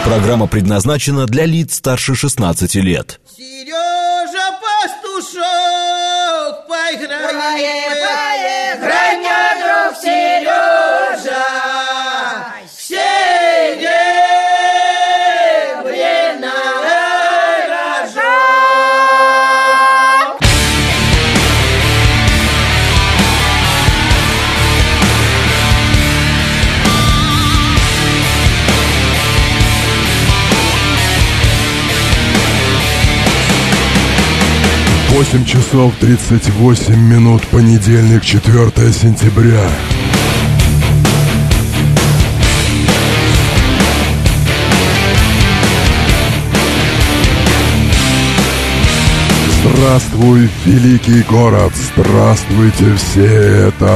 Программа предназначена для лиц старше 16 лет. Сережа Пастушок, поиграй, мой друг Сережа, Восемь часов 38 минут, понедельник, 4 сентября. Здравствуй, великий город, здравствуйте все, это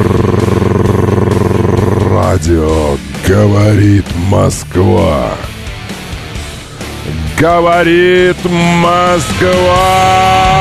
радио «Говорит Москва». Говорит Москва.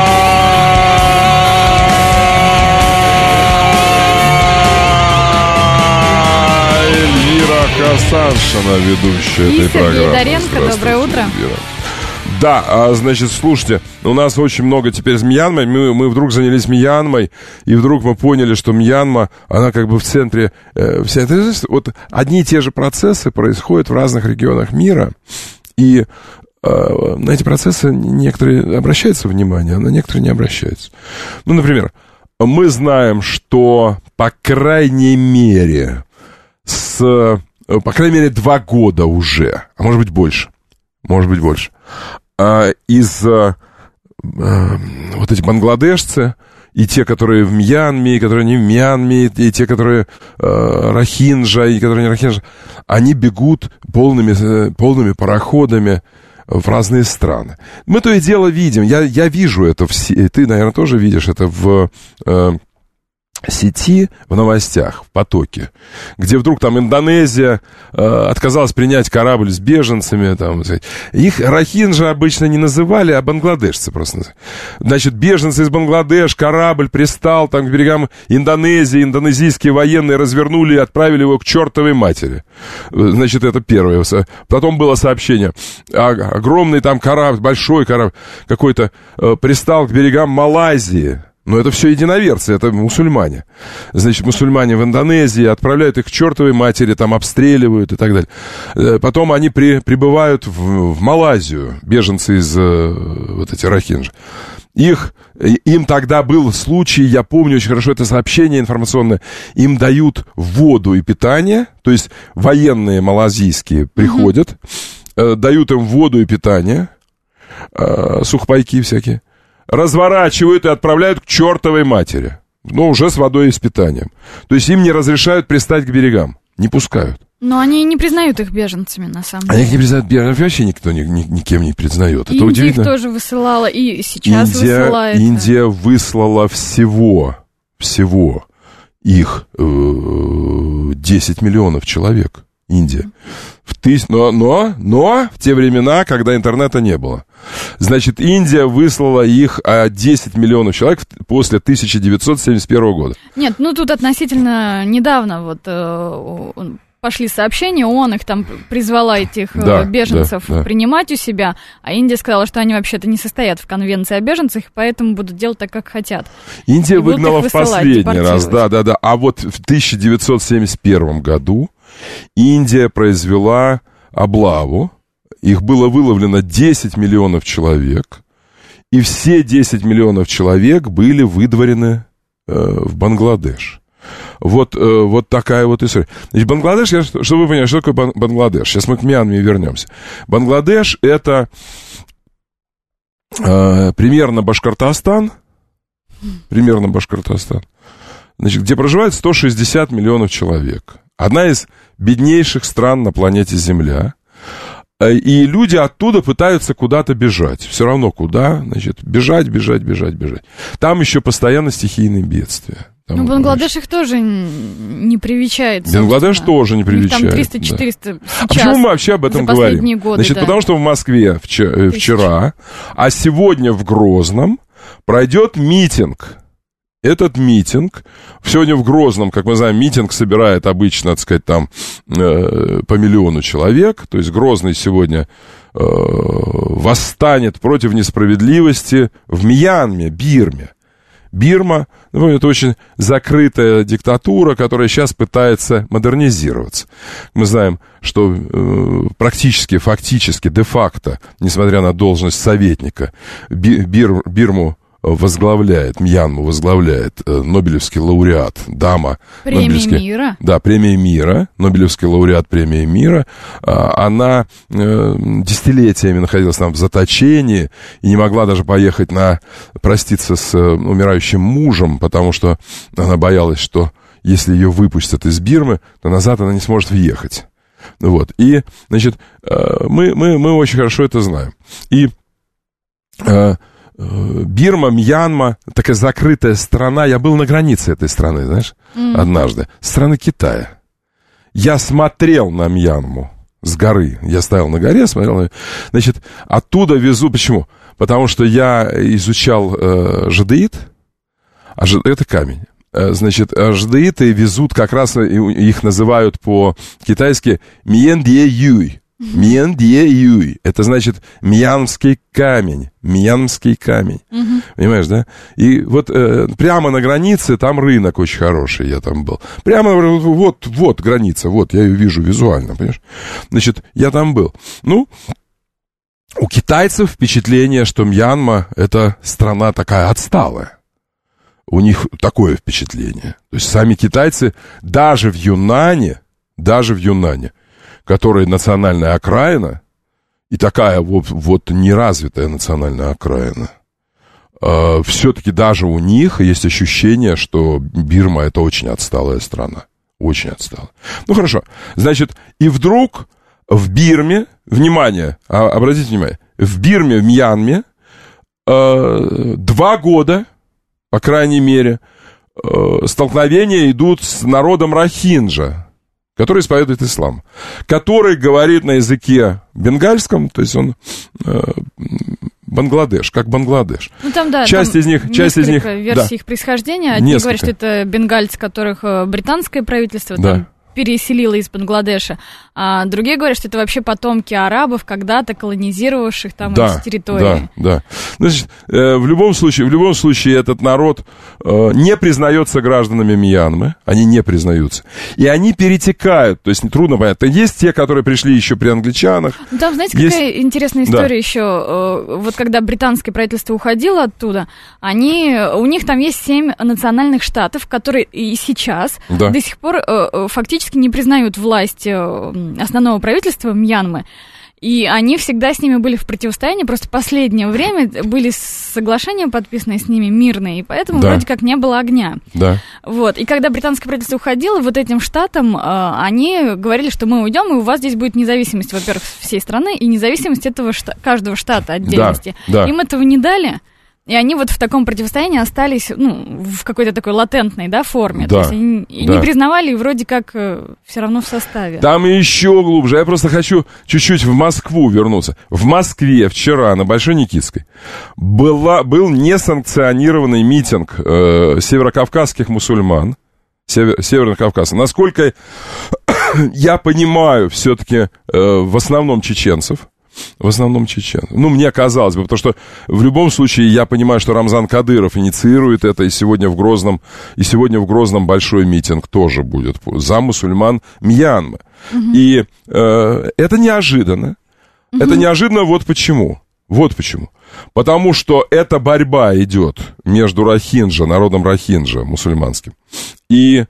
Эльвира Хасаншина, ведущая этой программы. Федоренко, доброе утро. Эльвира. Да, значит, слушайте, у нас очень много теперь с Мьянмой, мы вдруг занялись Мьянмой, и вдруг мы поняли, что Мьянма, она как бы в центре, вот одни и те же процессы происходят в разных регионах мира, и на эти процессы некоторые обращаются внимание, а на некоторые не обращаются. Ну, например, мы знаем, что, по крайней мере, 2 года уже, а может быть больше, из вот эти бангладешцы, и те, которые в Мьянме, и которые не в Мьянме, и те, которые рохинджа, и которые не рохинджа, они бегут полными пароходами в разные страны. Мы то и дело видим, я вижу это, ты, наверное, тоже видишь это в сети, в новостях, в потоке, где вдруг там Индонезия отказалась принять корабль с беженцами. Там, их рохинджи обычно не называли, а бангладешцы просто называли. Значит, беженцы из Бангладеш, корабль пристал там к берегам Индонезии, индонезийские военные развернули и отправили его к чертовой матери. Значит, это первое. Потом было сообщение. Огромный там корабль, большой корабль какой-то пристал к берегам Малайзии. Но это все единоверцы, это мусульмане. Значит, мусульмане в Индонезии отправляют их к чертовой матери, там обстреливают и так далее. Потом они прибывают в Малайзию, беженцы из вот эти рохинджи. Им тогда был случай, я помню очень хорошо это сообщение информационное, им дают воду и питание, то есть военные малазийские приходят, дают им воду и питание, сухпайки всякие, разворачивают и отправляют к чертовой матери. Но уже с водой и с питанием. То есть им не разрешают пристать к берегам. Не пускают. Но они не признают их беженцами, на самом деле. Они их не признают беженцами. Вообще никто никем не признает. Это удивительно. Индия их тоже высылала, и сейчас высылает. Индия выслала всего их 10 миллионов человек. Индия. Но в те времена, когда интернета не было. Значит, Индия выслала их 10 миллионов человек после 1971 года. Нет, тут относительно недавно вот пошли сообщения, ООН их там призвала, этих беженцев принимать у себя, а Индия сказала, что они вообще-то не состоят в конвенции о беженцах, поэтому будут делать так, как хотят. Индия выгнала в последний раз, да. А вот в 1971 году Индия произвела облаву, их было выловлено 10 миллионов человек, и все 10 миллионов человек были выдворены в Бангладеш. Вот такая вот история. Значит, Бангладеш, чтобы вы поняли, что такое Бангладеш? Сейчас мы к Мьянме вернемся. Бангладеш — это примерно Башкортостан, значит, где проживает 160 миллионов человек. Одна из беднейших стран на планете Земля. И люди оттуда пытаются куда-то бежать. Все равно куда, значит, бежать. Там еще постоянно стихийные бедствия. Бангладеш их тоже не привечает. Бангладеш тоже не привечает. Там 300-400 сейчас. А почему мы вообще об этом говорим? Годы, значит, потому что в Москве вчера, а сегодня в Грозном пройдет митинг этот митинг, сегодня в Грозном, как мы знаем, митинг собирает обычно, так сказать, там по миллиону человек, то есть Грозный сегодня восстанет против несправедливости в Мьянме, Бирме. Бирма, ну, это очень закрытая диктатура, которая сейчас пытается модернизироваться. Мы знаем, что практически, фактически, де-факто, несмотря на должность советника, Бирму возглавляет, Мьянму возглавляет Нобелевский лауреат, дама. Премия мира. Да, премия мира, Нобелевский лауреат премии мира. Она десятилетиями находилась там в заточении и не могла даже поехать проститься с умирающим мужем, потому что она боялась, что если ее выпустят из Бирмы, то назад она не сможет въехать. Вот. И, значит, мы очень хорошо это знаем. И Бирма, Мьянма, такая закрытая страна. Я был на границе этой страны, знаешь, однажды. Страны Китая. Я смотрел на Мьянму с горы. Я стоял на горе, смотрел. Значит, оттуда везу... Почему? Потому что я изучал жадеит. Это камень. Значит, жадеиты везут как раз, их называют по-китайски Мьен-дье-юй. Мьен-дье-юй. Это значит мьянмский камень. Мьянмский камень. Понимаешь, да? И вот прямо на границе там рынок очень хороший, я там был. Прямо вот граница, вот, я ее вижу визуально, понимаешь? Значит, я там был. Ну, у китайцев впечатление, что Мьянма — это страна такая отсталая. У них такое впечатление. То есть сами китайцы даже в Юнане, которая национальная окраина, и такая вот неразвитая национальная окраина, все-таки даже у них есть ощущение, что Бирма — это очень отсталая страна. Очень отсталая. Ну, хорошо. Значит, и вдруг в Бирме, внимание, обратите внимание, в Бирме, в Мьянме 2 года, по крайней мере, столкновения идут с народом рохинджа, который исповедует ислам, который говорит на языке бенгальском, то есть он Бангладеш, как Бангладеш. Ну, там, да, часть из них, версий их происхождения. Одни говорят, что это бенгальцы, которых британское правительство там переселило из Бангладеша, а другие говорят, что это вообще потомки арабов, когда-то колонизировавших там эти территории. Да. Значит, в любом случае этот народ не признается гражданами Мьянмы, они не признаются, и они перетекают, то есть трудно понять. Есть те, которые пришли еще при англичанах. Там, знаете, какая интересная история еще, вот когда британское правительство уходило оттуда, у них там есть 7 национальных штатов, которые и сейчас до сих пор фактически не признают власть основного правительства Мьянмы, и они всегда с ними были в противостоянии, просто в последнее время были соглашения подписаны с ними мирные, и поэтому вроде как не было огня. Вот. И когда британское правительство уходило, вот этим штатам они говорили, что мы уйдем, и у вас здесь будет независимость, во-первых, всей страны, и независимость этого каждого штата отдельности. Им этого не дали. И они вот в таком противостоянии остались, в какой-то такой латентной, форме. То есть они не признавали, и вроде как все равно в составе. Там еще глубже. Я просто хочу чуть-чуть в Москву вернуться. В Москве вчера на Большой Никитской был несанкционированный митинг северокавказских мусульман. Северного Кавказа. Насколько я понимаю, все-таки в основном чеченцев. Ну, мне казалось бы, потому что в любом случае я понимаю, что Рамзан Кадыров инициирует это, и сегодня в Грозном большой митинг тоже будет за мусульман Мьянмы. И это неожиданно. Это неожиданно вот почему. Потому что эта борьба идет между народом рохинджа мусульманским, и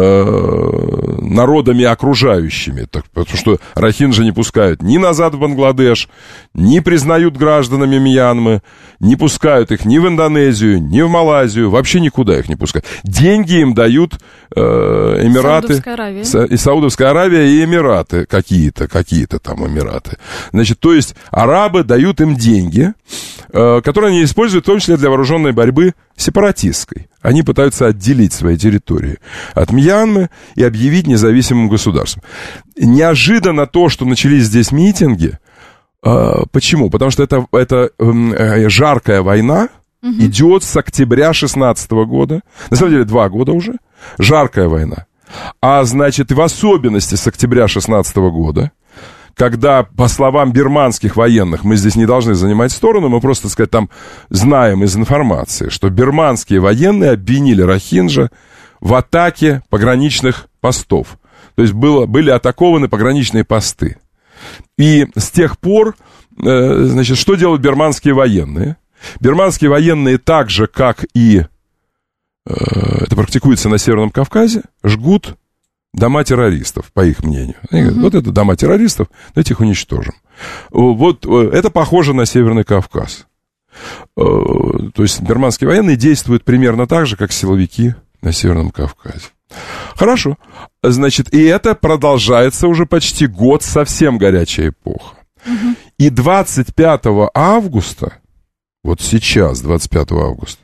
народами окружающими, потому что рохинджи не пускают ни назад в Бангладеш, не признают гражданами Мьянмы, не пускают их ни в Индонезию, ни в Малайзию, вообще никуда их не пускают. Деньги им дают Эмираты, Саудовская Аравия и Эмираты, какие-то там Эмираты. Значит, то есть арабы дают им деньги, которые они используют в том числе для вооруженной борьбы сепаратистской. Они пытаются отделить свои территории от Мьянмы и объявить независимым государством. Неожиданно то, что начались здесь митинги. Почему? Потому что это жаркая война, идет с октября 16 года. На самом деле 2 года уже. Жаркая война. А значит, и в особенности с октября 16 года, когда, по словам бирманских военных, мы здесь не должны занимать сторону, мы просто, так сказать, там знаем из информации, что бирманские военные обвинили Рохинджа в атаке пограничных постов. То есть были атакованы пограничные посты. И с тех пор, значит, что делают бирманские военные? Бирманские военные так же, как и это практикуется на Северном Кавказе, жгут дома террористов, по их мнению. Они говорят, вот это дома террористов, давайте их уничтожим. Вот это похоже на Северный Кавказ. То есть бирманские военные действуют примерно так же, как силовики на Северном Кавказе. Хорошо. Значит, и это продолжается уже почти год, совсем горячая эпоха. И 25 августа, вот сейчас, 25 августа,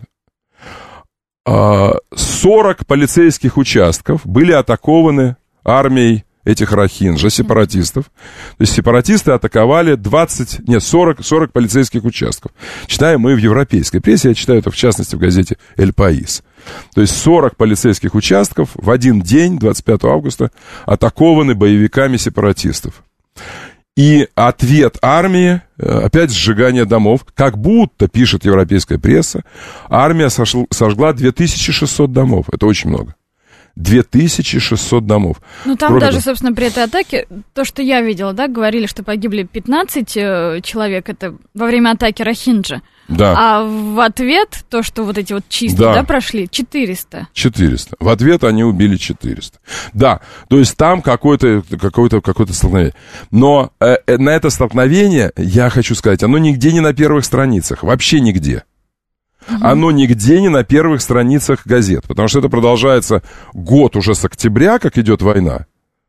40 полицейских участков были атакованы армией этих Рохинджа, сепаратистов. То есть сепаратисты атаковали 40 полицейских участков. Читаем мы в европейской прессе, я читаю это в частности в газете «Эль Паис». То есть 40 полицейских участков в один день, 25 августа, атакованы боевиками сепаратистов. И ответ армии, опять сжигание домов, как будто, пишет европейская пресса, армия сожгла 2600 домов. Это очень много. 2600 домов. Ну, там кроме даже, собственно, при этой атаке, то, что я видела, да, говорили, что погибли 15 человек, это во время атаки Рохинджа. Да. А в ответ, то, что вот эти вот чистки, да, прошли, 400. 400. В ответ они убили 400. Да, то есть там какое-то столкновение. Но на это столкновение, я хочу сказать, оно нигде не на первых страницах, вообще нигде. Оно нигде не на первых страницах газет, потому что это продолжается год уже с октября, как идет война.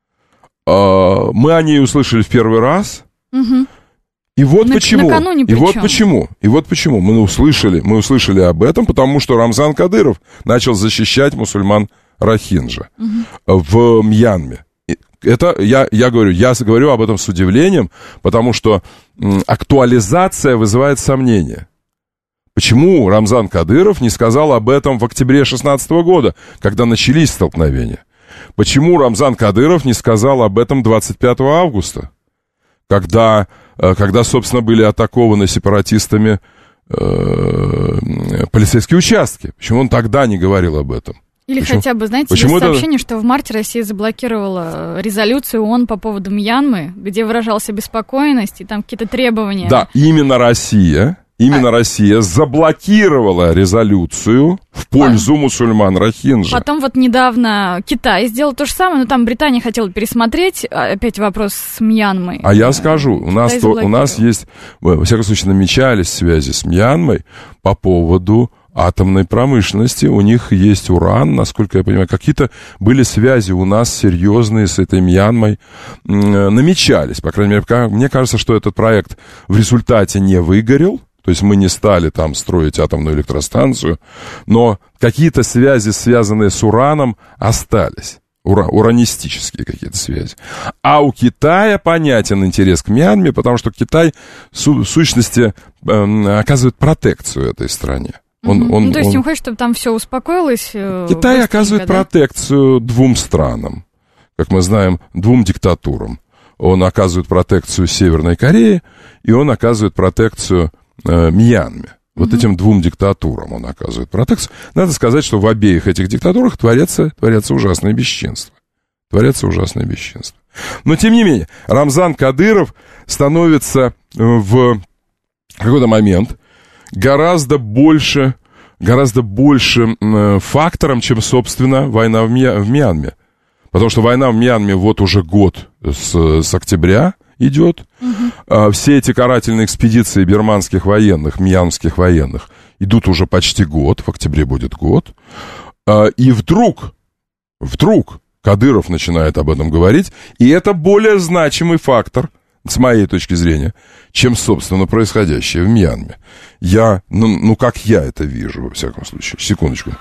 Мы о ней услышали в первый раз. И вот почему. И вот почему мы услышали об этом, потому что Рамзан Кадыров начал защищать мусульман Рохинджа в Мьянме. Это я говорю об этом с удивлением, потому что актуализация вызывает сомнения. Почему Рамзан Кадыров не сказал об этом в октябре 2016 года, когда начались столкновения? Почему Рамзан Кадыров не сказал об этом 25 августа, когда, собственно, были атакованы сепаратистами полицейские участки? Почему он тогда не говорил об этом? Или хотя бы, знаете, есть сообщение, что в марте Россия заблокировала резолюцию ООН по поводу Мьянмы, где выражалась обеспокоенность и там какие-то требования. Да, именно Россия заблокировала резолюцию в пользу мусульман Рохинджа. Потом вот недавно Китай сделал то же самое, но там Британия хотела пересмотреть. Опять вопрос с Мьянмой. А я скажу, у нас есть, во всяком случае, намечались связи с Мьянмой по поводу атомной промышленности. У них есть уран, насколько я понимаю. Какие-то были связи у нас серьезные с этой Мьянмой. Намечались, по крайней мере. Мне кажется, что этот проект в результате не выгорел. То есть мы не стали там строить атомную электростанцию, но какие-то связи, связанные с ураном, остались. Уранистические какие-то связи. А у Китая понятен интерес к Мьянме, потому что Китай в сущности оказывает протекцию этой стране. То есть им хочет, чтобы там все успокоилось? Китай оказывает протекцию 2 странам, как мы знаем, 2 диктатурам. Он оказывает протекцию Северной Корее, и он оказывает протекцию Мьянме. Вот этим 2 диктатурам он оказывает протекцию. Надо сказать, что в обеих этих диктатурах творятся ужасные бесчинства. Но, тем не менее, Рамзан Кадыров становится в какой-то момент гораздо больше фактором, чем, собственно, война в Мьянме. Потому что война в Мьянме вот уже год с октября идет. Все эти карательные экспедиции бирманских военных, мьянмских военных идут уже почти год, в октябре будет год. И вдруг Кадыров начинает об этом говорить, и это более значимый фактор, с моей точки зрения, чем, собственно, происходящее в Мьянме. Как я это вижу, во всяком случае. Секундочку.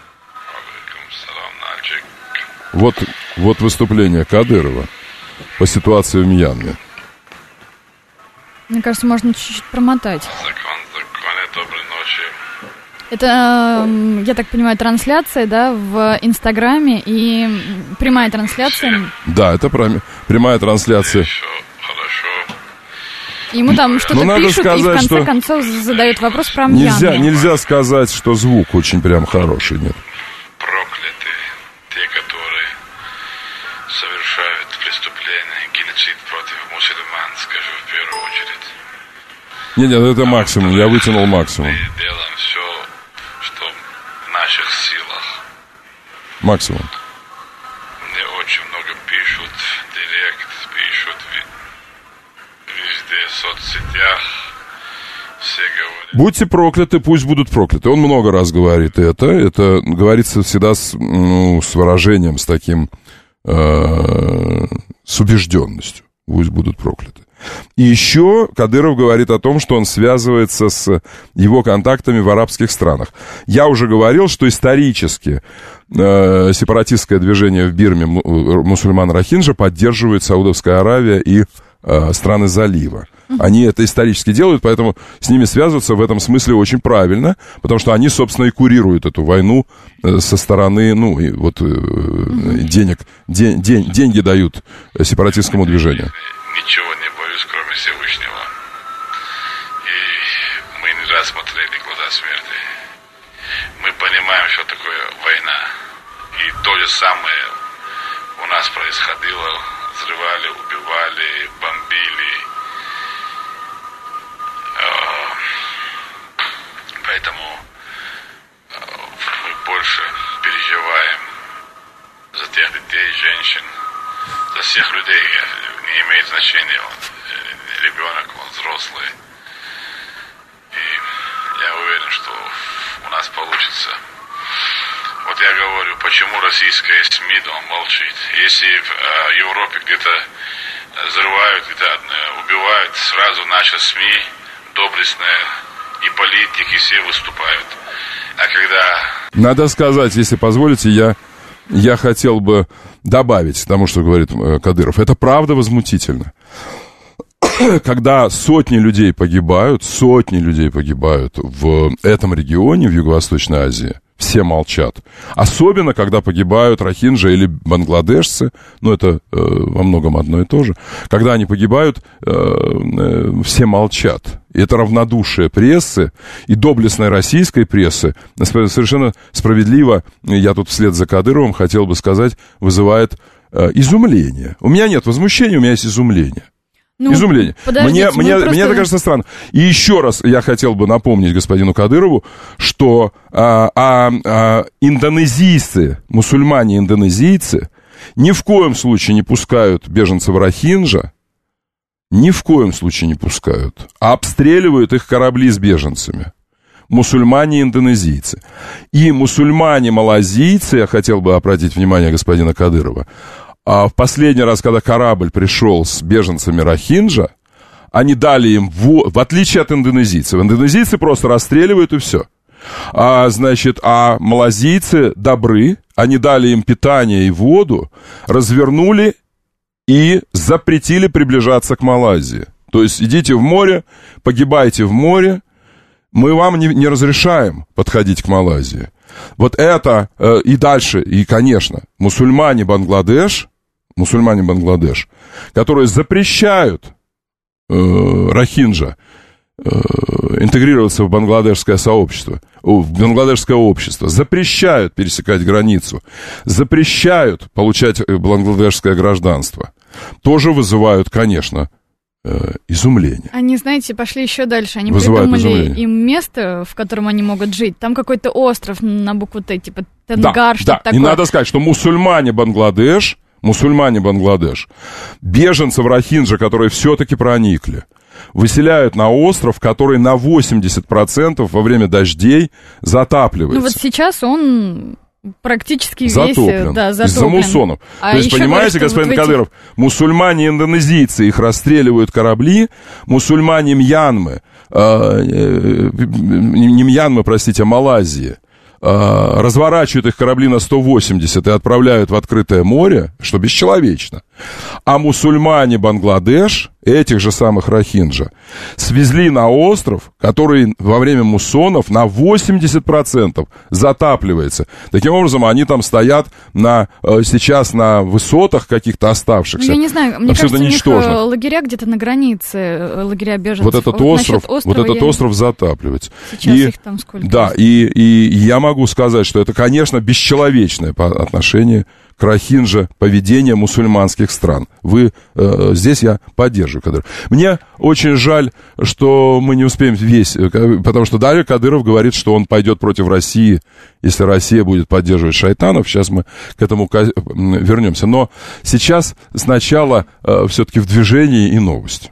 Вот выступление Кадырова по ситуации в Мьянме. Мне кажется, можно чуть-чуть промотать. Это, я так понимаю, трансляция, да, в Инстаграме и прямая трансляция? Да, это прямая трансляция. Хорошо. Ему там что-то пишут, сказать, и в конце концов задают вопрос про Мьянму. Нельзя сказать, что звук очень прям хороший, нет. Прокляты те, которые совершают преступления, геноцид против мусульман, скажу в первую очередь. Нет, это максимум, я вытянул максимум. Мы делаем все, что в наших силах. Максимум. Мне очень много пишут, директ пишут, везде, в соцсетях, все говорят. Будьте прокляты, пусть будут прокляты. Он много раз говорит это. Это говорится всегда с выражением, с таким, с убежденностью. Пусть будут прокляты. И еще Кадыров говорит о том, что он связывается с его контактами в арабских странах. Я уже говорил, что исторически сепаратистское движение в Бирме мусульман Рохинджа поддерживает Саудовская Аравия и страны залива. Они это исторически делают, поэтому с ними связываться в этом смысле очень правильно, потому что они, собственно, и курируют эту войну со стороны, деньги дают сепаратистскому движению. Ничего не боюсь, кроме Всевышнего. И мы не раз смотрели глаза смерти. Мы понимаем, что такое война. И то же самое у нас происходило. Взрывали, убивали, бомбили. Поэтому мы больше переживаем за тех детей, женщин, за всех людей. Не имеет значения, он ребенок, он взрослый. И я уверен, что у нас получится. Вот я говорю, почему российская СМИ молчит. Если в Европе где-то взрывают, где-то убивают, сразу наши СМИ доблестные и политики все выступают. А когда... Надо сказать, если позволите, я хотел бы добавить к тому, что говорит Кадыров. Это правда возмутительно. Когда сотни людей погибают в этом регионе, в Юго-Восточной Азии, все молчат. Особенно, когда погибают рохинджи или бангладешцы, это во многом одно и то же. Когда они погибают, все молчат. И это равнодушие прессы и доблестной российской прессы совершенно справедливо, я тут вслед за Кадыровым хотел бы сказать, вызывает изумление. У меня нет возмущения, у меня есть изумление. Изумление. Мне это кажется странно. И еще раз я хотел бы напомнить господину Кадырову, что индонезийцы, мусульмане-индонезийцы ни в коем случае не пускают беженцев Рохинджа, ни в коем случае не пускают, а обстреливают их корабли с беженцами. Мусульмане-индонезийцы. И мусульмане-малазийцы, я хотел бы обратить внимание господина Кадырова, а в последний раз, когда корабль пришел с беженцами Рохинджа, они дали им, в отличие от индонезийцев, индонезийцы просто расстреливают и все. А малазийцы добры, они дали им питание и воду, развернули и запретили приближаться к Малайзии. То есть идите в море, погибайте в море, мы вам не разрешаем подходить к Малайзии. Вот это и дальше, и, конечно, мусульмане Бангладеш, которые запрещают Рохинджа интегрироваться в бангладешское сообщество, в бангладешское общество, запрещают пересекать границу, запрещают получать бангладешское гражданство, тоже вызывают, конечно, изумление. Они, знаете, пошли еще дальше. Они придумали им место, в котором они могут жить. Там какой-то остров на букву Т, типа Тенгар, что-то такое. И надо сказать, что мусульмане Бангладеш, беженцев Рохинджа, которые все-таки проникли, выселяют на остров, который на 80% во время дождей затапливается. Вот сейчас он практически затоплен. Затоплен. Из-за муссонов. То есть, понимаете, господин Кадыров, мусульмане-индонезийцы, их расстреливают корабли, мусульмане Мьянмы, Малайзии, разворачивают их корабли на 180 и отправляют в открытое море, что бесчеловечно. А мусульмане Бангладеш, этих же самых рохинджа, свезли на остров, который во время муссонов на 80% затапливается. Таким образом, они там стоят сейчас на высотах каких-то оставшихся. Я не знаю, мне кажется, у них лагеря где-то на границе, лагеря беженцев. Вот этот остров затапливается. Сейчас их там сколько? Да, и я могу сказать, что это, конечно, бесчеловечное по отношению к рохинджа поведение мусульманских стран. Здесь я поддерживаю Кадырова. Мне очень жаль, что мы не успеем потому что далее Кадыров говорит, что он пойдет против России, если Россия будет поддерживать шайтанов. Сейчас мы к этому вернемся. Но сейчас сначала все-таки в движении и новость.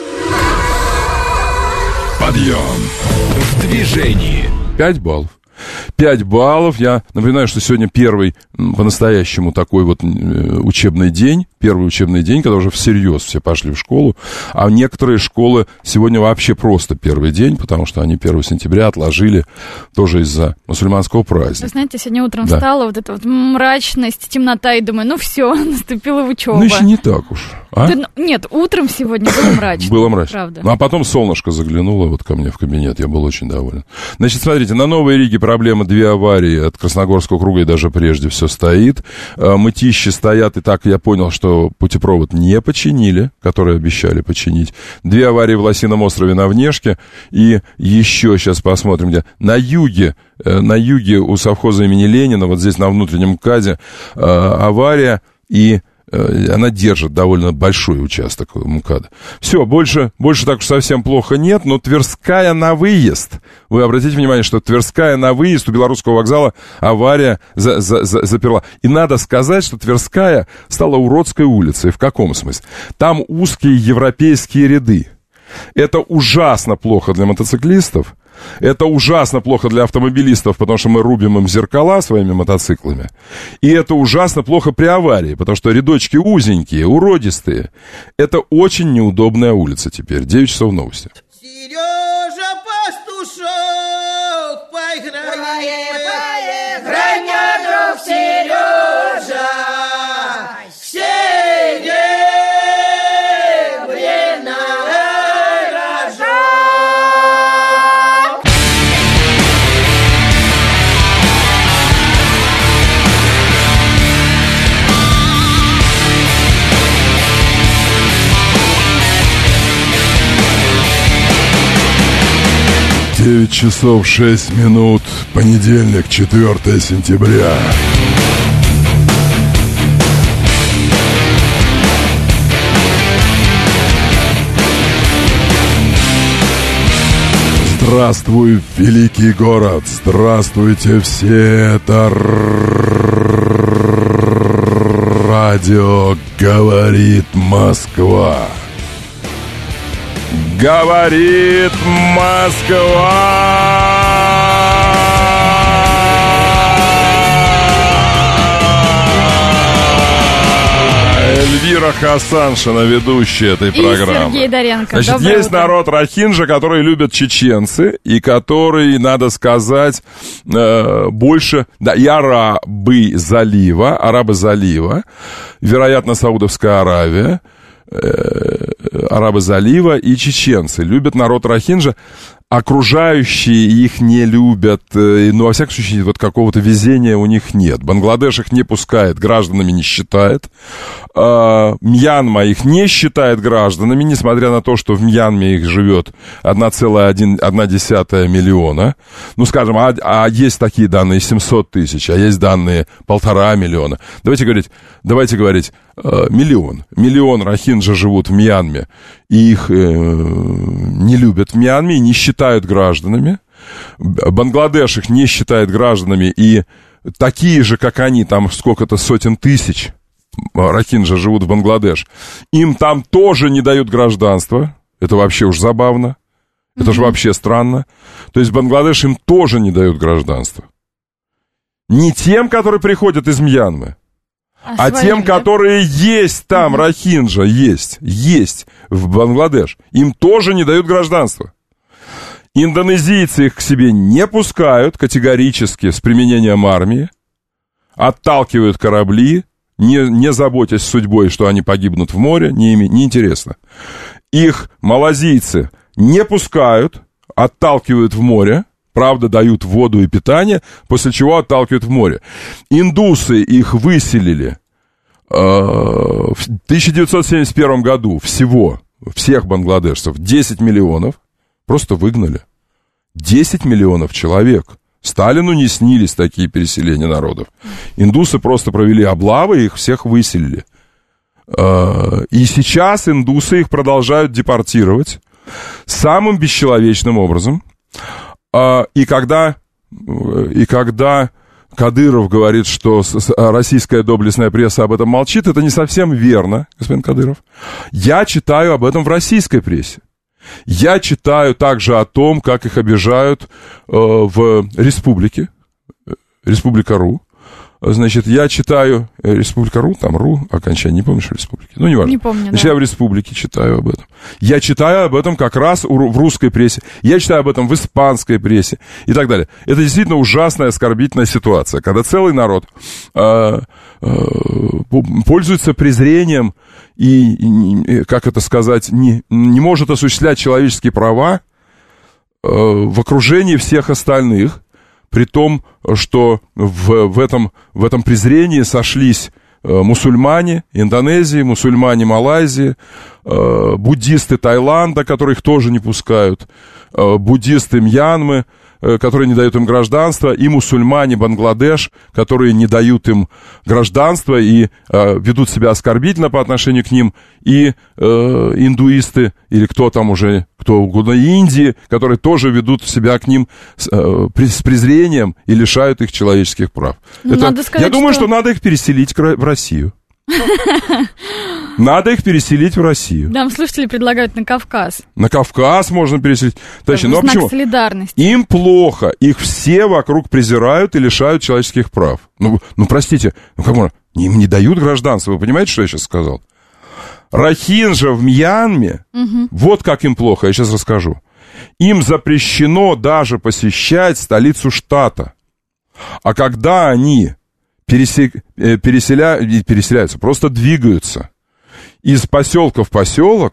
Подъем в движении. 5 баллов. 5 баллов. Я напоминаю, что сегодня первый по-настоящему такой вот учебный день. Первый учебный день, когда уже всерьез все пошли в школу. А некоторые школы сегодня вообще просто первый день, потому что они 1 сентября отложили тоже из-за мусульманского праздника. Вы знаете, сегодня утром встала вот эта вот мрачность, темнота, и думаю, все, наступила учеба. Ну, еще не так уж. Нет, утром сегодня было мрачно. Было мрачно. Правда. А потом солнышко заглянуло вот ко мне в кабинет. Я был очень доволен. Значит, смотрите, на Новой Риге проблема 2 аварии от Красногорского круга и даже прежде все стоит. Мытищи стоят, и так я понял, что путепровод не починили, который обещали починить. 2 аварии в Лосином острове на Внешке. И еще сейчас посмотрим, где. На юге у совхоза имени Ленина, вот здесь на внутреннем МКАДе, авария, и она держит довольно большой участок МКАДа. Все, больше так уж совсем плохо нет, но Тверская на выезд. Вы обратите внимание, что Тверская на выезд у Белорусского вокзала авария заперла. И надо сказать, что Тверская стала уродской улицей. В каком смысле? Там узкие европейские ряды. Это ужасно плохо для мотоциклистов. Это ужасно плохо для автомобилистов, потому что мы рубим им зеркала своими мотоциклами. И это ужасно плохо при аварии, потому что рядочки узенькие, уродистые. Это очень неудобная улица теперь. 9 часов новости. Сережа Пастушок, поиграй, друг Сережа, Девять часов 6 минут, понедельник, 4 сентября. Здравствуй, великий город! Здравствуйте все! Это радио «Говорит Москва». Говорит Москва! Эльвира Хасаншина, ведущая этой программы. Сергей Доренко. Значит, Доброе есть утро. народ рохинджа, который любят чеченцы, и который, надо сказать, больше... Да, и арабы залива, вероятно, Саудовская Аравия, арабы залива и чеченцы любят народ рохинджа. Окружающие их не любят, но, во всяком случае, вот какого-то везения у них нет. Бангладеш их не пускает, гражданами не считает. Мьянма их не считает гражданами, несмотря на то, что в Мьянме их живет 1,1 миллиона. Ну, скажем, есть такие данные 700 тысяч, а есть данные 1,5 миллиона. Давайте говорить, миллион. Миллион рохинджа живут в Мьянме, и их не любят в Мьянме, и не считают гражданами. Бангладеш их не считает гражданами, и такие же, как они, там сколько-то сотен тысяч рохинджа живут в Бангладеш. Им там тоже не дают гражданство. Это вообще уж забавно. Это же вообще странно. То есть Бангладеш им тоже не дают гражданство. Не тем, которые приходят из Мьянмы, а тем, которые есть там, рохинджа, есть в Бангладеш, им тоже не дают гражданство. Индонезийцы их к себе не пускают категорически с применением армии, отталкивают корабли, не заботясь судьбой, что они погибнут в море, не интересно. Их малазийцы не пускают, отталкивают в море, правда, дают воду и питание, после чего отталкивают в море. Индусы их выселили в 1971 году всех бангладешцев, 10 миллионов, просто выгнали. 10 миллионов человек. Сталину не снились такие переселения народов. Индусы просто провели облавы и их всех выселили. И сейчас индусы их продолжают депортировать самым бесчеловечным образом. И когда Кадыров говорит, что российская доблестная пресса об этом молчит, это не совсем верно, господин Кадыров. Я читаю об этом в российской прессе. Я читаю также о том, как их обижают в республике, Республика.ру. Значит, я читаю Республика.ру, там РУ, окончание, не помнишь республики? Ну, не важно. Не помню, Значит, я в республике читаю об этом. Я читаю об этом как раз в русской прессе. Я читаю об этом в испанской прессе и так далее. Это действительно ужасная, оскорбительная ситуация, когда целый народ пользуется презрением и, как это сказать, не может осуществлять человеческие права в окружении всех остальных, при том, что в этом презрении сошлись мусульмане Индонезии, мусульмане Малайзии, буддисты Таиланда, которых тоже не пускают, буддисты Мьянмы, которые не дают им гражданство, и мусульмане Бангладеш, которые не дают им гражданство и ведут себя оскорбительно по отношению к ним, и индуисты, или кто угодно, Индии, которые тоже ведут себя к ним с презрением и лишают их человеческих прав. Я думаю, что надо их переселить в Россию. Надо их переселить в Россию. Нам слушатели предлагают на Кавказ. На Кавказ можно переселить. Товарищи, ну а почему? Солидарности. Им плохо. Их все вокруг презирают и лишают человеческих прав. Ну простите, как можно? Им не дают гражданство. Вы понимаете, что я сейчас сказал? Рохинджа в Мьянме, вот как им плохо, я сейчас расскажу. Им запрещено даже посещать столицу штата. А когда они переселяются, просто двигаются из поселка в поселок,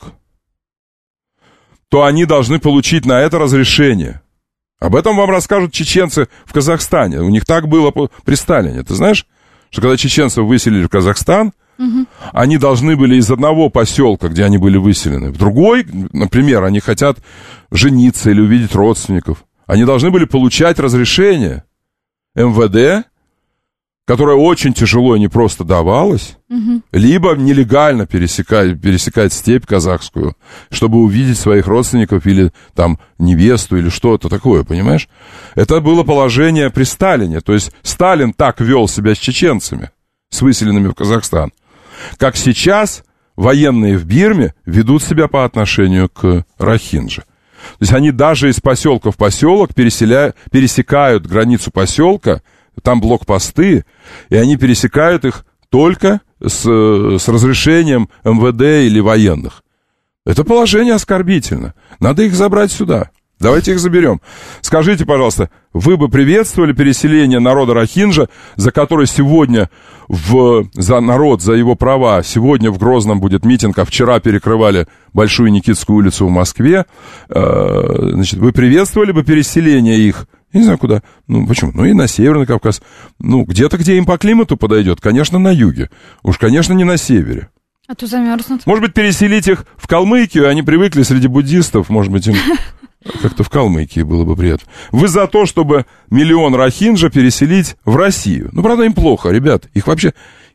то они должны получить на это разрешение. Об этом вам расскажут чеченцы в Казахстане. У них так было при Сталине. Ты знаешь, что когда чеченцев выселили в Казахстан, они должны были из одного поселка, где они были выселены, в другой, например, они хотят жениться или увидеть родственников, они должны были получать разрешение МВД, которое очень тяжело и непросто давалось, либо нелегально пересекать степь казахскую, чтобы увидеть своих родственников или там невесту или что-то такое, понимаешь? Это было положение при Сталине, то есть Сталин так вел себя с чеченцами, с выселенными в Казахстан, как сейчас военные в Бирме ведут себя по отношению к рохинджи. То есть они даже из поселка в поселок пересекают границу поселка, там блокпосты, и они пересекают их только с разрешением МВД или военных. Это положение оскорбительно. Надо их забрать сюда. Давайте их заберем. Скажите, пожалуйста, вы бы приветствовали переселение народа рохинджа, за который сегодня за народ, за его права, сегодня в Грозном будет митинг, а вчера перекрывали Большую Никитскую улицу в Москве. Значит, вы приветствовали бы переселение их? Я не знаю, куда. Ну, почему? Ну, и на Северный Кавказ. Ну, где-то, где им по климату подойдет. Конечно, на юге. Уж, конечно, не на севере. А то замерзнут. Может быть, переселить их в Калмыкию. Они привыкли среди буддистов. Может быть, им как-то в Калмыкии было бы приятно. Вы за то, чтобы 1 миллион рохинджа переселить в Россию. Ну, правда, им плохо, ребят. Их вообще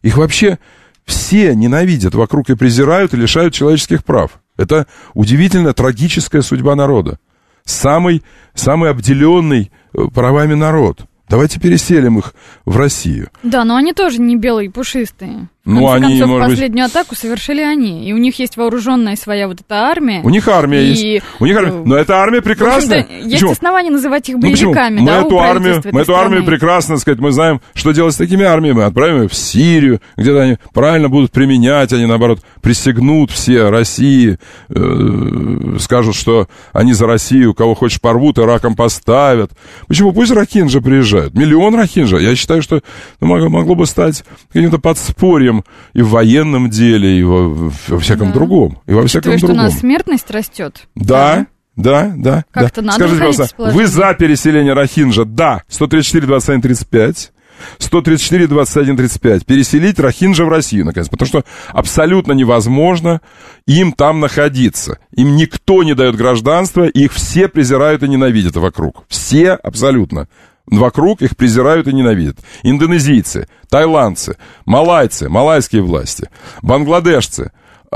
все ненавидят вокруг и презирают, и лишают человеческих прав. Это удивительно трагическая судьба народа. Самый обделенный правами народ. Давайте переселим их в Россию. Да, но они тоже не белые, пушистые. В конце концов, последнюю атаку совершили они. И у них есть вооруженная своя вот эта армия. У них армия есть. Но эта армия прекрасная. Есть основания называть их боевиками. Мы эту армию прекрасно, сказать, мы знаем, что делать с такими армиями. Мы отправим их в Сирию, где-то они правильно будут применять, они, наоборот, присягнут все России, скажут, что они за Россию, кого хочешь порвут и раком поставят. Почему? Пусть рохинджи приезжают. 1 миллион рохинджа. Я считаю, что могло бы стать каким-то подспорьем будем и в военном деле, и во всяком другом. И во всяком другом. Что у нас смертность растет. Да. Как-то надо. Скажите, пожалуйста, вы за переселение Рохинджа? Да. 134-21-35. 134-21-35. Переселить Рохинджа в Россию, наконец. Потому что абсолютно невозможно им там находиться. Им никто не дает гражданства, их все презирают и ненавидят вокруг. Все абсолютно. Вокруг их презирают и ненавидят. Индонезийцы, тайландцы, малайцы, малайские власти, бангладешцы.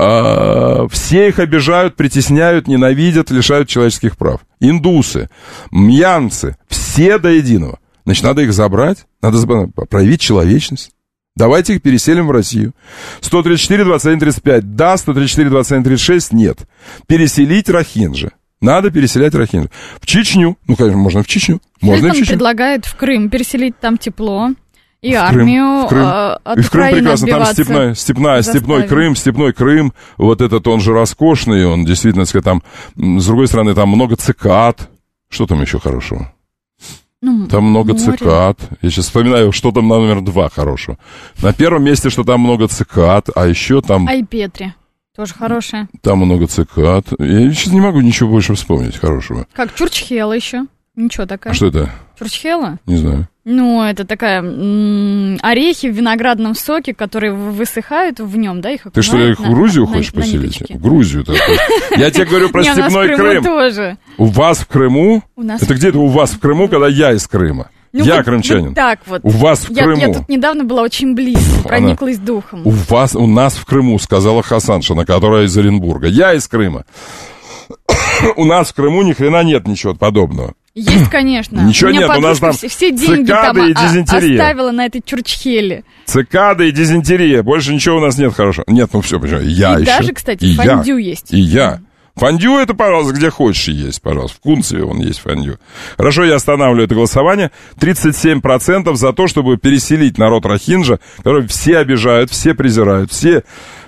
Все их обижают, притесняют, ненавидят, лишают человеческих прав. Индусы, мьянцы, все до единого. Значит, надо их забрать, надо проявить человечность. Давайте их переселим в Россию. 134-21-35 да, 134-21-36 нет. Переселить Рохинджа. Надо переселять Рохинджа. В Чечню. Ну, конечно, можно в Чечню. Можно и в Чечню. Предлагает в Крым переселить, там тепло. И армию от Украины. И в Крым прекрасно, там степной Крым, вот этот, он же роскошный, он действительно, так сказать, там, с другой стороны, там много цикад. Что там еще хорошего? Там много цикад. Я сейчас вспоминаю, что там на номер 2 хорошего. На первом месте, что там много цикад, а еще там... Айпетри. Тоже хорошая. Там много цикад. Я сейчас не могу ничего больше вспомнить хорошего. Как чурчхела еще. Ничего такая. А что это? Чурчхела? Не знаю. Ну, это такая орехи в виноградном соке, которые высыхают в нем, да, их окунают. Ты что, их в Грузию хочешь поселить? В Грузию-то. Я тебе говорю про степной Крым. Тоже. У вас в Крыму? Это где-то у вас в Крыму, когда я из Крыма. Я крымчанин. Так вот. У вас в Крыму. Я тут недавно была очень близко, прониклась духом. У нас в Крыму, сказала Хасаншина, которая из Оренбурга. Я из Крыма. У нас в Крыму ни хрена нет ничего подобного. Есть, конечно. Ничего нет, у нас там все деньги там оставила на этой чурчхеле. Цикады и дизентерия. Больше ничего у нас нет хорошего. Нет, ну все, почему? Я и еще. Даже, кстати, фондю есть. И я. Фондю это, пожалуйста, где хочешь есть, пожалуйста. В Кунцеве вон есть фондю. Хорошо, я останавливаю это голосование. 37% за то, чтобы переселить народ Рохинджа, который все обижают, все презирают, все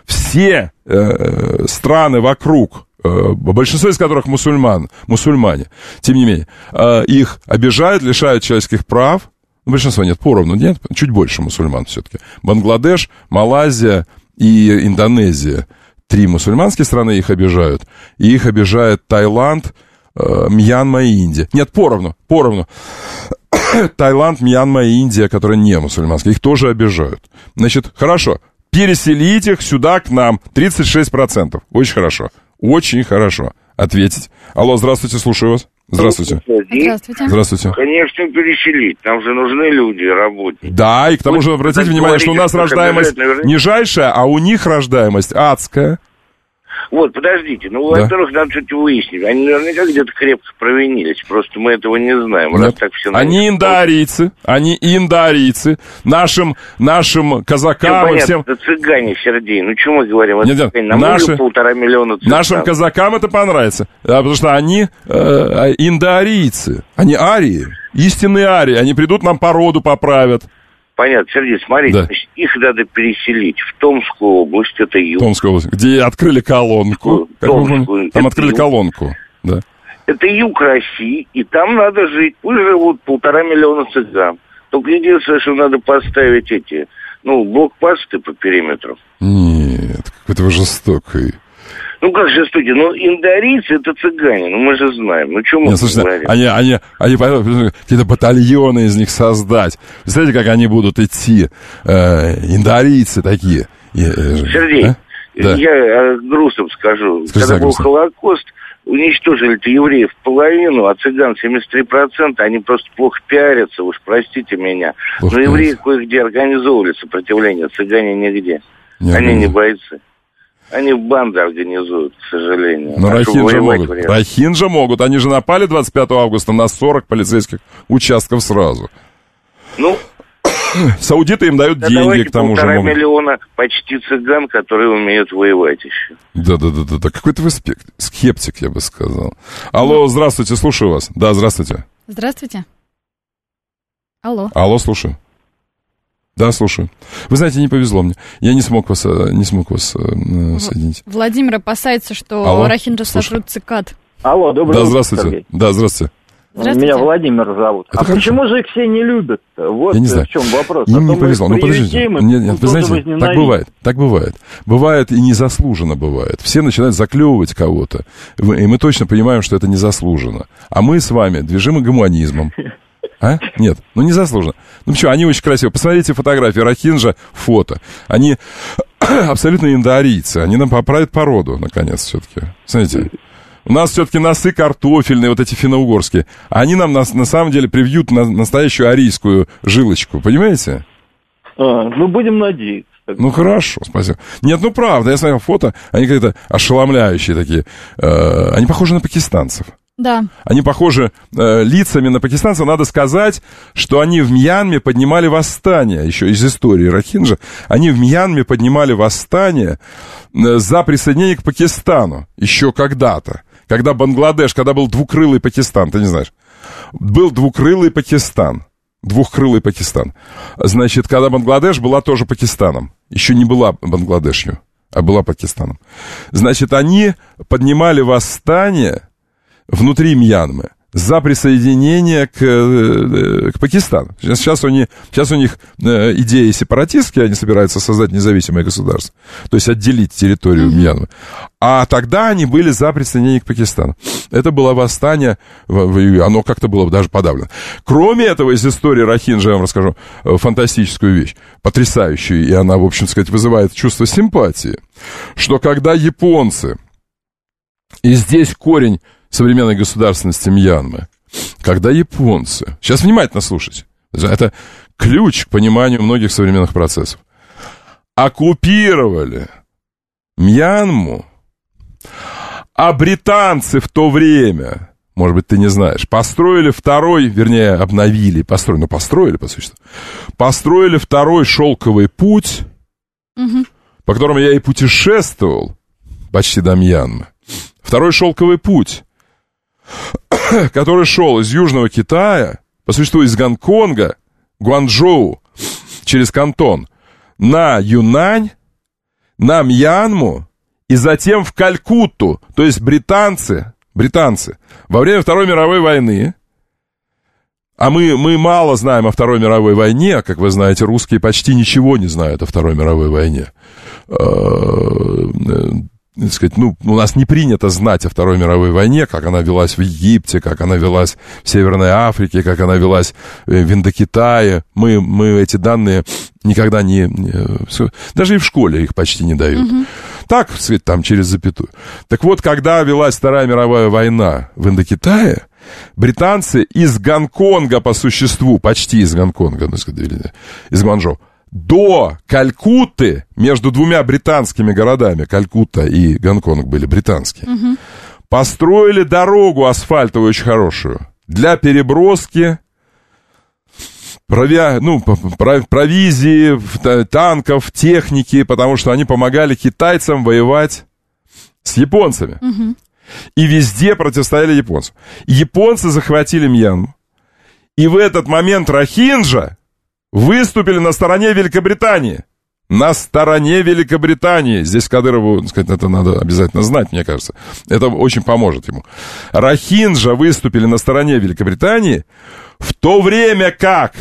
страны вокруг, большинство из которых мусульмане, тем не менее, их обижают, лишают человеческих прав. Большинство нет, поровну нет, чуть больше мусульман все-таки. Бангладеш, Малайзия и Индонезия. 3 мусульманские страны их обижают. И их обижает Таиланд, Мьянма и Индия. Нет, поровну. Таиланд, Мьянма и Индия, которые не мусульманские, их тоже обижают. Значит, хорошо, переселить их сюда к нам. 36%. Очень хорошо. Очень хорошо. Ответить. Алло, здравствуйте, слушаю вас. Здравствуйте. Здравствуйте. Конечно, переселить. Нам же нужны люди, работники. Да, и к тому же обратите внимание, что у нас рождаемость нижайшая, а у них рождаемость адская. Вот, подождите, во-первых, надо что-то выяснить. Они наверняка где-то крепко провинились, просто мы этого не знаем. Раз так все они индоарийцы, нашим казакам все и всем... Это цыгане, Сергей, чего мы говорим? Нам нужно 1,5 миллиона цыган. Нашим казакам это понравится, потому что они индоарийцы, они арии, истинные арии, они придут, нам породу поправят. Понятно, Сергей, смотрите, значит, их надо переселить в Томскую область, это юг. Томская область, где открыли колонку. Там открыли колонку, да. Это юг России, и там надо жить. Пусть живут 1,5 миллиона цыган. Только единственное, что надо поставить блокпосты по периметру. Нет, какой-то вы жестокий. Как жестокий? Индоарийцы это цыгане, мы же знаем. Что мы говорим? Они какие-то батальоны из них создать. Представляете, как они будут идти? Индоарийцы такие. Сергей, я грустно скажу. Когда был Холокост, уничтожили-то евреев половину, а цыган 73%, они просто плохо пиарятся, уж простите меня. Но евреи кое-где организовывали сопротивление, цыгане нигде. Они не бойцы. Они банды организуют, к сожалению. Но Рохинджа могут. Они же напали 25 августа на 40 полицейских участков сразу. Саудиты им дают деньги, к тому же. 1,5 миллиона почти цыган, которые умеют воевать еще. Да. Какой-то вы скептик, я бы сказал. Алло, здравствуйте, слушаю вас. Да, здравствуйте. Здравствуйте. Алло, слушаю. Да, слушаю. Вы знаете, не повезло мне. Я не смог вас соединить. Владимир опасается, что Рохинджа сотрут цикад. Алло, доброе утро. Здравствуйте. Да, здравствуйте. Меня Владимир зовут. Это хорошо. Почему же их все не любят? Вот я не знаю. В чем вопрос. Им не повезло. Ну, подождите. Нет, вы знаете, так бывает. Бывает и незаслуженно бывает. Все начинают заклевывать кого-то. И мы точно понимаем, что это незаслуженно. А мы с вами движимы гуманизмом. А? Нет, незаслуженно. Ну почему, они очень красивые. Посмотрите фотографии Рохинджа, фото. Они абсолютно индоарийцы. Они нам поправят породу, наконец, все-таки. Смотрите, у нас все-таки носы картофельные, вот эти финно-угорские. Они нам на самом деле привьют настоящую арийскую жилочку. Понимаете? Будем надеяться. Ну, хорошо, спасибо. Нет, правда, я смотрел фото, они как-то ошеломляющие такие. Они похожи на пакистанцев. Да. Они похожи лицами на пакистанцев. Надо сказать, что они в Мьянме поднимали восстание, еще из истории Рохинджа. Они в Мьянме поднимали восстание за присоединение к Пакистану. Еще когда-то. Когда Бангладеш, когда был двукрылый Пакистан, ты не знаешь. Был двукрылый Пакистан. Двухкрылый Пакистан. Значит, когда Бангладеш была тоже Пакистаном. Еще не была Бангладешью, а была Пакистаном. Значит, они поднимали восстание внутри Мьянмы за присоединение к Пакистану. Сейчас у них идеи сепаратистские, они собираются создать независимое государство, то есть отделить территорию Мьянмы. А тогда они были за присоединение к Пакистану. Это было восстание, оно как-то было даже подавлено. Кроме этого, из истории Рохинджа я вам расскажу фантастическую вещь, потрясающую, и она, в общем сказать, вызывает чувство симпатии, что когда японцы, и здесь корень современной государственности Мьянмы, когда японцы, сейчас внимательно слушайте, это ключ к пониманию многих современных процессов, оккупировали Мьянму, а британцы в то время, может быть, ты не знаешь, построили обновили, построили по существу, построили второй шелковый путь, по которому я и путешествовал почти до Мьянмы. Второй шелковый путь, который шел из Южного Китая, по существу из Гонконга, Гуанчжоу, через Кантон, на Юнань, на Мьянму и затем в Калькутту. То есть британцы во время Второй мировой войны, а мы мало знаем о Второй мировой войне, как вы знаете, русские почти ничего не знают о Второй мировой войне. У нас не принято знать о Второй мировой войне, как она велась в Египте, как она велась в Северной Африке, как она велась в Индокитае. Мы эти данные никогда даже и в школе их почти не дают. Так, сказать, там через запятую. Так вот, когда велась Вторая мировая война в Индокитае, британцы из Гонконга по существу, почти из Гонконга, из Гуанчжоу, до Калькутты, между двумя британскими городами, Калькутта и Гонконг были британские, построили дорогу асфальтовую очень хорошую для переброски провизии, танков, техники, потому что они помогали китайцам воевать с японцами. И везде противостояли японцам. Японцы захватили Мьянму. И в этот момент Рохинджа выступили на стороне Великобритании. На стороне Великобритании. Здесь Кадырову, сказать, это надо обязательно знать, мне кажется. Это очень поможет ему. Рохинджа выступили на стороне Великобритании, в то время как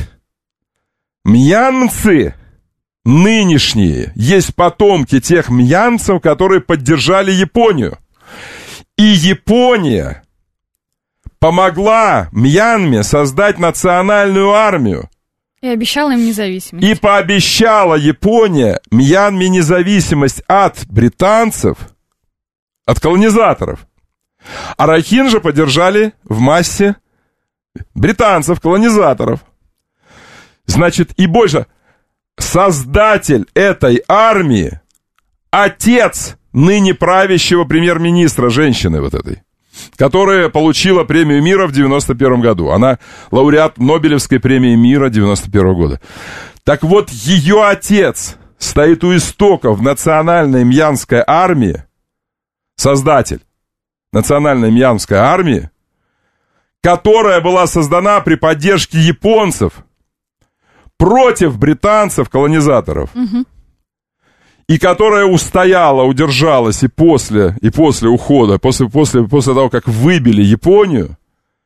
мьянмцы нынешние есть потомки тех мьянмцев, которые поддержали Японию. И Япония помогла Мьянме создать национальную армию. И обещала им независимость. И пообещала Япония Мьянме независимость от британцев, от колонизаторов. А Рохинджа поддержали в массе британцев, колонизаторов. Значит, и больше, создатель этой армии, отец ныне правящего премьер-министра, женщины вот этой, которая получила премию мира в 91 году. Она лауреат Нобелевской премии мира 91 года. Так вот, ее отец стоит у истоков национальной мьянмской армии, создатель национальной мьянмской армии, которая была создана при поддержке японцев против британцев-колонизаторов. И которая устояла, удержалась и после ухода, после того, как выбили Японию,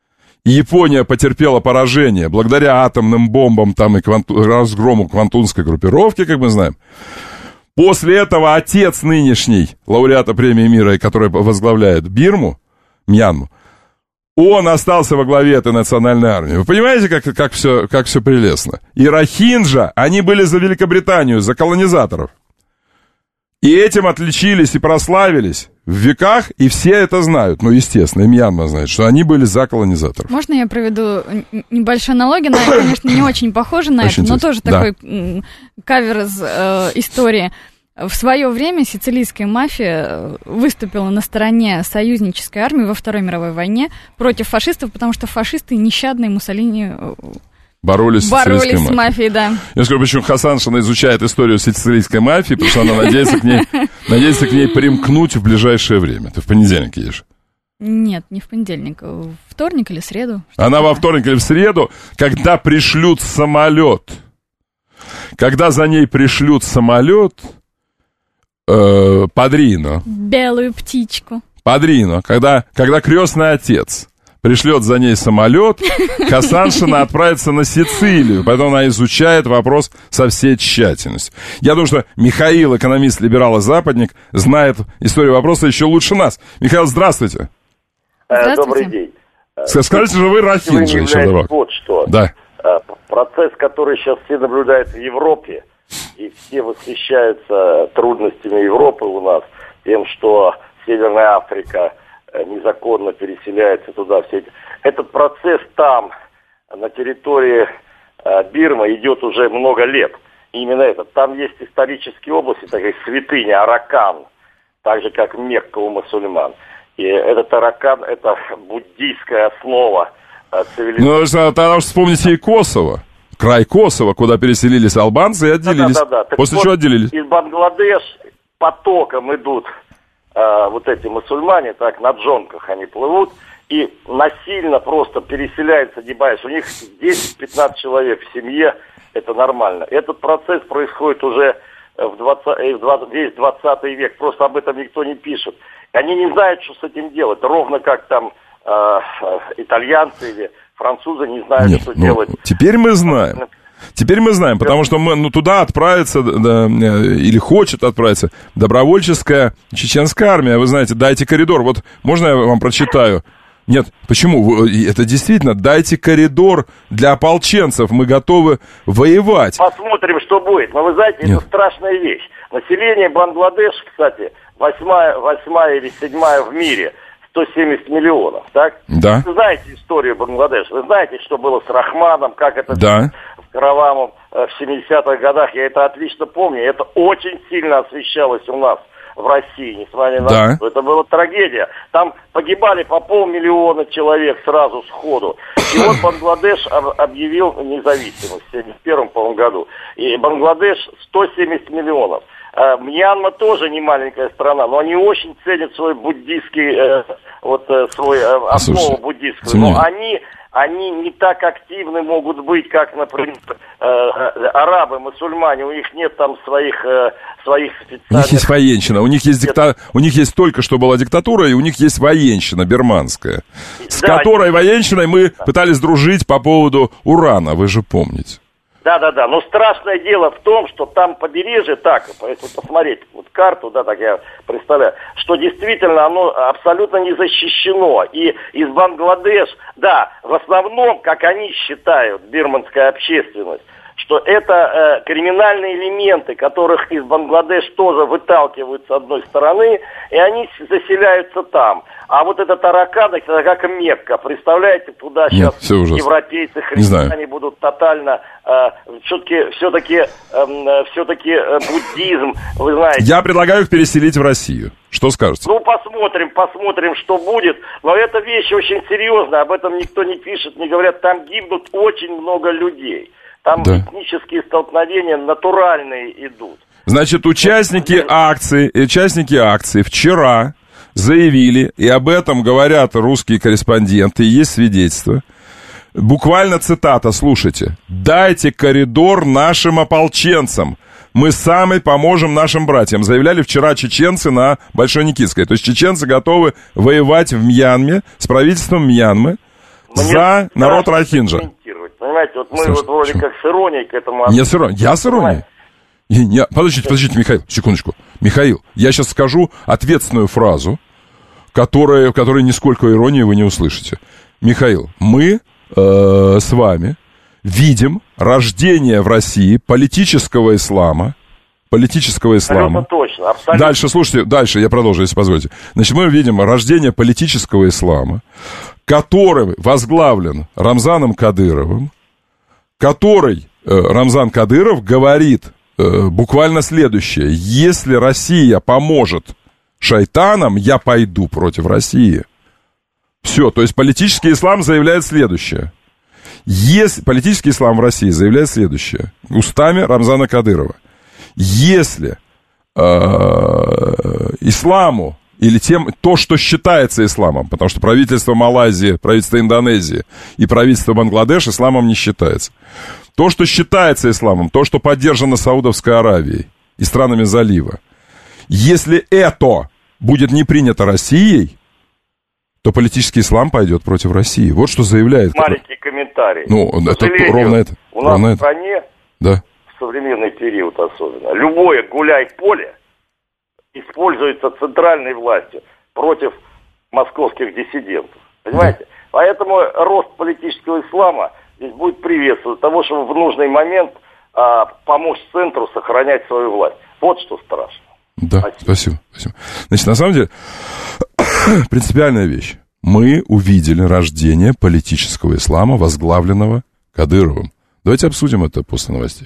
и Япония потерпела поражение благодаря атомным бомбам там, и разгрому квантунской группировки, как мы знаем, после этого отец нынешний лауреата премии мира, который возглавляет Мьянму, он остался во главе этой национальной армии. Вы понимаете, как все прелестно? И рохинджа, они были за Великобританию, за колонизаторов. И этим отличились и прославились в веках, и все это знают. Ну, естественно, и Мьянма знает, что они были за колонизаторов. Можно я проведу небольшую аналогию? Она, конечно, не очень похожа на это, но тоже такой кавер из истории. В свое время сицилийская мафия выступила на стороне союзнической армии во Второй мировой войне против фашистов, потому что фашисты нещадно и Муссолини боролись с мафией, да. Я скажу, почему Хасаншина изучает историю сицилийской мафии, потому что она надеется к ней примкнуть в ближайшее время. Ты в понедельник едешь? Нет, не в понедельник. Вторник или среду. Она во вторник или в среду, когда пришлют самолет. Когда за ней пришлют самолет, Падрино. Белую птичку. Падрино, когда крестный отец пришлет за ней самолет, Хасаншина отправится на Сицилию, поэтому она изучает вопрос со всей тщательностью. Я думаю, что Михаил, экономист, либерал и западник, знает историю вопроса еще лучше нас. Михаил, здравствуйте. Добрый день. Скажите же, вы рохинджа еще добавок. Вот что. Да. Процесс, который сейчас все наблюдают в Европе, и все восхищаются трудностями Европы у нас, тем, что Северная Африка незаконно переселяется туда. Этот процесс там, на территории Бирмы, идет уже много лет. И именно этот. Там есть исторические области, такая святыня Аракан, так же, как Мекка у мусульман. И этот Аракан, это буддийская основа цивилизации. Ну, тогда уж вспомните и Косово. Край Косово, куда переселились албанцы и отделились. Да. После чего отделились? Из Бангладеш потоком идут вот эти мусульмане, так, на джонках они плывут, и насильно просто переселяются, дебаешь. У них 10-15 человек в семье, это нормально. Этот процесс происходит уже весь 20 век, просто об этом никто не пишет. Они не знают, что с этим делать, ровно как там итальянцы или французы не знают, что делать. Теперь мы знаем, потому что туда отправится, или хочет отправиться добровольческая чеченская армия. Вы знаете, дайте коридор. Вот можно я вам прочитаю? Нет, почему? Это действительно, дайте коридор для ополченцев, мы готовы воевать. Посмотрим, что будет. Но вы знаете, это страшная вещь. Население Бангладеш, кстати, 8-я или 7-я в мире, 170 миллионов, так? Да. Вы знаете историю Бангладеша, вы знаете, что было с Рахманом, как это в кровавом в 70-х годах, я это отлично помню, это очень сильно освещалось у нас в России, несмотря на то, это была трагедия. Там погибали по 500 000 человек сразу сходу. И вот Бангладеш объявил независимость в 1971, по-моему, году. И Бангладеш 170 миллионов. Мьянма тоже не маленькая страна, но они очень ценят свой буддийский, свой основу буддийскую. Но они не так активны могут быть, как, например, арабы, мусульмане. У них нет там своих специальных... У них есть военщина, у них есть только что была диктатура, и у них есть военщина бирманская, с которой военщиной мы пытались дружить по поводу урана, вы же помните. Да. Но страшное дело в том, что там побережье, так, если посмотреть вот карту, да, так я представляю, что действительно оно абсолютно не защищено. И из Бангладеш, да, в основном, как они считают, бирманская общественность, что это криминальные элементы, которых из Бангладеш тоже выталкивают с одной стороны, и они заселяются там. А вот этот Аракан, это как Мекка. Представляете, туда сейчас европейцы, христиане будут тотально... Все-таки буддизм, вы знаете... Я предлагаю их переселить в Россию. Что скажете? Ну, посмотрим, что будет. Но эта вещь очень серьезная, об этом никто не пишет, не говорят. Там гибнут очень много людей. Там этнические столкновения натуральные идут. Значит, участники акции вчера заявили, и об этом говорят русские корреспонденты, и есть свидетельства. Буквально цитата, слушайте. «Дайте коридор нашим ополченцам. Мы сами поможем нашим братьям», заявляли вчера чеченцы на Большой Никитской. То есть чеченцы готовы воевать в Мьянме с правительством Мьянмы. за народ Рохинджа. Понимаете, вот мы вот вроде как с иронией к этому... Не с иронией, я с иронией. Подождите, Михаил, секундочку. Михаил, я сейчас скажу ответственную фразу, в которой нисколько иронии вы не услышите. Михаил, мы с вами видим рождение в России политического ислама. Абсолютно точно, абсолютно. Дальше, слушайте, я продолжу, если позволите. Значит, мы видим рождение политического ислама, который возглавлен Рамзаном Кадыровым, который Рамзан Кадыров говорит буквально следующее: если Россия поможет шайтанам, я пойду против России. Все, то есть политический ислам заявляет следующее. Политический ислам в России заявляет следующее устами Рамзана Кадырова. Если исламу или то, что считается исламом, потому что правительство Малайзии, правительство Индонезии и правительство Бангладеш исламом не считается. То, что считается исламом, то, что поддержано Саудовской Аравией и странами залива, если это будет не принято Россией, то политический ислам пойдет против России. Вот что заявляет. Маленький комментарий. Это ровно это. У нас в стране, в современный период особенно, любое гуляй-поле используется центральной властью против московских диссидентов. Понимаете? Поэтому рост политического ислама здесь будет приветствовать того, чтобы в нужный момент помочь центру сохранять свою власть. Вот что страшно. Да, спасибо. Значит, на самом деле, принципиальная вещь. Мы увидели рождение политического ислама, возглавленного Кадыровым. Давайте обсудим это после новостей.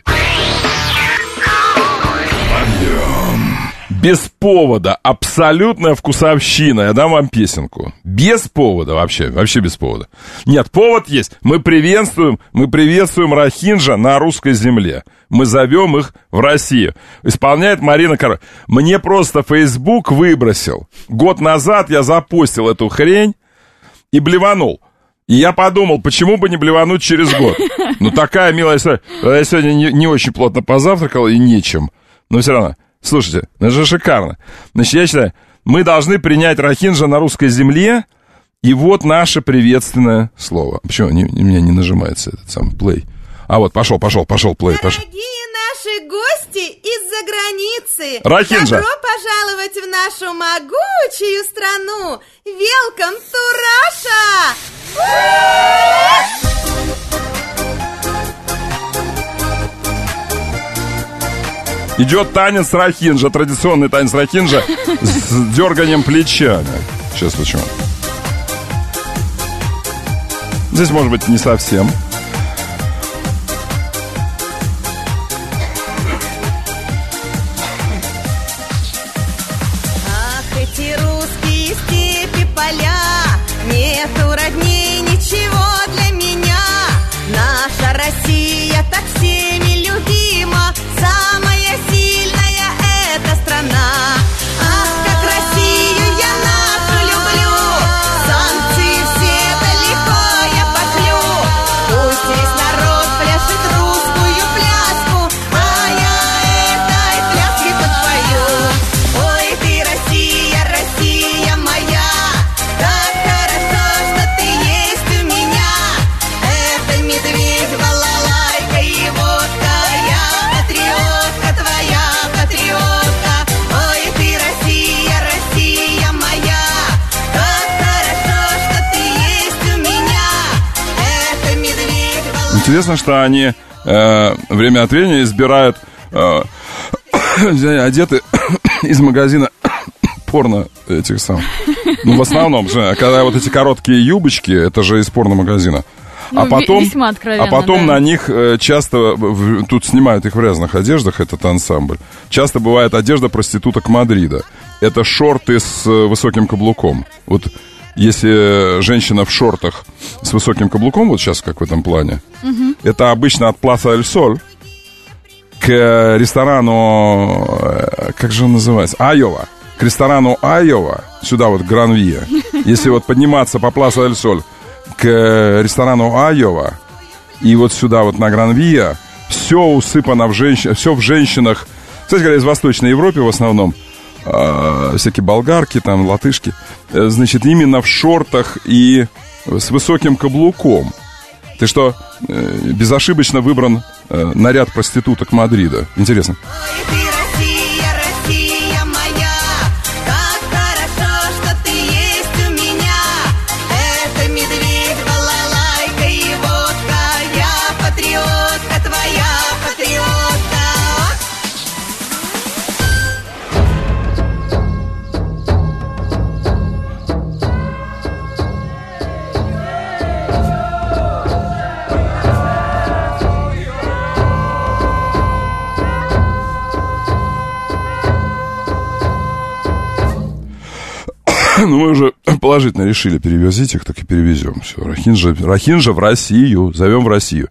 Без повода, абсолютная вкусовщина. Я дам вам песенку. Без повода, вообще без повода. Нет, повод есть. Мы приветствуем Рохинджа на русской земле. Мы зовем их в Россию. Исполняет Марина Король. Мне просто Facebook выбросил. Год назад я запустил эту хрень и блеванул. И я подумал, почему бы не блевануть через год? Ну, такая милая история. Я сегодня не очень плотно позавтракал и нечем. Но все равно. Слушайте, это же шикарно. Значит, я считаю, мы должны принять Рохинджа на русской земле, и вот наше приветственное слово. Почему у меня не нажимается этот самый плей? А вот, пошел, плей, пошел. Дорогие наши гости из-за границы, Рохинджа. Добро пожаловать в нашу могучую страну. Welcome to Russia! Идет танец Рохинджа, традиционный танец Рохинджа с дерганием плечами. Сейчас почему? Здесь, может быть, не совсем. Ах, эти русские степи, поля, нету родней ничего для меня. Наша Россия так всеми любима, самая сильная эта страна. Ах, как Россию я нашу люблю, санкции все далеко я пошлю. Пусть весь народ пляшет русскую пляску, а я этой пляски подпою. Ой, ты Россия, Россия моя, так хорошо, что ты есть у меня. Это медведь, балалайка и водка, я патриотка, твоя патриотка. Ой, ты Россия, Россия моя, так хорошо, что ты есть у меня. Это медведь, балалайка. Интересно, что они время от времени избирают одеты из магазина порно этих самых. Ну, в основном же, когда вот эти короткие юбочки, это же из порно-магазина. Ну, а потом да. На них часто, тут снимают их в разных одеждах, этот ансамбль. Часто бывает одежда проституток Мадрида. Это шорты с высоким каблуком. Вот если женщина в шортах с высоким каблуком, вот сейчас как в этом плане, это обычно от Пласа Эль Соль к ресторану, как же он называется, Айова. К ресторану Айова, сюда вот Гранвия. Если вот подниматься по Пласа Эль Соль к ресторану Айова и вот сюда вот на Гранвия, все усыпано все в женщинах. Кстати говоря, из Восточной Европы в основном, всякие болгарки, там, латышки, значит, именно в шортах и с высоким каблуком. Ты что, безошибочно выбран наряд проституток Мадрида? Интересно. Ну, мы уже положительно решили перевозить их, так и перевезем. Все, Рохинджа в Россию, зовем в Россию.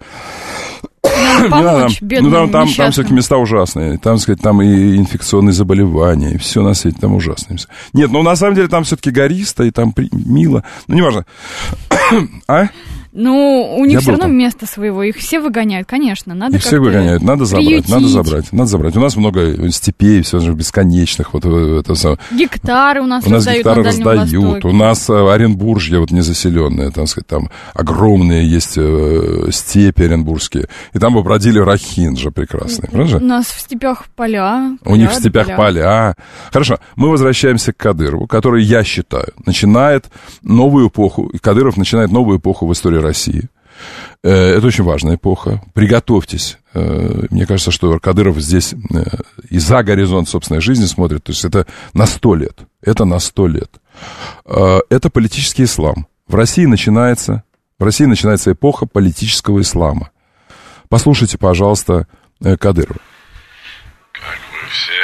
Помочь бедным, там все-таки места ужасные. Там, сказать, там и инфекционные заболевания, и все на свете там ужасное. Нет, ну, на самом деле, там все-таки гористо, и там мило. Ну, неважно. А? Ну, у них все равно место своего, их все выгоняют, конечно. Надо их всех выгоняют, надо забрать. У нас много степей, все же бесконечных. Вот, гектары у нас гектары раздают. У нас Оренбуржье вот незаселенное, там, сказать, там огромные есть степи оренбургские. И там бы бродили рохинджа прекрасные, правда? У нас в степях поля. У них в степях поля. Хорошо, мы возвращаемся к Кадырову, который, я считаю, начинает новую эпоху, Кадыров начинает новую эпоху в истории России. Это очень важная эпоха. Приготовьтесь. Мне кажется, что Кадыров здесь и за горизонт собственной жизни смотрит. То есть это на 100 лет. Это на 100 лет. Это политический ислам. В России начинается эпоха политического ислама. Послушайте, пожалуйста, Кадырова. Как вы все,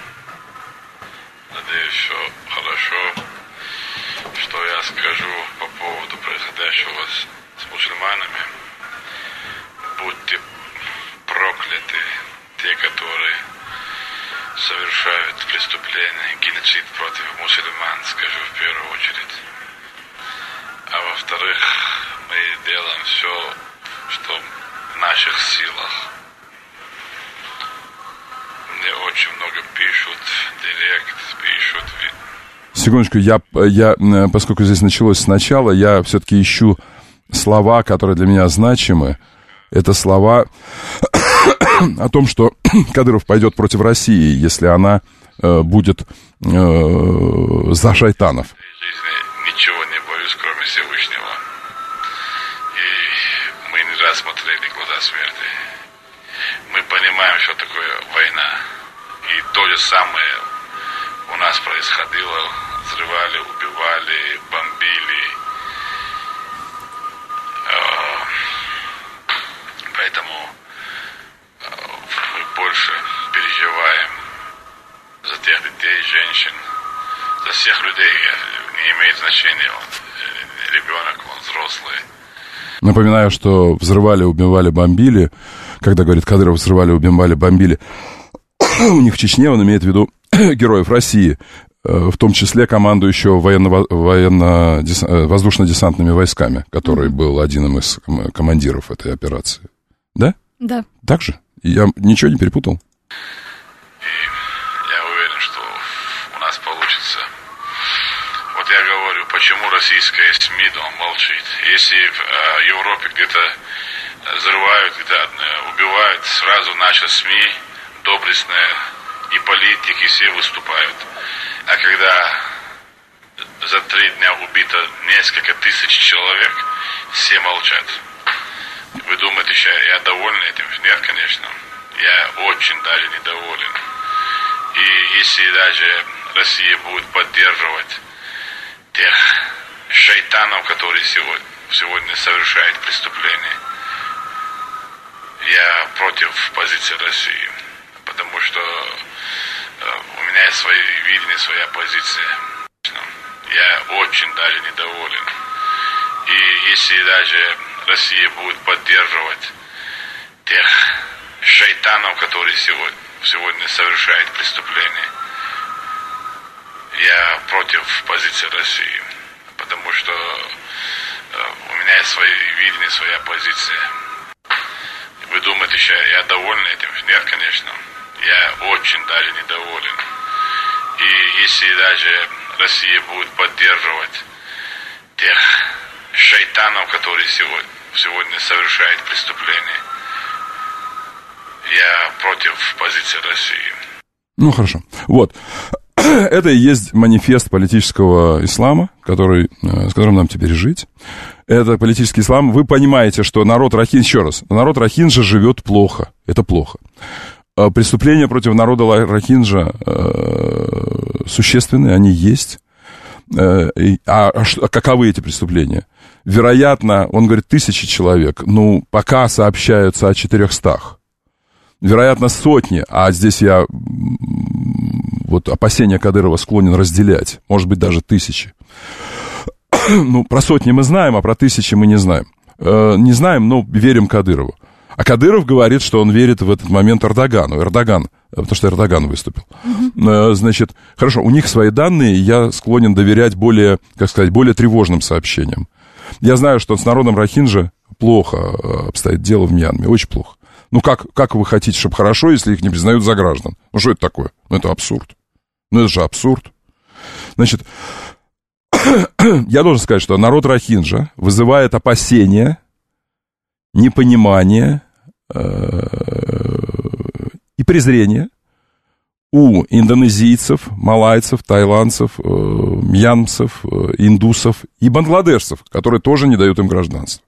надеюсь, все хорошо. Что я скажу по поводу происходящего с мусульманами? Будьте прокляты те, которые совершают преступления, геноцид против мусульман, скажу в первую очередь. А во-вторых, мы делаем все, что в наших силах. Мне очень много пишут, директ пишут. Секундочку, я, поскольку здесь началось сначала, я все-таки ищу слова, которые для меня значимы. Это слова о том, что Кадыров пойдет против России, если она будет за шайтанов. В жизни ничего не боюсь, кроме Всевышнего. И мы не раз смотрели глаза смерти. Мы понимаем, что такое война. И то же самое у нас происходило. Взрывали, убивали, бомбили. Поэтому мы больше переживаем за тех детей, женщин, за всех людей. Не имеет значения, он ребенок, он взрослый. Напоминаю, что взрывали, убивали, бомбили. Когда говорит Кадыров, взрывали, убивали, бомбили, у них в Чечне он имеет в виду героев России, в том числе командующего воздушно-десантными войсками, который был одним из командиров этой операции. Да? Да. Так же? Я ничего не перепутал? И я уверен, что у нас получится. Вот я говорю, почему российская СМИ молчит. Если в Европе где-то взрывают, где-то убивают, сразу наши СМИ доблестные и политики все выступают. А когда за 3 дня убито несколько тысяч человек, все молчат. Вы думаете, что я доволен этим? Нет, конечно. Я очень даже недоволен. И если даже Россия будет поддерживать тех шайтанов, которые сегодня совершают преступления, я против позиции России. Потому что у меня есть свои видения, своя позиция. Я очень даже недоволен. И если даже Россия будет поддерживать тех шайтанов, которые сегодня совершают преступления, я против позиции России. Потому что у меня есть свои видения, своя позиция. Вы думаете, что я доволен этим? Нет, конечно. Я очень даже недоволен. И если даже Россия будет поддерживать тех шайтанов, которые сегодня совершают преступления. Я против позиции России. Ну, хорошо. Вот. Это и есть манифест политического ислама, с которым нам теперь жить. Это политический ислам. Вы понимаете, что народ Рохинджа, еще раз, народ Рохинджа живет плохо. Это плохо. Преступления против народа Рохинджа существенные, они есть. Каковы эти преступления? Вероятно, он говорит, 1000 человек. Ну, пока сообщаются о 400. Вероятно, сотни. А здесь я вот опасения Кадырова склонен разделять. Может быть, даже 1000. Ну, про сотни мы знаем, а про 1000 мы не знаем. Не знаем, но верим Кадырову. А Кадыров говорит, что он верит в этот момент Эрдогану. Потому что Эрдоган выступил. Значит, хорошо, у них свои данные, я склонен доверять более тревожным сообщениям. Я знаю, что с народом Рохинджа плохо обстоит дело в Мьянме, очень плохо. Ну, как вы хотите, чтобы хорошо, если их не признают за граждан? Ну, что это такое? Ну, это абсурд. Ну, это же абсурд. Значит, я должен сказать, что народ Рохинджа вызывает опасения, непонимание и презрение у индонезийцев, малайцев, тайландцев, мьянмцев, индусов и бангладешцев, которые тоже не дают им гражданство.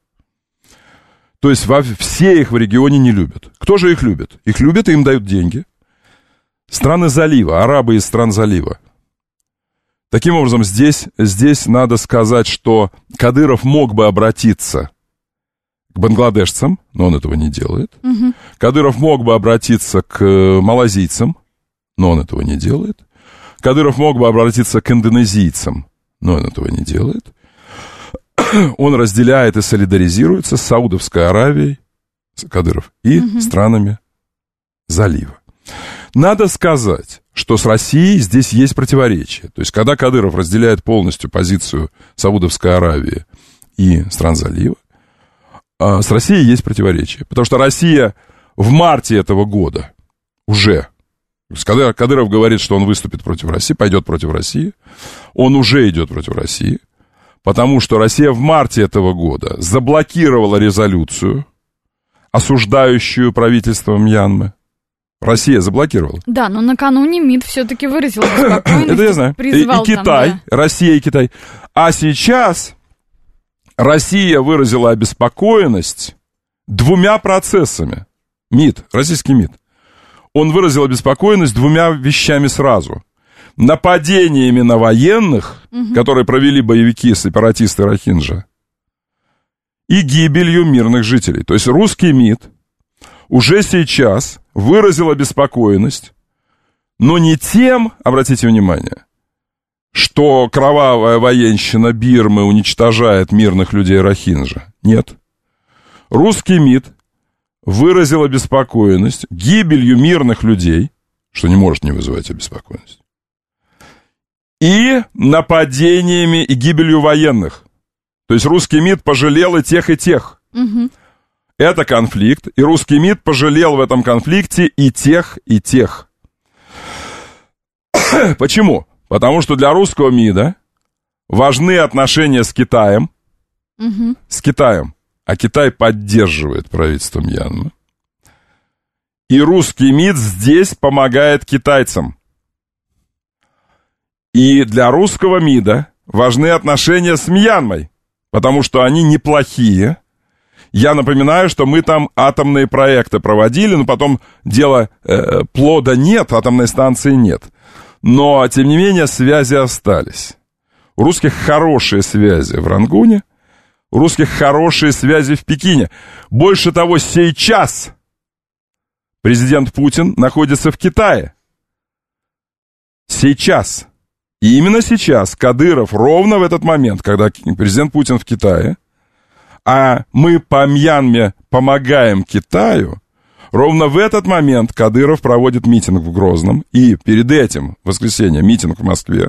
То есть все их в регионе не любят. Кто же их любит? Их любят и им дают деньги. Страны залива, арабы из стран залива. Таким образом, здесь надо сказать, что Кадыров мог бы обратиться к бангладешцам, но он этого не делает. Угу. Кадыров мог бы обратиться к малазийцам, но он этого не делает. Кадыров мог бы обратиться к индонезийцам, но он этого не делает. Он разделяет и солидаризируется с Саудовской Аравией, Кадыров, и странами залива. Надо сказать, что с Россией здесь есть противоречие. То есть, когда Кадыров разделяет полностью позицию Саудовской Аравии и стран залива, с Россией есть противоречие. Потому что Россия в марте этого года уже, когда Кадыров говорит, что он выступит против России, пойдет против России, он уже идет против России, потому что Россия в марте этого года заблокировала резолюцию, осуждающую правительство Мьянмы. Россия заблокировала. Да, но накануне МИД все-таки выразил беспокойность. Это я знаю. И Китай, там, да. Россия и Китай. А сейчас Россия выразила обеспокоенность 2 процессами. МИД, российский МИД. Он выразил обеспокоенность 2 вещами сразу. Нападениями на военных, которые провели боевики, сепаратисты Рохинджа, и гибелью мирных жителей. То есть русский МИД уже сейчас выразил обеспокоенность, но не тем, обратите внимание, что кровавая военщина Бирмы уничтожает мирных людей Рохинджа. Нет. Русский МИД выразил обеспокоенность гибелью мирных людей, что не может не вызывать обеспокоенность, и нападениями и гибелью военных. То есть русский МИД пожалел и тех, и тех. Угу. Это конфликт, и русский МИД пожалел в этом конфликте и тех, и тех. Почему? Потому что для русского МИДа важны отношения с Китаем. Угу. С Китаем. А Китай поддерживает правительство Мьянмы. И русский МИД здесь помогает китайцам. И для русского МИДа важны отношения с Мьянмой, потому что они неплохие. Я напоминаю, что мы там атомные проекты проводили, но потом дела плода нет, атомной станции нет. Но, тем не менее, связи остались. У русских хорошие связи в Рангуне, у русских хорошие связи в Пекине. Больше того, сейчас президент Путин находится в Китае. Сейчас. И именно сейчас Кадыров, ровно в этот момент, когда президент Путин в Китае, а мы по Мьянме помогаем Китаю, ровно в этот момент Кадыров проводит митинг в Грозном, и перед этим, в воскресенье, митинг в Москве,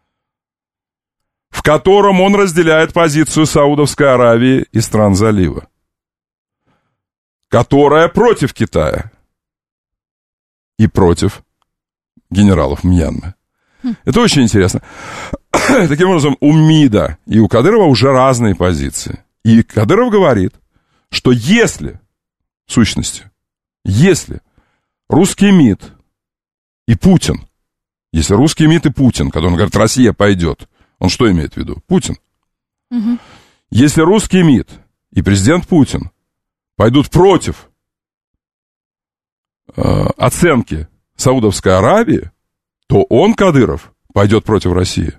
в котором он разделяет позицию Саудовской Аравии и стран залива, которая против Китая и против генералов Мьянмы. Это очень интересно. Таким образом, у МИДа и у Кадырова уже разные позиции. И Кадыров говорит, что если, в сущности, если русский МИД и Путин, если русский МИД и Путин, когда он говорит, Россия пойдет, он что имеет в виду? Путин. Угу. Если русский МИД и президент Путин пойдут против оценки Саудовской Аравии, то он, Кадыров, пойдет против России.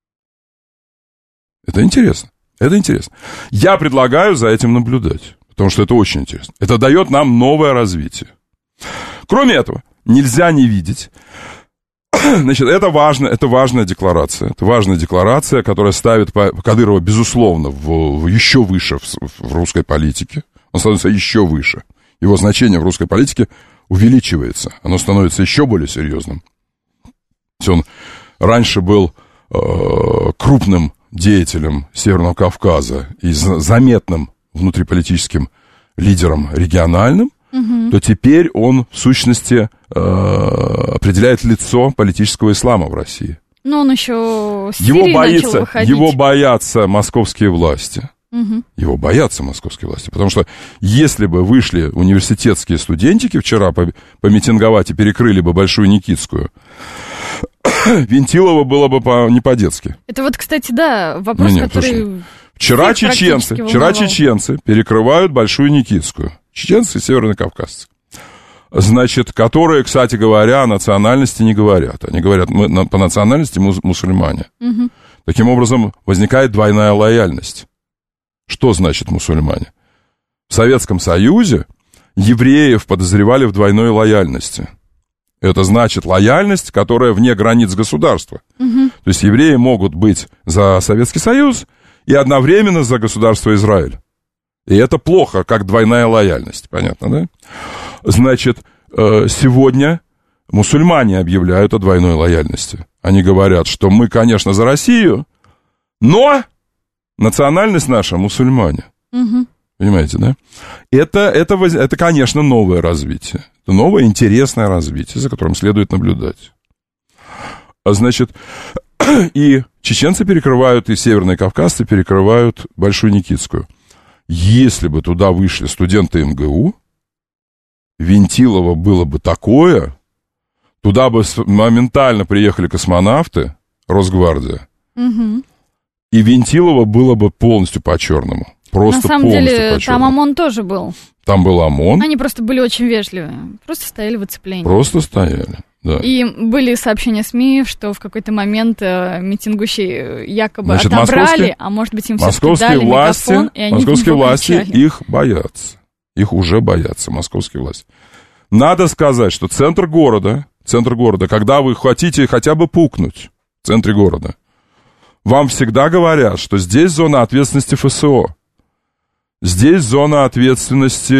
Это интересно. Это интересно. Я предлагаю за этим наблюдать, потому что это очень интересно. Это дает нам новое развитие. Кроме этого, нельзя не видеть. Значит, это важная декларация. Это важная декларация, которая ставит Кадырова, безусловно, еще выше в русской политике. Он становится еще выше. Его значение в русской политике увеличивается. Оно становится еще более серьезным. Он раньше был крупным деятелем Северного Кавказа и заметным внутриполитическим лидером региональным, то теперь он, в сущности, определяет лицо политического ислама в России. Но он еще с Сирии начал выходить. Его боятся московские власти. Его боятся московские власти. Потому что если бы вышли университетские студентики вчера помитинговать и перекрыли бы Большую Никитскую, Вентилова было бы не по-детски. Это вот, кстати, да, вопрос, который... Вчера чеченцы перекрывают Большую Никитскую. Чеченцы и севернокавказцы. Значит, которые, кстати говоря, о национальности не говорят. Они говорят, мы по национальности мусульмане. Угу. Таким образом, возникает двойная лояльность. Что значит мусульмане? В Советском Союзе евреев подозревали в двойной лояльности. Это значит лояльность, которая вне границ государства. Угу. То есть евреи могут быть за Советский Союз и одновременно за государство Израиль. И это плохо, как двойная лояльность. Понятно, да? Значит, сегодня мусульмане объявляют о двойной лояльности. Они говорят, что мы, конечно, за Россию, но национальность наша мусульмане. Угу. Понимаете, да? Это, конечно, новое развитие. Это новое интересное развитие, за которым следует наблюдать. Значит, и чеченцы перекрывают, и северные кавказцы перекрывают Большую Никитскую. Если бы туда вышли студенты МГУ, Вентилова было бы такое, туда бы моментально приехали космонавты, Росгвардия, угу. И Вентилова было бы полностью по-черному. Просто на самом деле, там ОМОН тоже был. Там был ОМОН. Они просто были очень вежливы. Просто стояли в оцеплении. Просто стояли, да. И были сообщения СМИ, что в какой-то момент митингующие якобы отобрали, а может быть, им все-таки дали мегафон, и они московские власти их боятся. Их уже боятся, московские власти. Надо сказать, что центр города, когда вы хотите хотя бы пукнуть в центре города, вам всегда говорят, что здесь зона ответственности ФСО. Здесь зона ответственности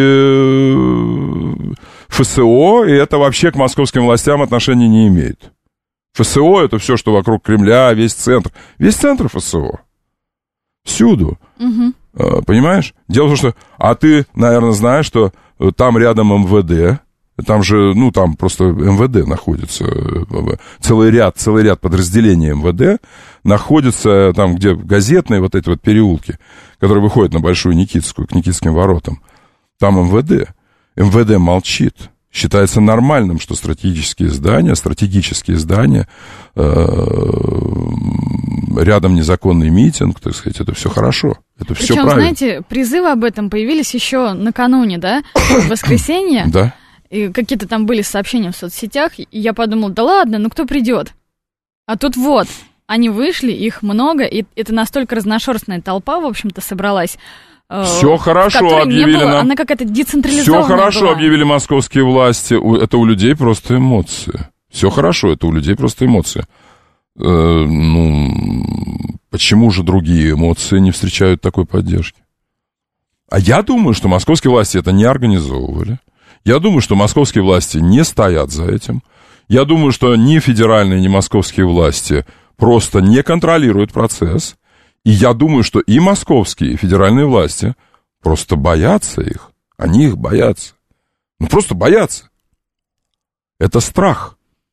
ФСО, и это вообще к московским властям отношения не имеет. ФСО — это все, что вокруг Кремля, весь центр. Весь центр ФСО. Всюду. Угу. Понимаешь? Дело в том, что... А ты, наверное, знаешь, что там рядом МВД. Там же, там просто МВД находится. Целый ряд подразделений МВД находится там, где газетные вот эти вот переулки, которые выходят на Большую Никитскую, к Никитским воротам. Там МВД. МВД молчит. Считается нормальным, что стратегические здания, рядом незаконный митинг, так сказать, это все хорошо. Это все правильно. Причем, знаете, призывы об этом появились еще накануне, да, в воскресенье. Да. И какие-то там были сообщения в соцсетях, и я подумала, да ладно, кто придет? А тут вот, они вышли, их много, и это настолько разношерстная толпа, в общем-то, собралась. Все хорошо объявили нам. Она какая-то децентрализованная Все хорошо была. Объявили московские власти. Это у людей просто эмоции. Все хорошо, это у людей просто эмоции. Почему же другие эмоции не встречают такой поддержки? А я думаю, что московские власти это не организовывали. Я думаю, что московские власти не стоят за этим. Я думаю, что ни федеральные, ни московские власти просто не контролируют процесс. И я думаю, что и московские, и федеральные власти просто боятся их. Они их боятся. Просто боятся. Это страх.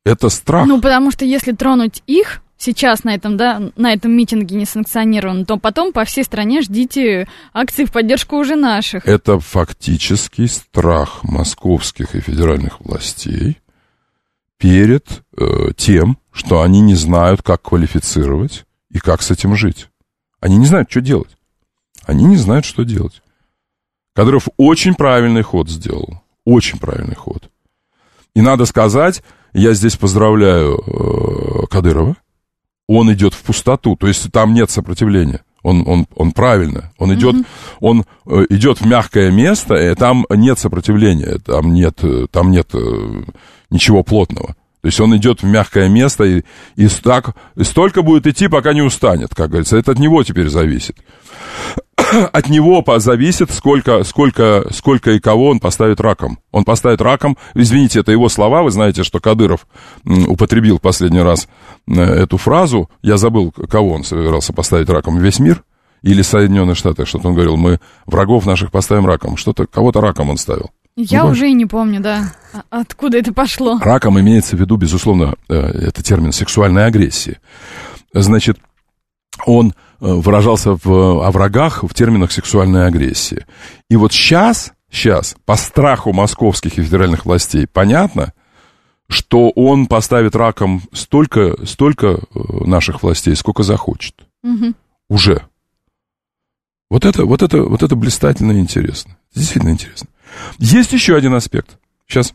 Это страх. Ну, потому что если тронуть их сейчас на этом, да, на этом митинге несанкционированном, то потом по всей стране ждите акции в поддержку уже наших. Это фактически страх московских и федеральных властей перед тем, что они не знают, как квалифицировать и как с этим жить. Они не знают, что делать. Они не знают, что делать. Кадыров очень правильный ход сделал. Очень правильный ход. И надо сказать, я здесь поздравляю Кадырова. Он идет в пустоту, то есть там нет сопротивления. Он правильно. Он идет в мягкое место, и там нет сопротивления, там нет ничего плотного. То есть он идет в мягкое место и столько будет идти, пока не устанет, как говорится. Это от него теперь зависит. От него зависит, сколько и кого он поставит раком. Он поставит раком, извините, это его слова, вы знаете, что Кадыров употребил в последний раз эту фразу, я забыл, кого он собирался поставить раком, весь мир или Соединенные Штаты, что-то он говорил, мы врагов наших поставим раком, кого-то раком он ставил. Я уже и не помню, да, откуда это пошло. Раком имеется в виду, безусловно, это термин сексуальной агрессии. Значит, он выражался о врагах в терминах сексуальной агрессии. И вот сейчас, по страху московских и федеральных властей, понятно, что он поставит раком столько наших властей, сколько захочет. Угу. Уже. Вот это блистательно и интересно. Действительно интересно. Есть еще один аспект. Сейчас.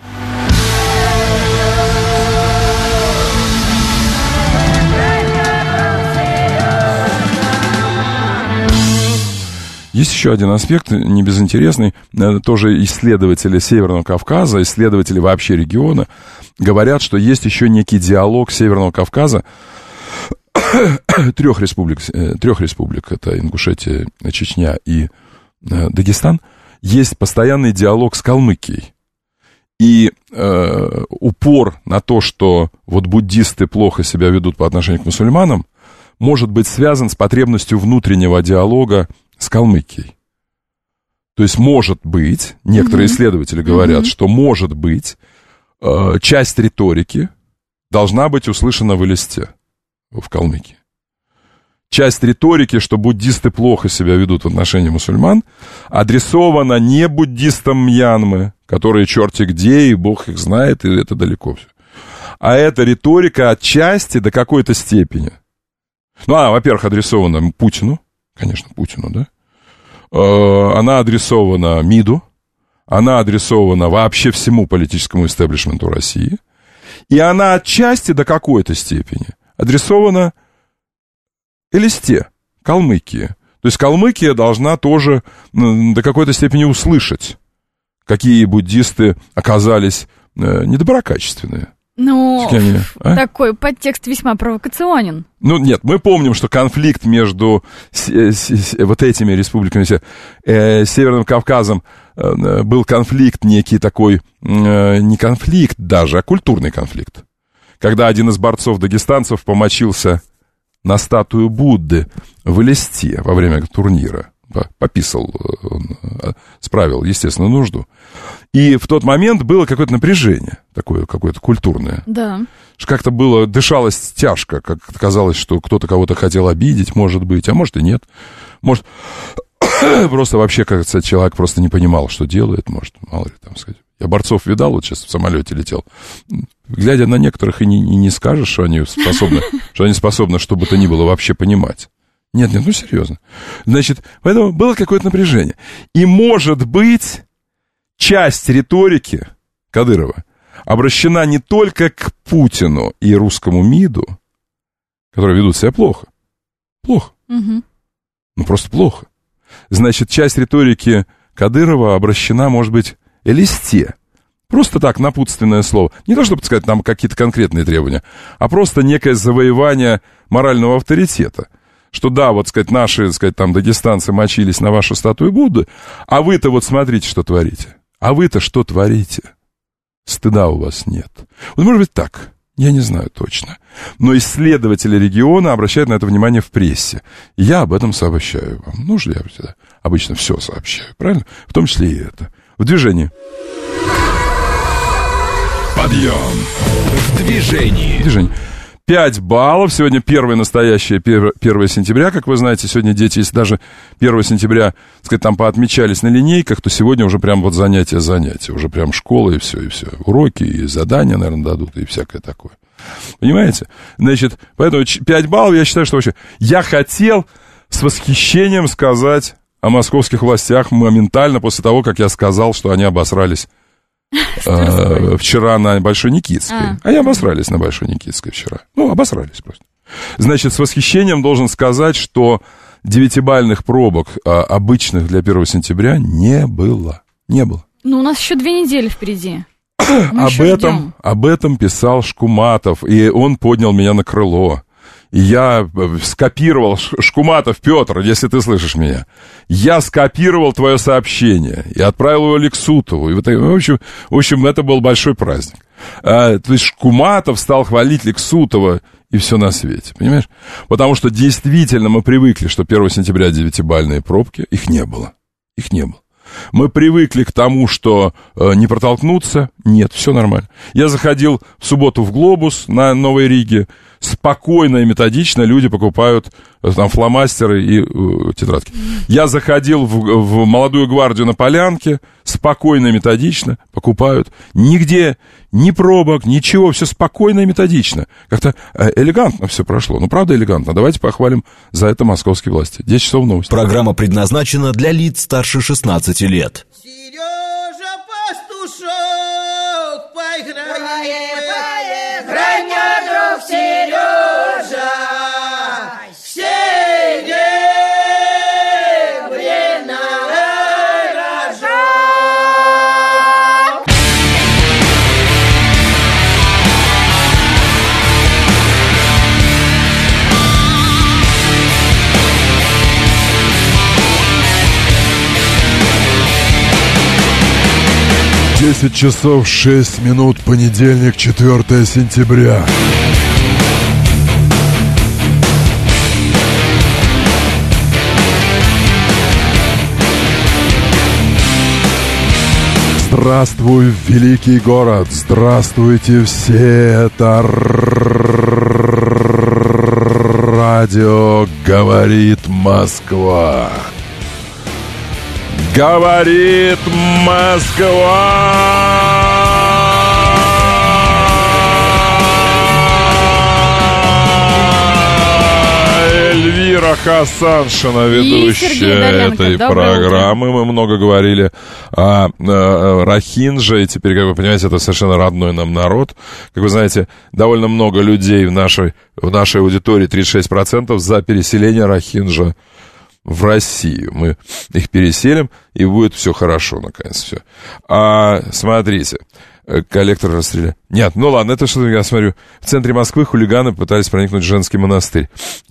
Есть еще один аспект, не безинтересный. Тоже исследователи Северного Кавказа, исследователи вообще региона, говорят, что есть еще некий диалог Северного Кавказа, трех республик, это Ингушетия, Чечня и Дагестан, есть постоянный диалог с Калмыкией. И упор на то, что вот буддисты плохо себя ведут по отношению к мусульманам, может быть связан с потребностью внутреннего диалога с Калмыкией. То есть, может быть, некоторые исследователи говорят, что, может быть, часть риторики должна быть услышана в Элисте, в Калмыкии. Часть риторики, что буддисты плохо себя ведут в отношении мусульман, адресована не буддистам Мьянмы, которые черти где, и Бог их знает, и это далеко все. А эта риторика отчасти до какой-то степени. Во-первых, адресована Путину, конечно, Путину, да? Она адресована МИДу, она адресована вообще всему политическому истеблишменту России, и она отчасти до какой-то степени адресована Элисте, Калмыкии. То есть Калмыкия должна тоже до какой-то степени услышать, какие буддисты оказались недоброкачественные. Такой подтекст весьма провокационен. Нет, мы помним, что конфликт между вот этими республиками, Северным Кавказом, был конфликт некий такой, не конфликт даже, а культурный конфликт. Когда один из борцов дагестанцев помочился на статую Будды в Элисте во время турнира. Пописал, справил, естественно, нужду. И в тот момент было какое-то напряжение, такое какое-то культурное. Да. Как-то было, дышалось тяжко, как казалось, что кто-то кого-то хотел обидеть, может быть, а может и нет. Может, просто вообще, кажется, человек просто не понимал, что делает, может, мало ли там сказать. Я борцов видал, вот сейчас в самолете летел. Глядя на некоторых, и не скажешь, что они способны, что бы то ни было, вообще понимать. Нет, серьезно. Значит, поэтому было какое-то напряжение. И, может быть, часть риторики Кадырова обращена не только к Путину и русскому МИДу, которые ведут себя плохо. Плохо. Угу. Просто плохо. Значит, часть риторики Кадырова обращена, может быть, Элисте. Просто так, напутственное слово. Не то, чтобы сказать нам какие-то конкретные требования, а просто некое завоевание морального авторитета. Что да, вот, сказать, наши, сказать, там, дагестанцы мочились на вашу статую Будды, а вы-то вот смотрите, что творите. А вы-то что творите? Стыда у вас нет. Вот, может быть, так. Я не знаю точно. Но исследователи региона обращают на это внимание в прессе. И я об этом сообщаю вам. Ну, же я всегда обычно все сообщаю, правильно? В том числе и это. В движении. Подъем в движении. 5 баллов. Сегодня первое настоящее 1 сентября. Как вы знаете, сегодня дети, если даже 1 сентября, так сказать, там поотмечались на линейках, то сегодня уже прям вот занятия. Уже прям школа и все. Уроки и задания, наверное, дадут и всякое такое. Понимаете? Значит, поэтому 5 баллов, я считаю, что вообще... Я хотел с восхищением сказать о московских властях моментально после того, как я сказал, что они обосрались вчера на Большой Никитской. Они обосрались на Большой Никитской вчера. Обосрались просто. Значит, с восхищением должен сказать, что 9-бальных пробок обычных для 1 сентября не было. У нас еще 2 недели впереди. Об этом писал Шкуматов, и он поднял меня на крыло. И я скопировал, Шкуматов Петр, если ты слышишь меня, я скопировал твое сообщение и отправил его Лексутову. И в общем, это был большой праздник. То есть Шкуматов стал хвалить Лексутова и все на свете, понимаешь? Потому что действительно мы привыкли, что 1 сентября 9-бальные пробки, их не было. Мы привыкли к тому, что не протолкнуться. Нет, все нормально. Я заходил в субботу в «Глобус» на Новой Риге. Спокойно и методично люди покупают там фломастеры и тетрадки. Я заходил в «Молодую гвардию» на Полянке. Спокойно и методично покупают. Нигде ни пробок, ничего. Все спокойно и методично. Как-то элегантно все прошло. Правда элегантно. Давайте похвалим за это московские власти. 10 часов новости. Программа предназначена для лиц старше 16 лет. Сережа Пастушок, поиграй, мой друг Сережа, серебряная рожок. Десять часов 6 минут, понедельник, 4 сентября. Здравствуй, великий город! Здравствуйте все! Это радио «Говорит Москва». Говорит Москва! Эльвира Хасаншина, ведущая этой программы. Мы много говорили о Рохинже, и теперь, как вы понимаете, это совершенно родной нам народ. Как вы знаете, довольно много людей в нашей аудитории, 36%, за переселение Рохинжа в Россию. Мы их переселим, и будет все хорошо, наконец, все. Смотрите, коллектор расстреляли. Нет, ладно, это что я смотрю. В центре Москвы хулиганы пытались проникнуть в женский монастырь.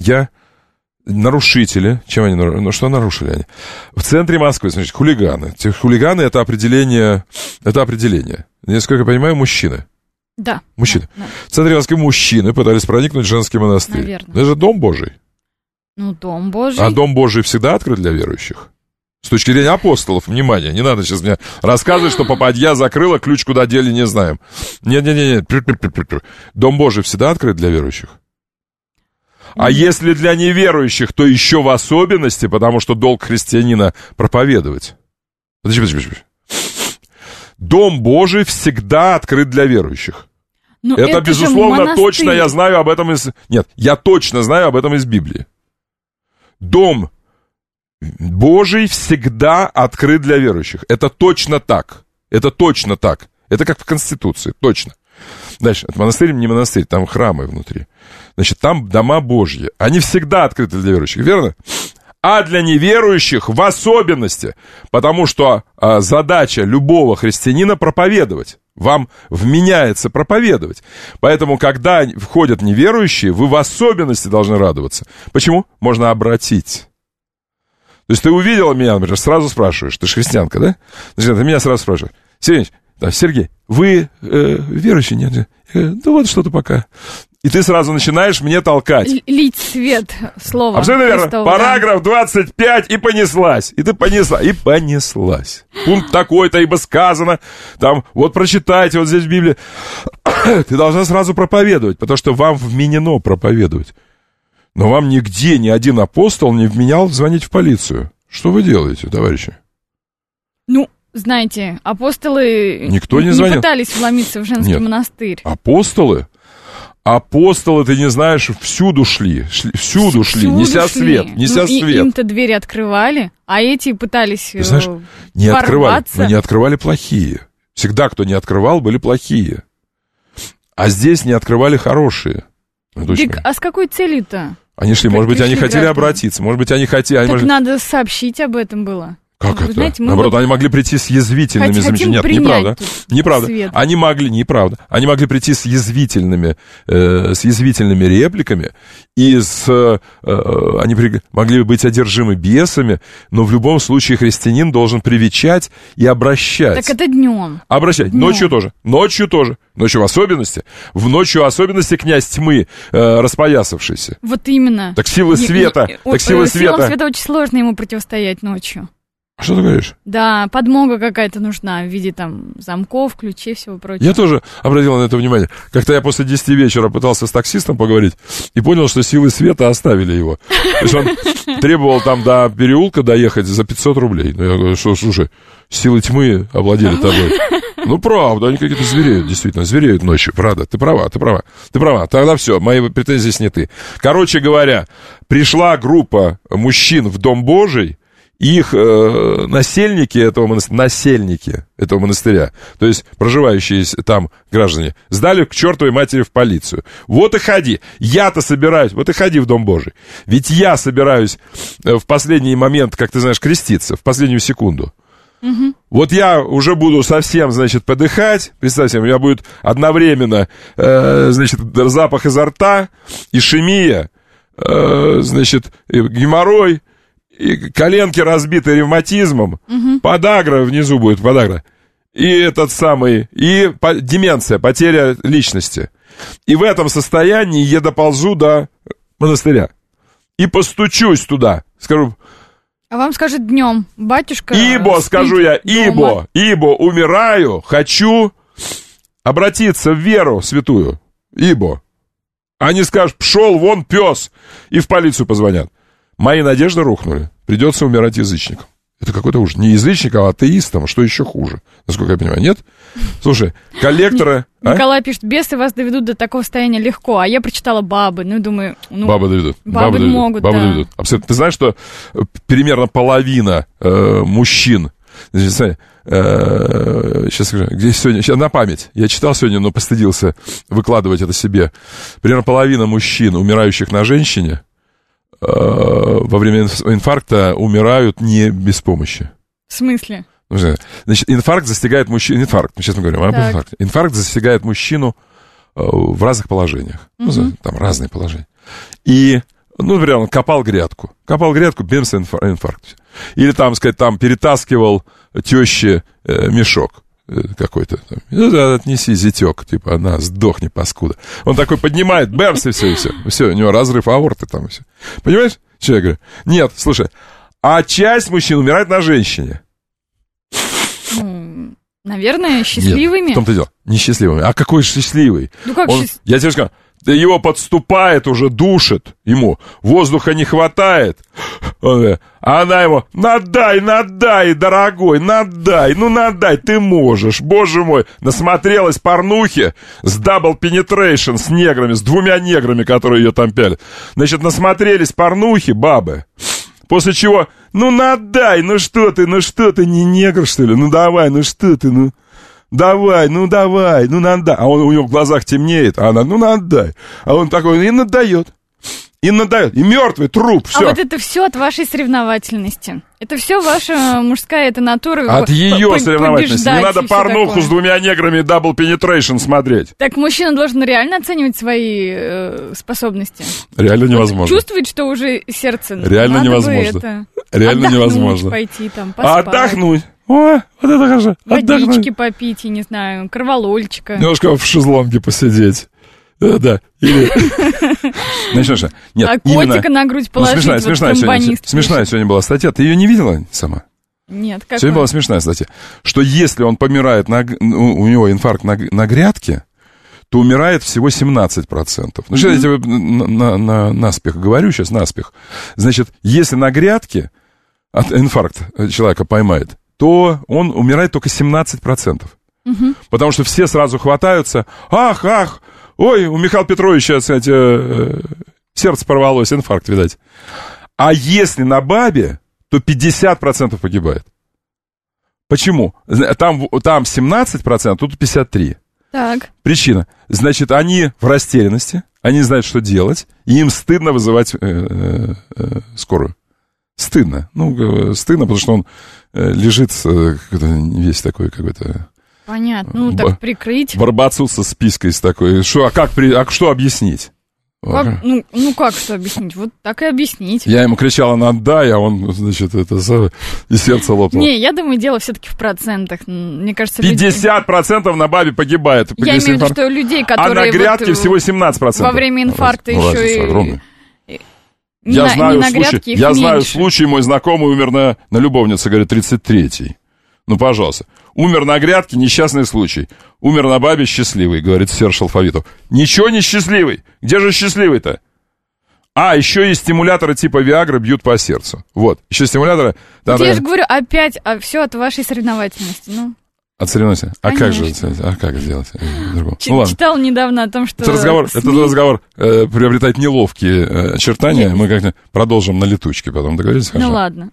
Нарушители. Чем они? Что нарушили они? В центре Москвы, значит, хулиганы. Хулиганы — это определение. Насколько я понимаю, мужчины. Да. Мужчины. Да. В центре Москвы мужчины пытались проникнуть в женский монастырь. Наверное. Это же Дом Божий. Дом Божий. А Дом Божий всегда открыт для верующих? С точки зрения апостолов, внимание, не надо сейчас мне рассказывать, что попадья закрыла, ключ куда дели, не знаем. Нет. Дом Божий всегда открыт для верующих? А если для неверующих, то еще в особенности, потому что долг христианина проповедовать. Подожди. Дом Божий всегда открыт для верующих. Это безусловно, точно я знаю об этом из... Нет, я точно знаю об этом из Библии. Дом Божий всегда открыт для верующих. Это точно так. Это как в Конституции, точно. Дальше, это монастырь, не монастырь, там храмы внутри. Значит, там дома Божьи. Они всегда открыты для верующих, верно? А для неверующих в особенности. Потому что задача любого христианина проповедовать. Вам вменяется проповедовать. Поэтому, когда входят неверующие, вы в особенности должны радоваться. Почему? Можно обратить. То есть ты увидела меня, например, сразу спрашиваешь, ты же христианка, да? Значит, ты меня сразу спрашиваешь: Сергей, вы верующий? Нет. Да вот что-то пока. И ты сразу начинаешь мне толкать. Лить свет, слово. Абсолютно верно. Параграф 25, и понеслась. И ты понесла. И понеслась. Пункт такой-то, ибо сказано. Там, вот прочитайте, вот здесь в Библии. Ты должна сразу проповедовать, потому что вам вменено проповедовать. Но вам нигде ни один апостол не вменял звонить в полицию. Что вы делаете, товарищи? Ну, знаете, апостолы никто не звонил. Пытались вломиться в женский монастырь. Апостолы? Апостолы, ты не знаешь, всюду шли, неся свет. Им-то двери открывали, а эти пытались ты знаешь, не открывали, но не открывали плохие. Всегда, кто не открывал, были плохие. А здесь не открывали хорошие. Так, а с какой целью-то? Они шли, может быть, они хотели обратиться, может быть, они хотели... Так надо сообщить об этом было. Как это? Знаете, наоборот, они могли прийти с язвительными замечаниями. Нет, неправда. Они могли прийти с язвительными репликами, и они могли быть одержимы бесами, но в любом случае христианин должен привечать и обращать. Так это днем. Обращать. Днем. Ночью тоже. Ночью в особенности князь тьмы, распоясавшийся. Вот именно. Так силы света. Силам света очень сложно ему противостоять ночью. Что ты говоришь? Да, подмога какая-то нужна в виде там замков, ключей, всего прочего. Я тоже обратил на это внимание. Как-то я после 10 вечера пытался с таксистом поговорить и понял, что силы света оставили его. То есть он требовал там до переулка доехать за 500 рублей. Ну, я говорю, что, слушай, силы тьмы овладели тобой. Ну, правда, они какие-то звереют, действительно, звереют ночью, правда. Ты права. Тогда все, мои претензии сняты. Короче говоря, пришла группа мужчин в Дом Божий, их насельники этого монастыря, то есть проживающие там граждане, сдали к чертовой матери в полицию. Вот и ходи. Я-то собираюсь, вот и ходи в Дом Божий. Ведь я собираюсь в последний момент, как ты знаешь, креститься, в последнюю секунду. Угу. Вот я уже буду совсем, значит, подыхать. Представьте, у меня будет одновременно, значит, запах изо рта, ишемия, значит, геморрой, и коленки разбиты ревматизмом, подагра внизу будет, подагра, и деменция, потеря личности. И в этом состоянии я доползу до монастыря и постучусь туда, скажу... А вам скажет днем, батюшка... Ибо умираю, хочу обратиться в веру святую, ибо. Они скажут, пшел вон пес, и в полицию позвонят. Мои надежды рухнули. Придется умирать язычником. Это какой-то ужас. Не язычником, а атеистом. Что еще хуже? Насколько я понимаю, нет? Слушай, коллекторы... Николай пишет, бесы вас доведут до такого состояния легко. А я прочитала бабы. Ну, думаю... Бабы доведут. Бабы могут, бабы доведут. Абсолютно. Ты знаешь, что примерно половина мужчин... Сейчас скажу, где сегодня... Сейчас на память. Я читал сегодня, но постыдился выкладывать это себе. Примерно половина мужчин, умирающих на женщине, во время инфаркта умирают не без помощи. В смысле? Значит, инфаркт застигает мужчину... Сейчас мы говорим об инфаркте. Инфаркт застигает мужчину в разных положениях. Там разные положения. И, например, он копал грядку, бемс, инфаркт. Или, там, сказать, там перетаскивал теще мешок какой-то. Отнеси, зятек, типа, она, сдохни, паскуда. Он такой поднимает, бэмс, и все. Все, у него разрыв аорты там, и все. Понимаешь, что я говорю? Нет, слушай, а часть мужчин умирает на женщине. Наверное, счастливыми. Нет, в том-то дело, не счастливыми. А какой счастливый? Ну, как Я тебе скажу, его подступает уже, душит ему, воздуха не хватает. А она ему, надай, дорогой, надай, ты можешь, боже мой. Насмотрелась порнухи с дабл пенетрейшн с неграми, с 2 неграми, которые ее там пялят. Значит, насмотрелись порнухи, бабы. После чего, надай, ну что ты, не негр, что ли? Ну давай, Давай, надай. А он у него в глазах темнеет, а она, надай. А он такой, и надает. И мертвый труп, все. А вот это все от вашей соревновательности. Это все ваша мужская натура. От ее соревновательности. Не надо порнуху с 2 неграми дабл пенетрейшн смотреть. Так мужчина должен реально оценивать свои способности. Реально невозможно. Чувствовать, что уже сердце. Реально невозможно. Реально невозможно. Пойти там, поспать. Отдохнуть. О, вот это хорошо. Водички попить, я не знаю, корвалольчика. Немножко в шезлонге посидеть. Да. Значит, нет, а котика на грудь положить, смешная сегодня была статья. Ты ее не видела сама? Нет, как сегодня была смешная статья. Что если он помирает, у него инфаркт на грядке, то умирает всего 17%. Ну, сейчас я тебе наспех говорю, сейчас наспех. Значит, если на грядке инфаркт человека поймает, то он умирает только 17%. Потому что все сразу хватаются. Ах, ой, у Михаила Петровича, кстати, сердце порвалось, инфаркт, видать. А если на бабе, то 50% погибает. Почему? Там 17%, тут 53%. Так. Причина. Значит, они в растерянности, они не знают, что делать, и им стыдно вызывать скорую. Стыдно. Стыдно, потому что он лежит весь такой какой-то... Понятно. Так прикрыть. Барбацу со спиской с такой. Что объяснить? Как что объяснить? Вот так и объяснить. Я ему кричал, отдай, а он, значит, и сердце лопнуло. Не, я думаю, дело все-таки в процентах. Мне кажется, 50% на бабе погибает. Я имею в виду, что людей, которые... А на грядке всего 17%. Во время инфаркта еще и... Я знаю случай, мой знакомый умер на любовнице, говорит, 33-й. Пожалуйста. Умер на грядке, несчастный случай. Умер на бабе, счастливый, говорит Серж Алфавитов. Ничего не счастливый. Где же счастливый-то? Еще и стимуляторы типа Виагры бьют по сердцу. Вот, еще стимуляторы... Я же говорю, опять все от вашей соревновательности. От соревновательности? А как же сделать? Читал недавно о том, что... Этот разговор приобретает неловкие очертания. Мы как-то продолжим на летучке потом. Договорились? Ну ладно.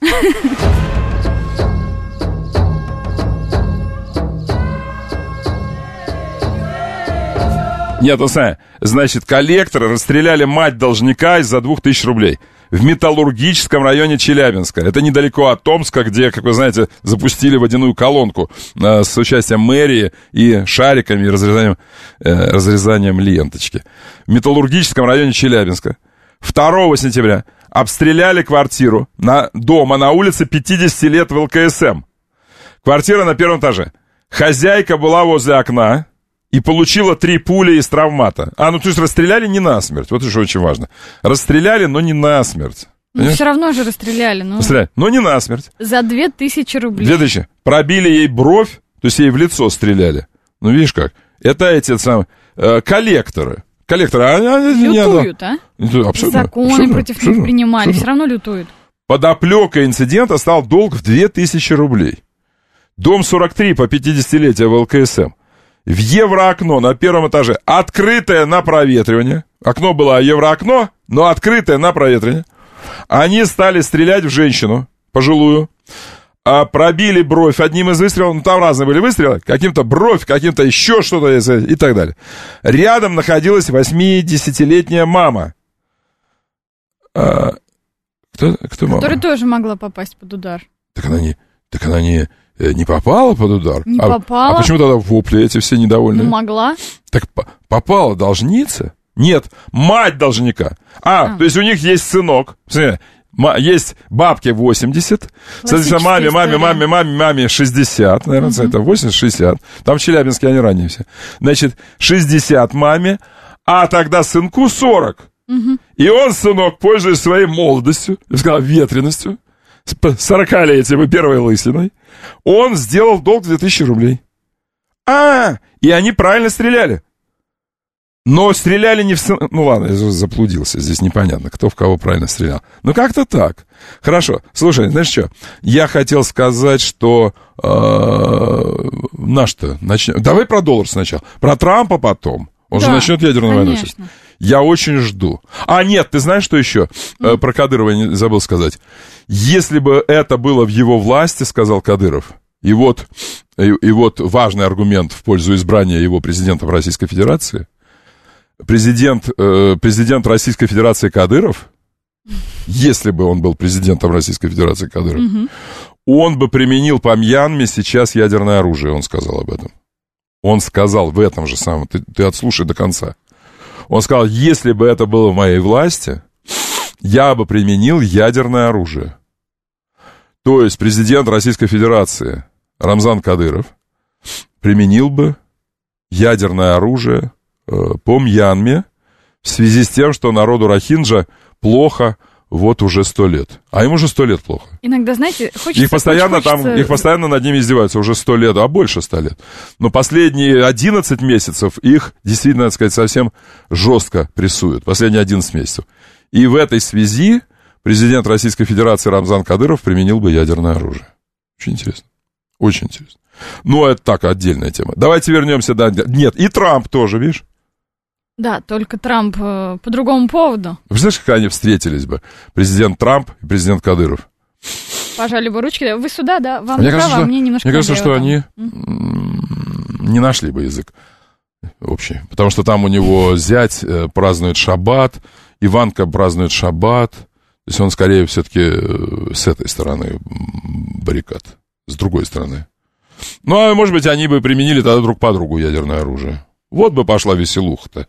Нет, значит, коллекторы расстреляли мать должника из-за 2000 рублей в Металлургическом районе Челябинска. Это недалеко от Томска, где, как вы знаете, запустили водяную колонку с участием мэрии и шариками, и разрезанием ленточки. В Металлургическом районе Челябинска 2 сентября обстреляли квартиру дома на улице 50 лет в ЛКСМ. Квартира на 1-м этаже. Хозяйка была возле окна и получила 3 пули из травмата. То есть расстреляли не насмерть. Вот что очень важно. Расстреляли, но не насмерть. Все равно же расстреляли. Но не насмерть. За 2000 рублей. 2000. Пробили ей бровь, то есть ей в лицо стреляли. Видишь как? Это эти коллекторы. Лютуют, Абсолютно. Законы против них принимали, все равно лютуют. Подоплекой инцидента стал долг в 2000 рублей. Дом 43 по 50-летию в ЛКСМ. В евроокно на 1-м этаже, открытое на проветривание. Окно было евроокно, но открытое на проветривание. Они стали стрелять в женщину, пожилую. Пробили бровь одним из выстрелов. Там разные были выстрелы. Каким-то бровь, каким-то еще что-то и так далее. Рядом находилась 80-летняя мама. Кто мама? Которая тоже могла попасть под удар. Так она не попала под удар? Не попала. А почему тогда вопли эти все недовольные? Могла. Так попала должница? Нет, мать должника. То есть у них есть сынок. Есть бабке 80. Соответственно, маме 60. Наверное, это 80-60. Там в Челябинске они ранние все. Значит, 60 маме, а тогда сынку 40. И он, сынок, пользуясь своей молодостью, я бы сказал, ветреностью, 40-летием и первой лысиной, он сделал долг 2000 рублей. И они правильно стреляли. Но стреляли не в... ладно, я заблудился, здесь непонятно, кто в кого правильно стрелял. Как-то так. Хорошо, слушай, знаешь что? Я хотел сказать, что... начнем. Давай про доллар сначала. Про Трампа потом. Он же начнет ядерную войну. Я очень жду. Нет, ты знаешь, что еще? Про Кадырова я не забыл сказать. Если бы это было в его власти, сказал Кадыров, и вот важный аргумент в пользу избрания его президентом Российской Федерации, президент Российской Федерации Кадыров, если бы он был президентом Российской Федерации Кадыров, он бы применил по Мьянме сейчас ядерное оружие, он сказал об этом. Он сказал в этом же самом, ты отслушай до конца. Он сказал, если бы это было в моей власти, я бы применил ядерное оружие. То есть президент Российской Федерации Рамзан Кадыров применил бы ядерное оружие по Мьянме в связи с тем, что народу Рохинджа плохо вот уже 100 лет. А им уже 100 лет плохо. Иногда, знаете, хочется... Их постоянно над ними издеваются уже 100 лет, а больше 100 лет. Но последние 11 месяцев их, действительно, так сказать, совсем жестко прессуют. Последние 11 месяцев. И в этой связи президент Российской Федерации Рамзан Кадыров применил бы ядерное оружие. Очень интересно. Очень интересно. Ну, это так, отдельная тема. Давайте вернемся до... Нет, и Трамп тоже, видишь? Да, только Трамп по другому поводу. Вы знаешь, как они встретились бы? Президент Трамп и президент Кадыров. Пожали бы ручки. Вы сюда, да? Вам право, мне немножко... Мне кажется, что они не нашли бы язык общий. Потому что там у него зять празднует шаббат, Иванка празднует шаббат. То есть он скорее все-таки с этой стороны баррикад. С другой стороны. Ну, а может быть, они бы применили тогда друг по другу ядерное оружие. Вот бы пошла веселуха-то.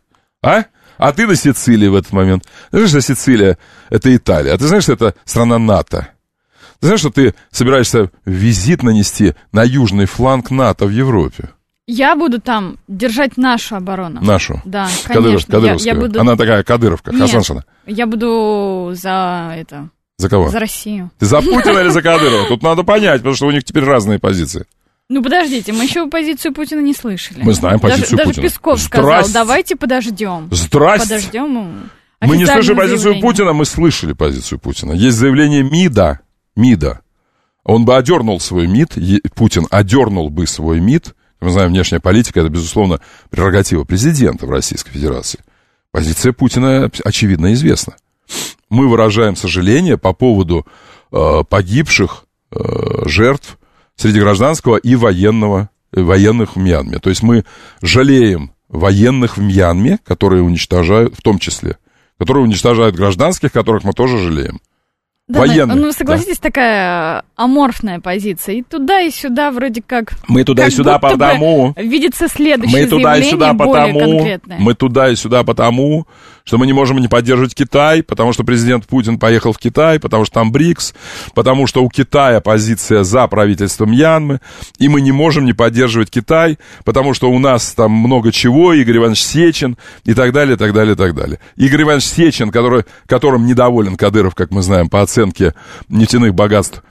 А ты на Сицилии в этот момент. Ты знаешь, что Сицилия — это Италия. А ты знаешь, что это страна НАТО. Ты знаешь, что ты собираешься визит нанести на южный фланг НАТО в Европе? Я буду там держать нашу оборону. Нашу? Да, конечно. Кадыровская. Я буду... Она такая Кадыровка, Хасаншина. Я буду за это... За кого? За Россию. Ты за Путина или за Кадырова? Тут надо понять, потому что у них теперь разные позиции. Ну, подождите, мы еще позицию Путина не слышали. Мы знаем позицию Путина. Даже Песков сказал, давайте подождем. Здрасте. Подождем. Мы не слышали позицию Путина, мы слышали позицию Путина. Есть заявление МИДа. Он бы одернул свой МИД, Путин одернул бы свой МИД. Мы знаем, внешняя политика — это, безусловно, прерогатива президента в Российской Федерации. Позиция Путина, очевидно, известна. Мы выражаем сожаление по поводу погибших, жертв среди гражданского и военных в Мьянме. То есть мы жалеем военных в Мьянме, которые уничтожают, в том числе, которые уничтожают гражданских, которых мы тоже жалеем. Да, военных. Ну, согласитесь, да. Такая аморфная позиция. И туда, и сюда вроде как... Мы туда и сюда потому... Видится следующее заявление, более конкретное. Мы туда и сюда потому, что мы не можем не поддерживать Китай, потому что президент Путин поехал в Китай, потому что там БРИКС, потому что у Китая позиция за правительство Мьянмы, и мы не можем не поддерживать Китай, потому что у нас там много чего, Игорь Иванович Сечин и так далее, и так далее, и так далее. Игорь Иванович Сечин, которым недоволен Кадыров, как мы знаем, по оценке нефтяных богатств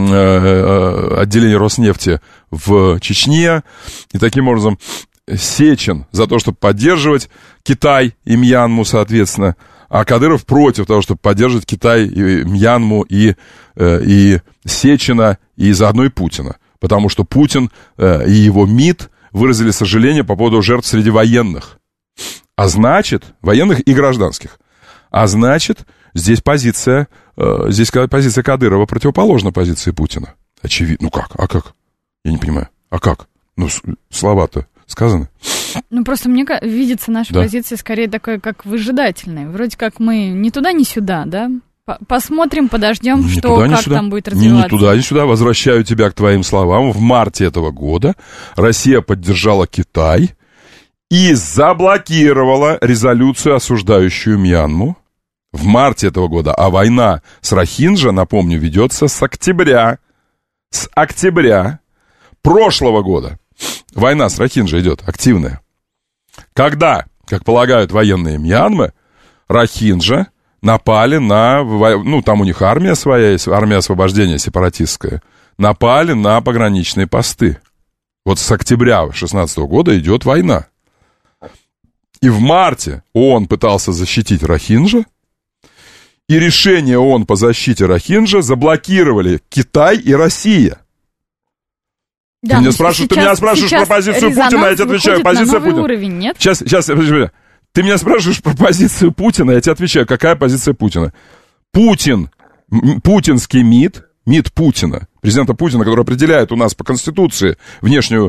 отделения Роснефти в Чечне, и таким образом Сечин за то, чтобы поддерживать Китай и Мьянму, соответственно, а Кадыров против того, чтобы поддерживать Китай и Мьянму и Сечина, и заодно и Путина. Потому что Путин и его МИД выразили сожаление по поводу жертв среди военных. А значит, военных и гражданских. А значит, здесь позиция Кадырова противоположна позиции Путина. Очевидно. Ну как? А как? Я не понимаю. А как? Ну, слова-то сказаны. Ну, просто мне видится наша позиция скорее такой, как выжидательная. Вроде как мы ни туда, ни сюда, да? Посмотрим, подождем, как там будет развиваться. Ни туда, ни сюда. Возвращаю тебя к твоим словам. В марте этого года Россия поддержала Китай и заблокировала резолюцию, осуждающую Мьянму. В марте этого года. А война с Рохинджа, напомню, ведется с октября. С октября прошлого года. Война с Рохинджа идет, активная. Когда, как полагают военные Мьянмы, Рохинджа напали на... Ну, там у них армия своя есть, армия освобождения сепаратистская. Напали на пограничные посты. Вот с октября 2016 года идет война. И в марте ООН пытался защитить Рохинджа. И решение ООН по защите Рохинджа заблокировали Китай и Россия. Да, ты меня спрашиваешь про позицию Путина, я тебе отвечаю, позиция Путина. Уровень, нет? Сейчас, ты меня спрашиваешь про позицию Путина, я тебе отвечаю, какая позиция Путина. Путинский МИД Путина, президента Путина, который определяет у нас по Конституции внешнюю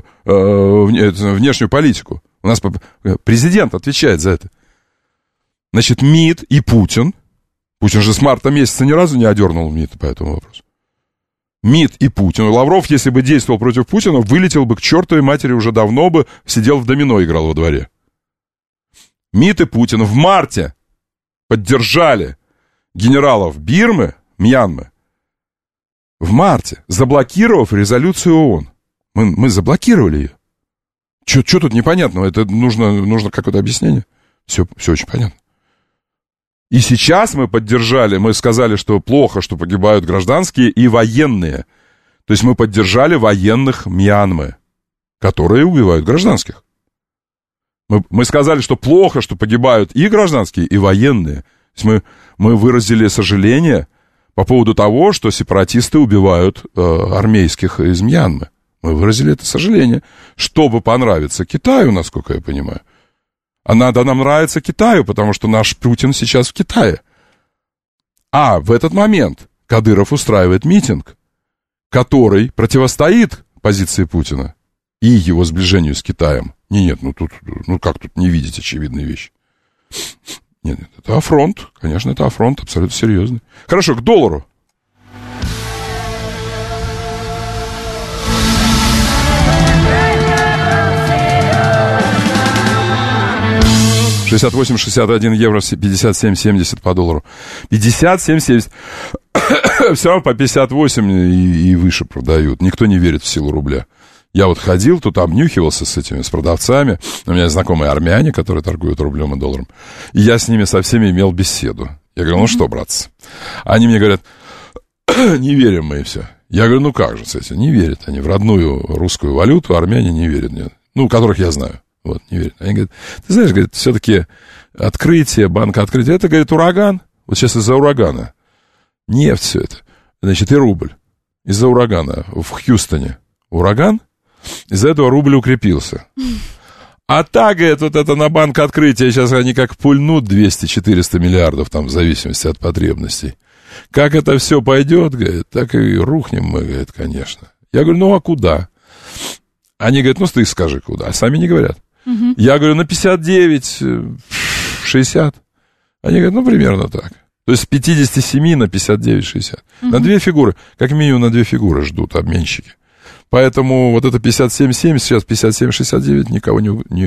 политику. У нас президент отвечает за это. Значит, МИД и Путин же с марта месяца ни разу не одернул МИД по этому вопросу. МИД и Путин. Лавров, если бы действовал против Путина, вылетел бы к чертовой матери, уже давно бы сидел в домино, играл во дворе. МИД и Путин в марте поддержали генералов Мьянмы, в марте, заблокировав резолюцию ООН. Мы заблокировали ее. Что тут непонятного? Это нужно какое-то объяснение. Все очень понятно. И сейчас мы поддержали, мы сказали, что плохо, что погибают гражданские и военные. То есть мы поддержали военных Мьянмы, которые убивают гражданских. Мы сказали, что плохо, что погибают и гражданские, и военные. То есть мы выразили сожаление по поводу того, что сепаратисты убивают армейских из Мьянмы. Мы выразили это сожаление, чтобы понравиться Китаю, насколько я понимаю. А надо нам нравиться Китаю, потому что наш Путин сейчас в Китае. А в этот момент Кадыров устраивает митинг, который противостоит позиции Путина и его сближению с Китаем. Нет, как тут не видеть очевидные вещи? Нет, это афронт, конечно, это афронт абсолютно серьезный. Хорошо, к доллару. $68.61 евро, 57.70 по доллару. 57.70. Все равно по 58 и выше продают. Никто не верит в силу рубля. Я вот ходил, тут обнюхивался с продавцами. У меня знакомые армяне, которые торгуют рублем и долларом. И я с ними со всеми имел беседу. Я говорю, ну что, братцы? Они мне говорят, не верим мы и все. Я говорю, ну как же, кстати, не верят они в родную русскую валюту, армяне не верят. Нет. Ну, которых я знаю. Вот, не верят. Они говорят, ты знаешь, говорят, все-таки открытие, банк открытие, это, говорит, ураган. Вот сейчас из-за урагана. Нефть все это. Значит, и рубль. Из-за урагана в Хьюстоне. Ураган. Из-за этого рубль укрепился. А так, говорит, вот это на банк открытия, сейчас они как пульнут 200-400 миллиардов, там, в зависимости от потребностей. Как это все пойдет, говорит, так и рухнем мы, говорит, конечно. Я говорю, ну а куда? Они говорят, ну ты скажи куда. А сами не говорят. Я говорю, на 59, 60. Они говорят, ну примерно так. То есть с 57 на 59, 60. На две фигуры, как минимум на две фигуры ждут обменщики. Поэтому вот это 57-70, сейчас 57-69 никого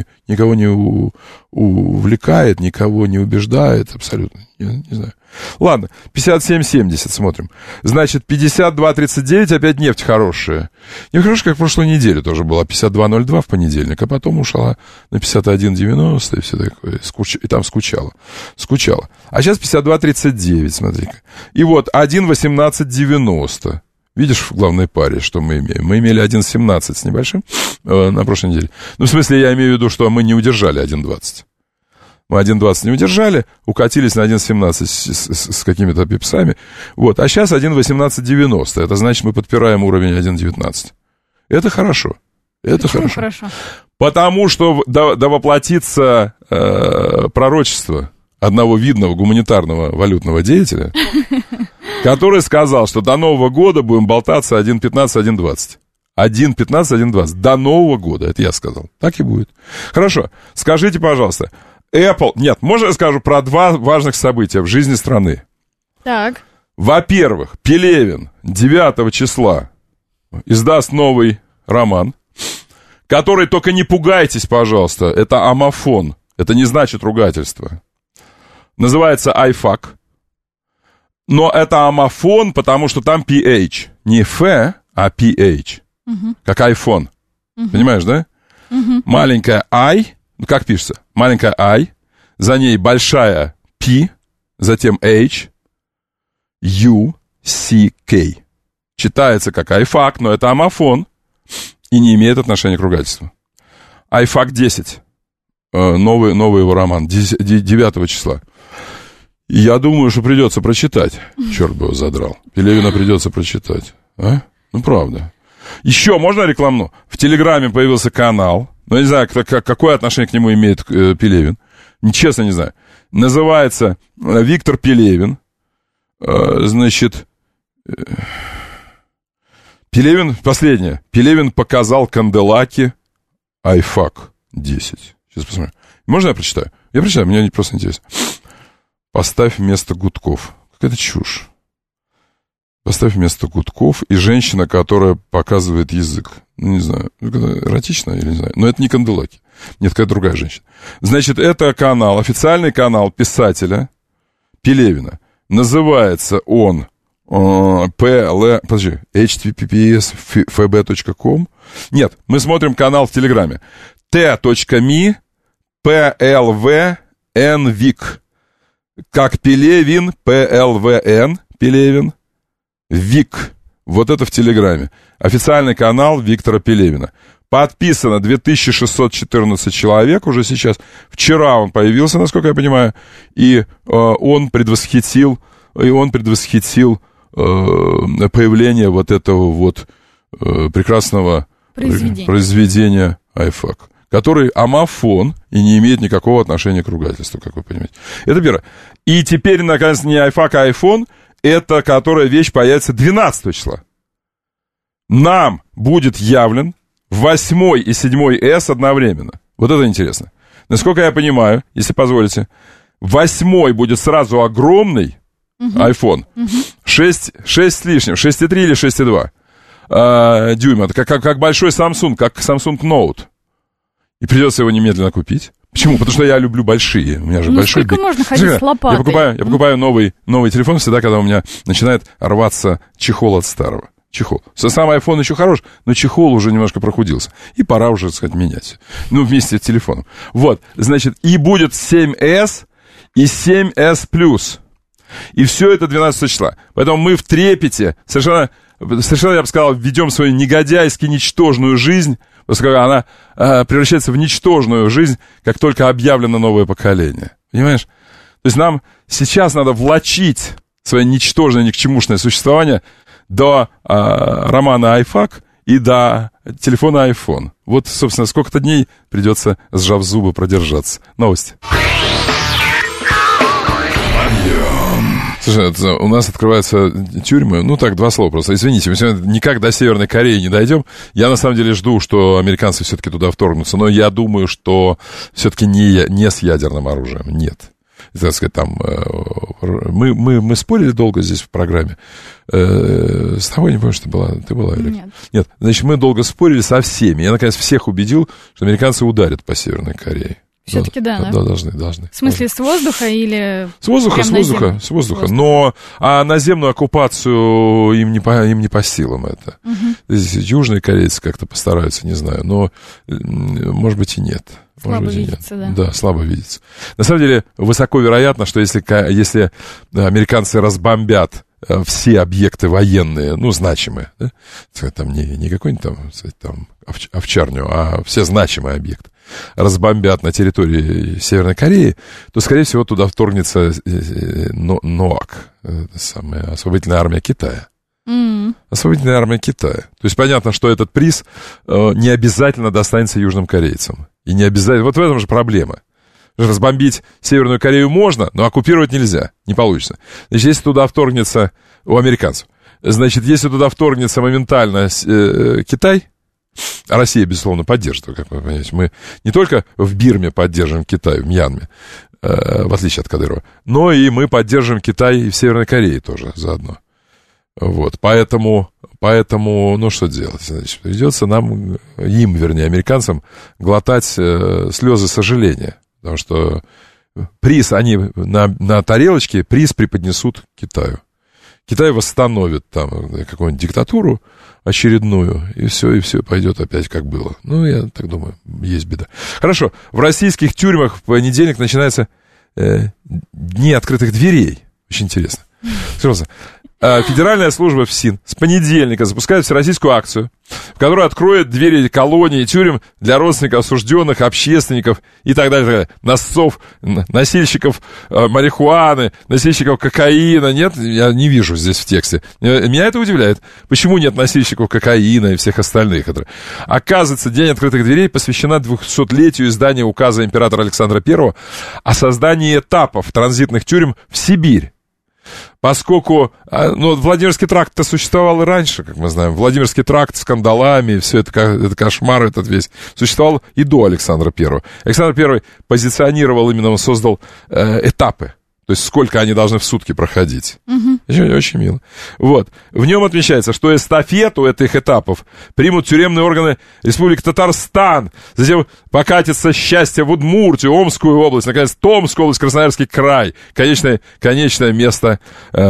не увлекает, никого не убеждает абсолютно. Не знаю. Ладно, 57-70 смотрим. Значит, 52-39 опять нефть хорошая. Не хорошая, как в прошлой неделе тоже была. 52-02 в понедельник, а потом ушла на 51-90 и все такое. И там скучала. А сейчас 52-39, смотри-ка. И вот 1-18-90. Видишь в главной паре, что мы имеем? Мы имели 1.17 с небольшим на прошлой неделе. Ну, в смысле, я имею в виду, что мы не удержали 1.20. Мы 1.20 не удержали, укатились на 1.17 с какими-то пипсами. Вот, а сейчас 1.18.90. Это значит, мы подпираем уровень 1.19. Это хорошо. Это хорошо. Потому что довоплотится пророчество одного видного гуманитарного валютного деятеля, который сказал, что до Нового года будем болтаться 1.15, 1.20. 1.15, 1.20. До Нового года, это я сказал. Так и будет. Хорошо. Скажите, пожалуйста, Apple... Нет, можно я скажу про два важных события в жизни страны? Так. Во-первых, Пелевин 9 числа издаст новый роман, который, только не пугайтесь, пожалуйста, это амофон. Это не значит ругательство. Называется iFuck. Но это амофон, потому что там PH. Не F, а PH. Как iPhone. Понимаешь, да? Маленькая I, как пишется? Маленькая I, за ней большая P, затем H, U, C, K. Читается как iFuck, но это амофон и не имеет отношения к ругательству. iFuck 10. Новый его роман. 9 числа. Я думаю, что придется прочитать. Черт бы его задрал. Пелевина придется прочитать. А? Ну, правда. Еще можно рекламну? В Телеграме появился канал. Ну, я не знаю, какое отношение к нему имеет Пелевин. Честно, не знаю. Называется Виктор Пелевин. Значит, Пелевин, последнее. Пелевин показал Канделаки iFuck 10. Сейчас посмотрим. Можно я прочитаю? Я прочитаю, мне просто интересно. Поставь вместо гудков. Какая-то чушь. Поставь вместо гудков и женщина, которая показывает язык. Ну, не знаю, эротично или не знаю. Но это не Канделаки. Нет, какая-то другая женщина. Значит, это канал, официальный канал писателя Пелевина. Называется он https://fb.com. Нет, мы смотрим канал в Телеграме. t.me PLVNVIK. Как Пелевин, ПЛВН, Пелевин, ВИК. Вот это в Телеграме. Официальный канал Виктора Пелевина. Подписано 2614 человек уже сейчас. Вчера он появился, насколько я понимаю, и он предвосхитил появление вот этого вот прекрасного произведения iFAQ, который амофон и не имеет никакого отношения к ругательству, как вы понимаете. Это первое. И теперь, наконец, не iFAQ, а iPhone, это которая вещь появится 12 числа. Нам будет явлен 8 и 7 S одновременно. Вот это интересно. Насколько я понимаю, если позволите, 8 будет сразу огромный iPhone. 6 с лишним, 6,3 или 6,2 дюйма. Это как большой Samsung, как Samsung Note. И придется его немедленно купить. Почему? Потому что я люблю большие. У меня же большой. Сколько можно ходить с лопатой? Я покупаю новый телефон всегда, когда у меня начинает рваться чехол от старого. Чехол. Сам iPhone еще хорош, но чехол уже немножко прохудился. И пора уже, так сказать, менять. Вместе с телефоном. Вот, значит, и будет 7S и 7S Plus. И все это 12 числа. Поэтому мы в трепете, совершенно, я бы сказал, ведем свою негодяйски ничтожную жизнь, потому что она превращается в ничтожную жизнь, как только объявлено новое поколение. Понимаешь? То есть нам сейчас надо влачить свое ничтожное, никчемушное существование до романа iFAQ и до телефона iPhone. Вот, собственно, сколько-то дней придется, сжав зубы, продержаться. Новости. Слушай, у нас открываются тюрьмы, так, 2 слова просто. Извините, мы сегодня никак до Северной Кореи не дойдем. Я, на самом деле, жду, что американцы все-таки туда вторгнутся, но я думаю, что все-таки не с ядерным оружием, нет. Так сказать, там, мы спорили долго здесь в программе. С тобой не помню, что ты была, или? Нет, значит, мы долго спорили со всеми. Я, наконец, всех убедил, что американцы ударят по Северной Корее. Все-таки да. Да, должны. В смысле, с воздуха или... С воздуха. Но наземную оккупацию им не по силам это. Здесь южные корейцы как-то постараются, не знаю, но, может быть, и нет. Слабо видится, да. Да, слабо видится. На самом деле, высоко вероятно, что если американцы разбомбят все объекты военные, значимые, да? Там не какой-нибудь там овчарню, а все значимые объекты, разбомбят на территории Северной Кореи, то, скорее всего, туда вторгнется НОАК, самая освободительная армия Китая. Освободительная армия Китая. То есть понятно, что этот приз не обязательно достанется южным корейцам. И не обязательно... Вот в этом же проблема. Разбомбить Северную Корею можно, но оккупировать нельзя. Не получится. Значит, если туда вторгнется... У американцев. Значит, если туда вторгнется моментально Китай... А Россия, безусловно, поддержит, как вы понимаете. Мы не только в Бирме поддерживаем Китай, в Мьянме, в отличие от Кадырова, но и мы поддерживаем Китай и в Северной Корее тоже заодно. Вот, поэтому, что делать? Значит, придется американцам, глотать слезы сожаления. Потому что приз, они на тарелочке приз преподнесут Китаю. Китай восстановит там какую-нибудь диктатуру очередную, и все пойдет опять как было. Я так думаю, есть беда. Хорошо, в российских тюрьмах в понедельник начинаются дни открытых дверей. Очень интересно. Серьезно. Федеральная служба ФСИН с понедельника запускает всероссийскую акцию, в которой откроет двери колонии и тюрем для родственников осужденных, общественников и так далее, насцов, носильщиков марихуаны, носильщиков кокаина. Нет, я не вижу здесь в тексте. Меня это удивляет. Почему нет носильщиков кокаина и всех остальных? Оказывается, День открытых дверей посвящена 200-летию издания указа императора Александра I о создании этапов транзитных тюрем в Сибирь. Поскольку, Владимирский тракт-то существовал и раньше, как мы знаем. Владимирский тракт с кандалами, все это кошмар этот весь, существовал и до Александра I. Александр I позиционировал, именно он создал этапы. То есть сколько они должны в сутки проходить. Очень мило. Вот. В нем отмечается, что эстафету этих этапов примут тюремные органы Республики Татарстан. Затем покатится счастье в Удмуртию, Омскую область, наконец, Томскую область, Красноярский край. Конечное место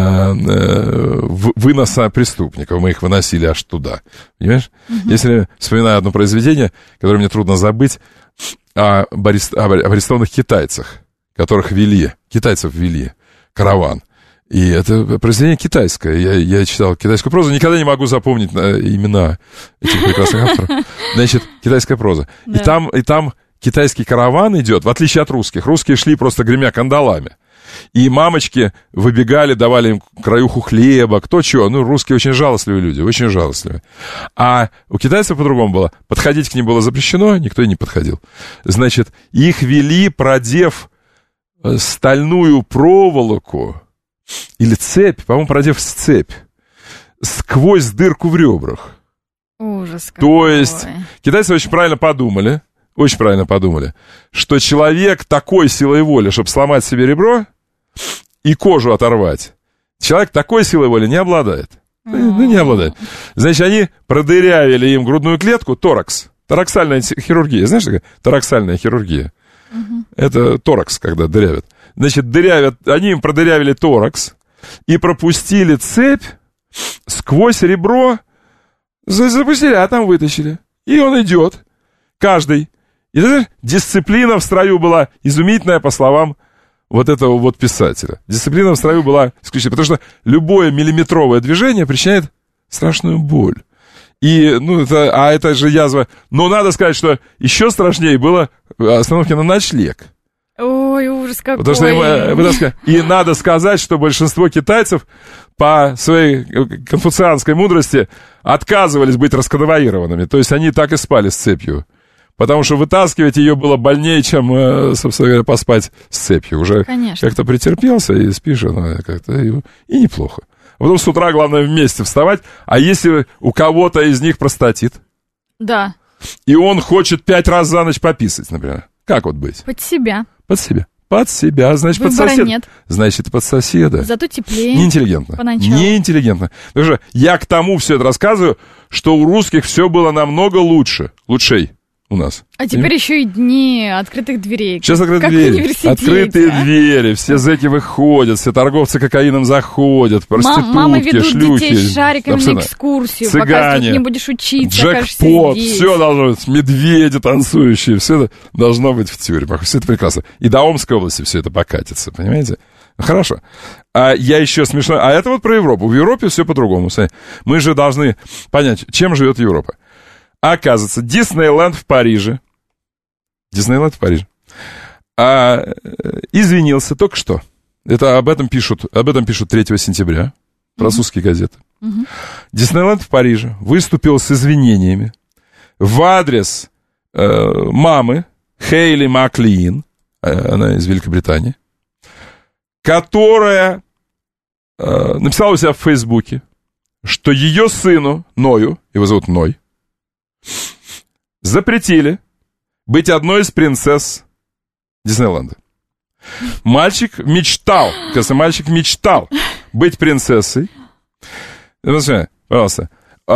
выноса преступников. Мы их выносили аж туда. Понимаешь? Если вспоминаю одно произведение, которое мне трудно забыть, об арестованных китайцах, которых китайцев вели караван. И это произведение китайское. Я читал китайскую прозу, никогда не могу запомнить имена этих прекрасных авторов. Значит, китайская проза. Да. И там китайский караван идет, в отличие от русских. Русские шли просто гремя кандалами. И мамочки выбегали, давали им краюху хлеба, кто чего. Ну, русские очень жалостливые люди, очень жалостливые. А у китайцев по-другому было. Подходить к ним было запрещено, никто и не подходил. Значит, их вели, продев стальную проволоку или цепь, по-моему, продев цепь, сквозь дырку в ребрах. Ужас какой. То есть китайцы очень правильно подумали, что человек такой силой воли, чтобы сломать себе ребро и кожу оторвать, человек такой силой воли не обладает. Ну, не обладает. Значит, они продырявили им грудную клетку, торакс. Тораксальная хирургия. Знаешь, такая тораксальная хирургия? Это торакс, когда дырявят. Значит, они им продырявили торакс и пропустили цепь сквозь ребро, запустили, а там вытащили. И он идет, каждый. И дисциплина в строю была изумительная, по словам вот этого вот писателя. Дисциплина в строю была исключительно, потому что любое миллиметровое движение причиняет страшную боль. И, это же язва. Но надо сказать, что еще страшнее было остановки на ночлег. Ой, ужас какой. Потому что, и надо сказать, что большинство китайцев по своей конфуцианской мудрости отказывались быть расконвоированными. То есть они так и спали с цепью. Потому что вытаскивать ее было больнее, чем, собственно говоря, поспать с цепью. Уже как-то претерпелся, и спишь, как-то и неплохо. А потом с утра главное вместе вставать. А если у кого-то из них простатит? Да. И он хочет 5 раз за ночь пописать, например. Как вот быть? Под себя. Под себя, значит, выбора под соседа. Нет. Значит, под соседа. Зато теплее. Неинтеллигентно. Поначалу. Неинтеллигентно. Потому что я к тому все это рассказываю, что у русских все было намного лучшей у нас. А теперь еще и дни открытых дверей. Сейчас открытые двери, все зэки выходят, все торговцы кокаином заходят, проститутки, мамы ведут шлюхи. Детей с шариками на экскурсию, цыгане, пока ты не будешь учиться, джекпот, все должно быть, медведи танцующие, все это должно быть в тюрьмах, все это прекрасно. И до Омской области все это покатится, понимаете? Хорошо. А я еще смешно. А это вот про Европу. В Европе все по-другому. Мы же должны понять, чем живет Европа. Оказывается, Диснейленд в Париже извинился только что. Об этом пишут 3 сентября французские газеты. Диснейленд в Париже выступил с извинениями в адрес мамы Хейли Маклин, она из Великобритании, которая написала у себя в Фейсбуке, что ее сыну, Ною, его зовут Ной, запретили быть одной из принцесс Диснейленда. Мальчик мечтал быть принцессой. Пожалуйста.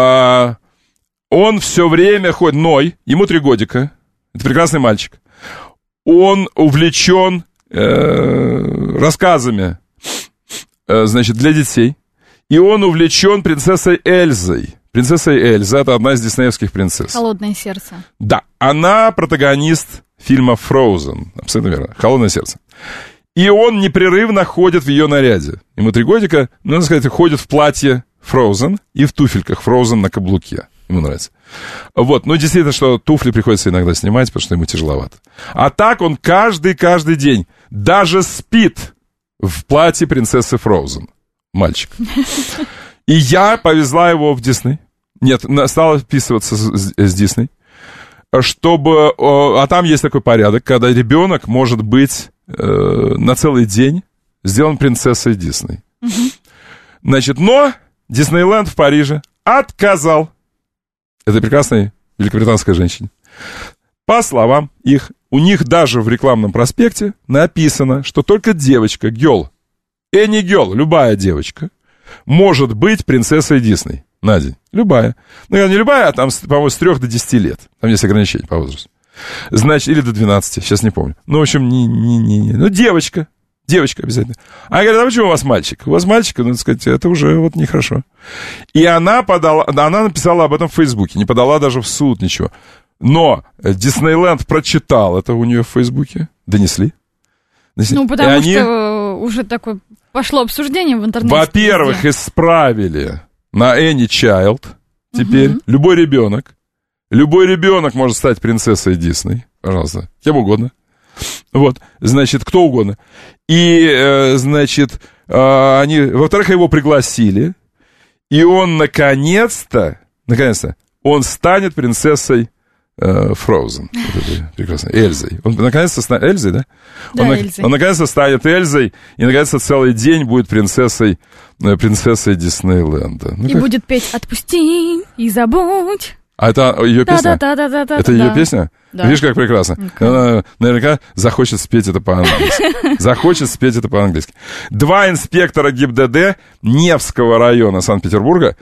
Он все время ходит, Ной, ему 3 годика, это прекрасный мальчик. Он увлечен рассказами, значит, для детей. И он увлечен принцессой Эльзой. Принцесса Эльза — это одна из диснеевских принцесс. «Холодное сердце». Да, она протагонист фильма «Frozen». Абсолютно верно. «Холодное сердце». И он непрерывно ходит в ее наряде. Ему 3 годика, надо сказать, ходит в платье Frozen и в туфельках Frozen на каблуке. Ему нравится. Вот, действительно, что туфли приходится иногда снимать, потому что ему тяжеловато. А так он каждый день даже спит в платье принцессы Frozen. Мальчик. И я повезла его в Дисней. Нет, стала вписываться с Дисней. Чтобы... А там есть такой порядок, когда ребенок может быть на целый день сделан принцессой Дисней. Значит, но Диснейленд в Париже отказал этой прекрасной великобританской женщине. По словам их, у них даже в рекламном проспекте написано, что только девочка, girl, Any girl, любая девочка, может быть принцессой Дисней на день. Любая. Ну, не любая, а там, по-моему, с 3 до 10 лет. Там есть ограничения по возрасту. Значит, или до 12, сейчас не помню. Ну, в общем, ну, девочка. Девочка обязательно. А я говорю, а почему у вас мальчик? У вас мальчик, ну, так сказать, это уже вот нехорошо. И она написала об этом в Фейсбуке, не подала даже в суд, ничего. Но Диснейленд прочитал это у нее в Фейсбуке, донесли. Ну, потому что уже такое пошло обсуждение в интернете. Во-первых, исправили на Any Child теперь. Любой ребенок может стать принцессой Дисней, пожалуйста, кем угодно. Вот, значит, кто угодно. И, значит, во-вторых, его пригласили, и он наконец-то, он станет принцессой Frozen. Вот прекрасно. Эльзой. Он наконец-то станет... Эльзой, да? Да, Эльзой. Он наконец-то станет Эльзой, и наконец-то целый день будет принцессой Диснейленда. И будет петь «Отпусти и забудь». А это ее песня? Это ее песня? Да. Видишь, как прекрасно. Она наверняка захочет спеть это по-английски. 2 инспектора ГИБДД Невского района Санкт-Петербурга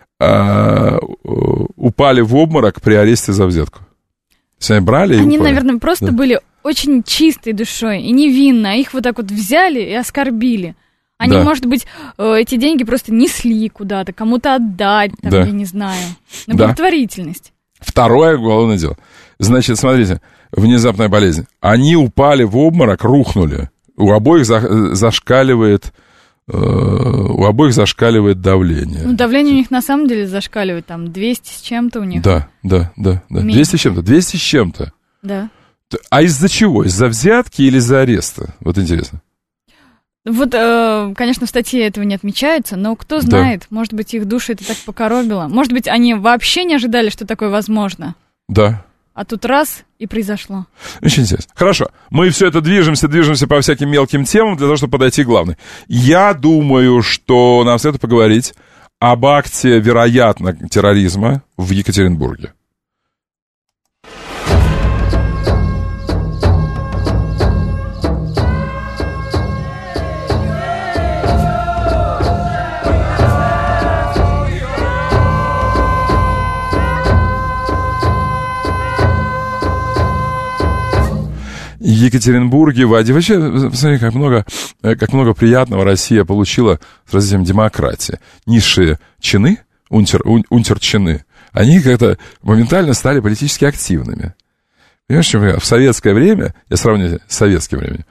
упали в обморок при аресте за взятку. Они брали и Они, упали. наверное, просто были очень чистой душой и невинно. Их вот так вот взяли и оскорбили. Они, может быть, эти деньги просто несли куда-то, кому-то отдать, там, я не знаю, на благотворительность. Второе уголовное дело. Значит, смотрите, внезапная болезнь. Они упали в обморок, рухнули. У обоих зашкаливает давление. Ну, давление у них на самом деле зашкаливает, там, 200 с чем-то у них. Да. 200 с чем-то. Да. А из-за чего? Из-за взятки или из-за ареста? Вот интересно. Вот, конечно, в статье этого не отмечается, но кто знает, может быть, их души это так покоробило. Может быть, они вообще не ожидали, что такое возможно. Да. А тут раз и произошло. Очень интересно. Хорошо. Мы все это движемся по всяким мелким темам для того, чтобы подойти к главной. Я думаю, что нам следует поговорить об акте, вероятно, терроризма в Екатеринбурге. Екатеринбурге, вообще, посмотри, как много приятного Россия получила с развитием демократии. Низшие чины, унтер-чины, они как-то моментально стали политически активными. Понимаешь, в советское время, я сравню с советским временем,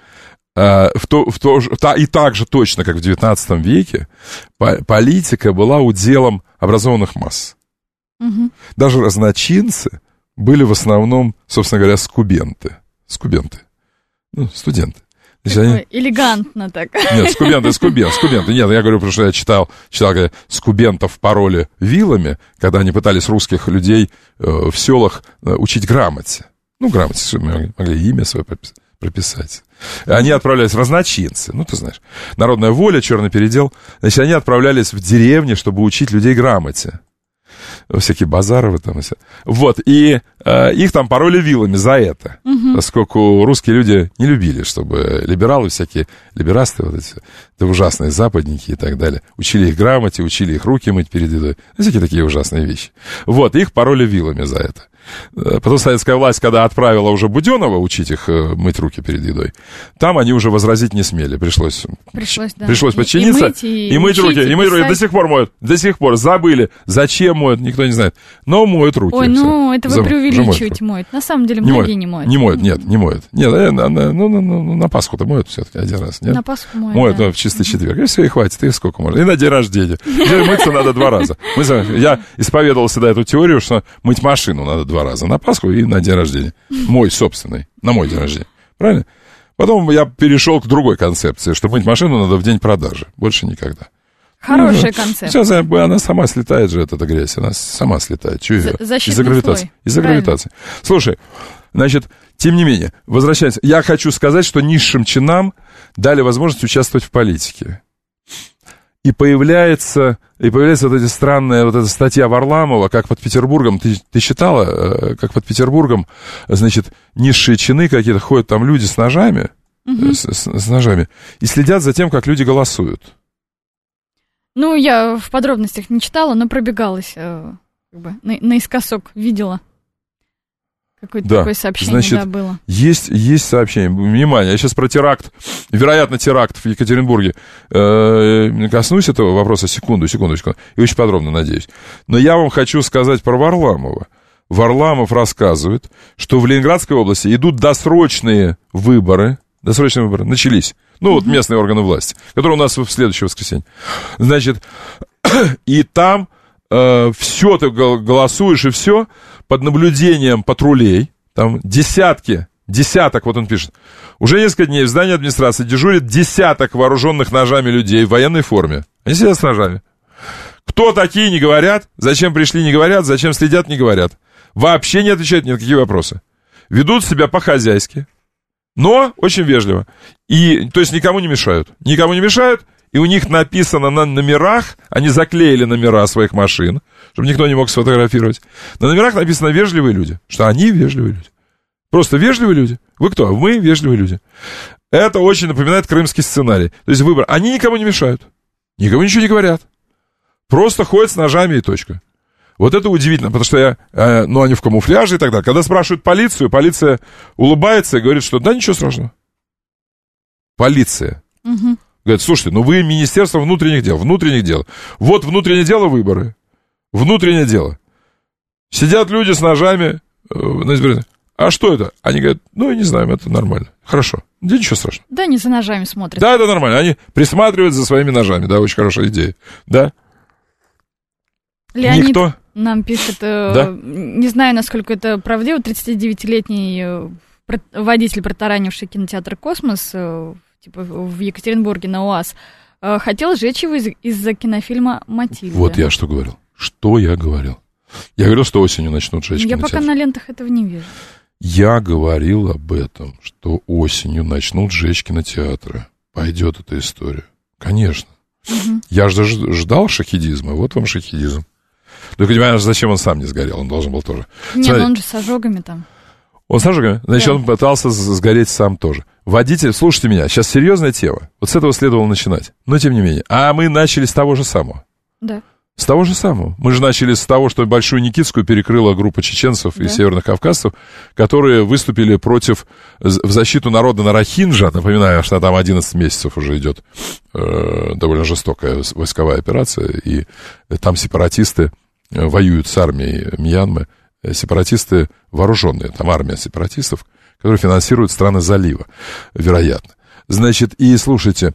и так же точно, как в XIX веке, политика была уделом образованных масс. Угу. Даже разночинцы были в основном, собственно говоря, скубенты. Ну, студенты. Они... Элегантно так. Нет, скубенты. Нет, я говорю, потому что я читал когда скубентов пороли вилами, когда они пытались русских людей в селах учить грамоте. Ну, грамоте, чтобы могли имя свое прописать. Они отправлялись в разночинцы, ну, ты знаешь. Народная воля, черный передел. Значит, они отправлялись в деревни, чтобы учить людей грамоте. Всякие базаровы там и все. Вот, и их там пороли вилами за это. Поскольку русские люди не любили, чтобы либералы всякие, либерасты вот эти, да ужасные западники и так далее, учили их грамоте, учили их руки мыть перед едой. Всякие такие ужасные вещи. Вот, их пороли вилами за это. Потом советская власть, когда отправила уже Буденова учить их мыть руки перед едой, там они уже возразить не смели. Пришлось подчиниться. И мыть руки. До сих пор моют. До сих пор. Забыли. Зачем моют, никто не знает. Но моют руки. Ой, ну, это вы преувеличиваете, моют. На самом деле, многие не моют. Не моют. Нет, на Пасху-то моют все-таки один раз. Нет? На Пасху моют, моют, в чистый четверг. И все, и хватит. И сколько можно. И на день рождения. Мыться надо 2 раза. Я исповедовал всегда эту теорию, что мыть машину надо 2 раза. На Пасху и на день рождения. Мой собственный. На мой день рождения. Правильно? Потом я перешел к другой концепции, что мыть машину надо в день продажи. Больше никогда. Хорошая концепция. Сейчас она сама слетает же, эта грязь. Она сама слетает. Из-за гравитации. Из-за гравитации. Слушай, значит, тем не менее, возвращаясь, я хочу сказать, что низшим чинам дали возможность участвовать в политике. И появляется вот эта странная вот эта статья Варламова, как под Петербургом, ты читала, как под Петербургом, значит, низшие чины какие-то, ходят там люди с ножами, с ножами. И следят за тем, как люди голосуют. Ну, я в подробностях не читала, но пробегалась, как бы, наискосок видела. Какое-то такое сообщение, значит, было. Есть сообщение. Внимание, я сейчас про теракт, вероятно, теракт в Екатеринбурге коснусь этого вопроса секунду, и очень подробно, надеюсь. Но я вам хочу сказать про Варламова. Варламов рассказывает, что в Ленинградской области идут досрочные выборы, начались. Ну, вот местные органы власти, которые у нас в следующее воскресенье. Значит, и там все ты голосуешь, и все под наблюдением патрулей, там десяток, вот он пишет, уже несколько дней в здании администрации дежурит десяток вооруженных ножами людей в военной форме. Они сидят с ножами. Кто такие, не говорят, зачем пришли, не говорят, зачем следят, не говорят. Вообще не отвечают ни на какие вопросы. Ведут себя по-хозяйски, но очень вежливо. И, то есть никому не мешают. И у них написано на номерах, они заклеили номера своих машин, чтобы никто не мог сфотографировать. На номерах написано «вежливые люди», что они вежливые люди. Просто вежливые люди. Вы кто? Мы вежливые люди. Это очень напоминает крымский сценарий. То есть выбор. Они никому не мешают. Никому ничего не говорят. Просто ходят с ножами и точка. Вот это удивительно, потому что они в камуфляже и так далее. Когда спрашивают полицию, полиция улыбается и говорит, что да, ничего страшного. Полиция. Угу. Говорит, слушайте, ну вы Министерство внутренних дел. Вот внутреннее дело выборы. Внутреннее дело. Сидят люди с ножами на избирательных. А что это? Они говорят, ну, не знаем, это нормально. Хорошо. Да ничего страшного. Да, они за ножами смотрят. Да, это нормально. Они присматривают за своими ножами. Да, очень хорошая идея. Да. Леонид Никто нам пишет, не знаю, насколько это правдиво, 39-летний водитель, протаранивший кинотеатр «Космос», типа в Екатеринбурге на УАЗ, хотел сжечь его из-за кинофильма «Матильда». Вот я что говорил. Что я говорил? Я говорил, что осенью начнут сжечь кинотеатр. Я пока на лентах этого не вижу. Я говорил об этом, что осенью начнут сжечь кинотеатры. Пойдет эта история. Конечно. Угу. Я же ждал шахидизма. Вот вам шахидизм. Только не понимаешь, зачем он сам не сгорел. Он должен был тоже. Не, ну он же с ожогами там. Он с ожогами? Значит, да. Он пытался сгореть сам тоже. Водитель, слушайте меня, сейчас серьезная тема. Вот с этого следовало начинать. Но тем не менее. А мы начали с того же самого. Да. С того же самого. Мы же начали с того, что Большую Никитскую перекрыла группа чеченцев и северных кавказцев, которые выступили в защиту народа Нарахинджа. Напоминаю, что там 11 месяцев уже идет довольно жестокая войсковая операция, и там сепаратисты воюют с армией Мьянмы. Сепаратисты вооруженные, там армия сепаратистов, которые финансируют страны залива, вероятно. Значит, и слушайте,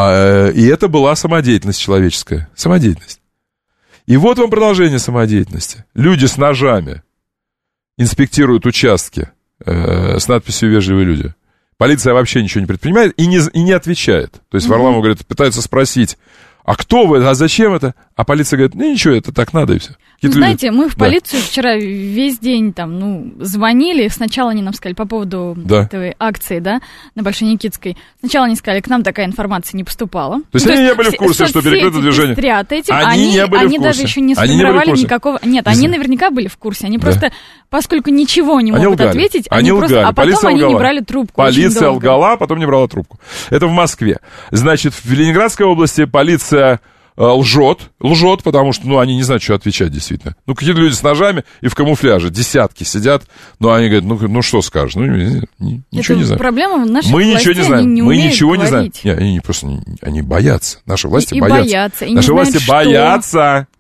и это была самодеятельность человеческая. Самодеятельность. И вот вам продолжение самодеятельности. Люди с ножами инспектируют участки с надписью «Вежливые люди». Полиция вообще ничего не предпринимает и не отвечает. То есть Варламов, говорит, пытается спросить, а кто вы, а зачем это? А полиция говорит, ну ничего, это так надо и все. Ну, знаете, мы в полицию вчера весь день там, звонили. Сначала они нам сказали по поводу этой акции, да, на Большой Никитской. Сначала они сказали, к нам такая информация не поступала. То есть они не были в курсе, что перекрыто движение? Они не были в курсе. Они даже еще не сформировали никакого... Нет, они наверняка были в курсе. Они просто, поскольку ничего не могут ответить, они просто... А потом они не брали трубку. Полиция лгала, а потом не брала трубку. Это в Москве. Значит, в Ленинградской области полиция... лжет, потому что, они не знают, что отвечать, действительно. Какие-то люди с ножами и в камуфляже, десятки сидят, они говорят, ну что скажешь, ничего не знаем. Проблема наших мы властей, ничего не знаем, они мы ничего говорить. Не знаем. Нет, они просто, они боятся, наши власти и боятся. И наши не власти знают,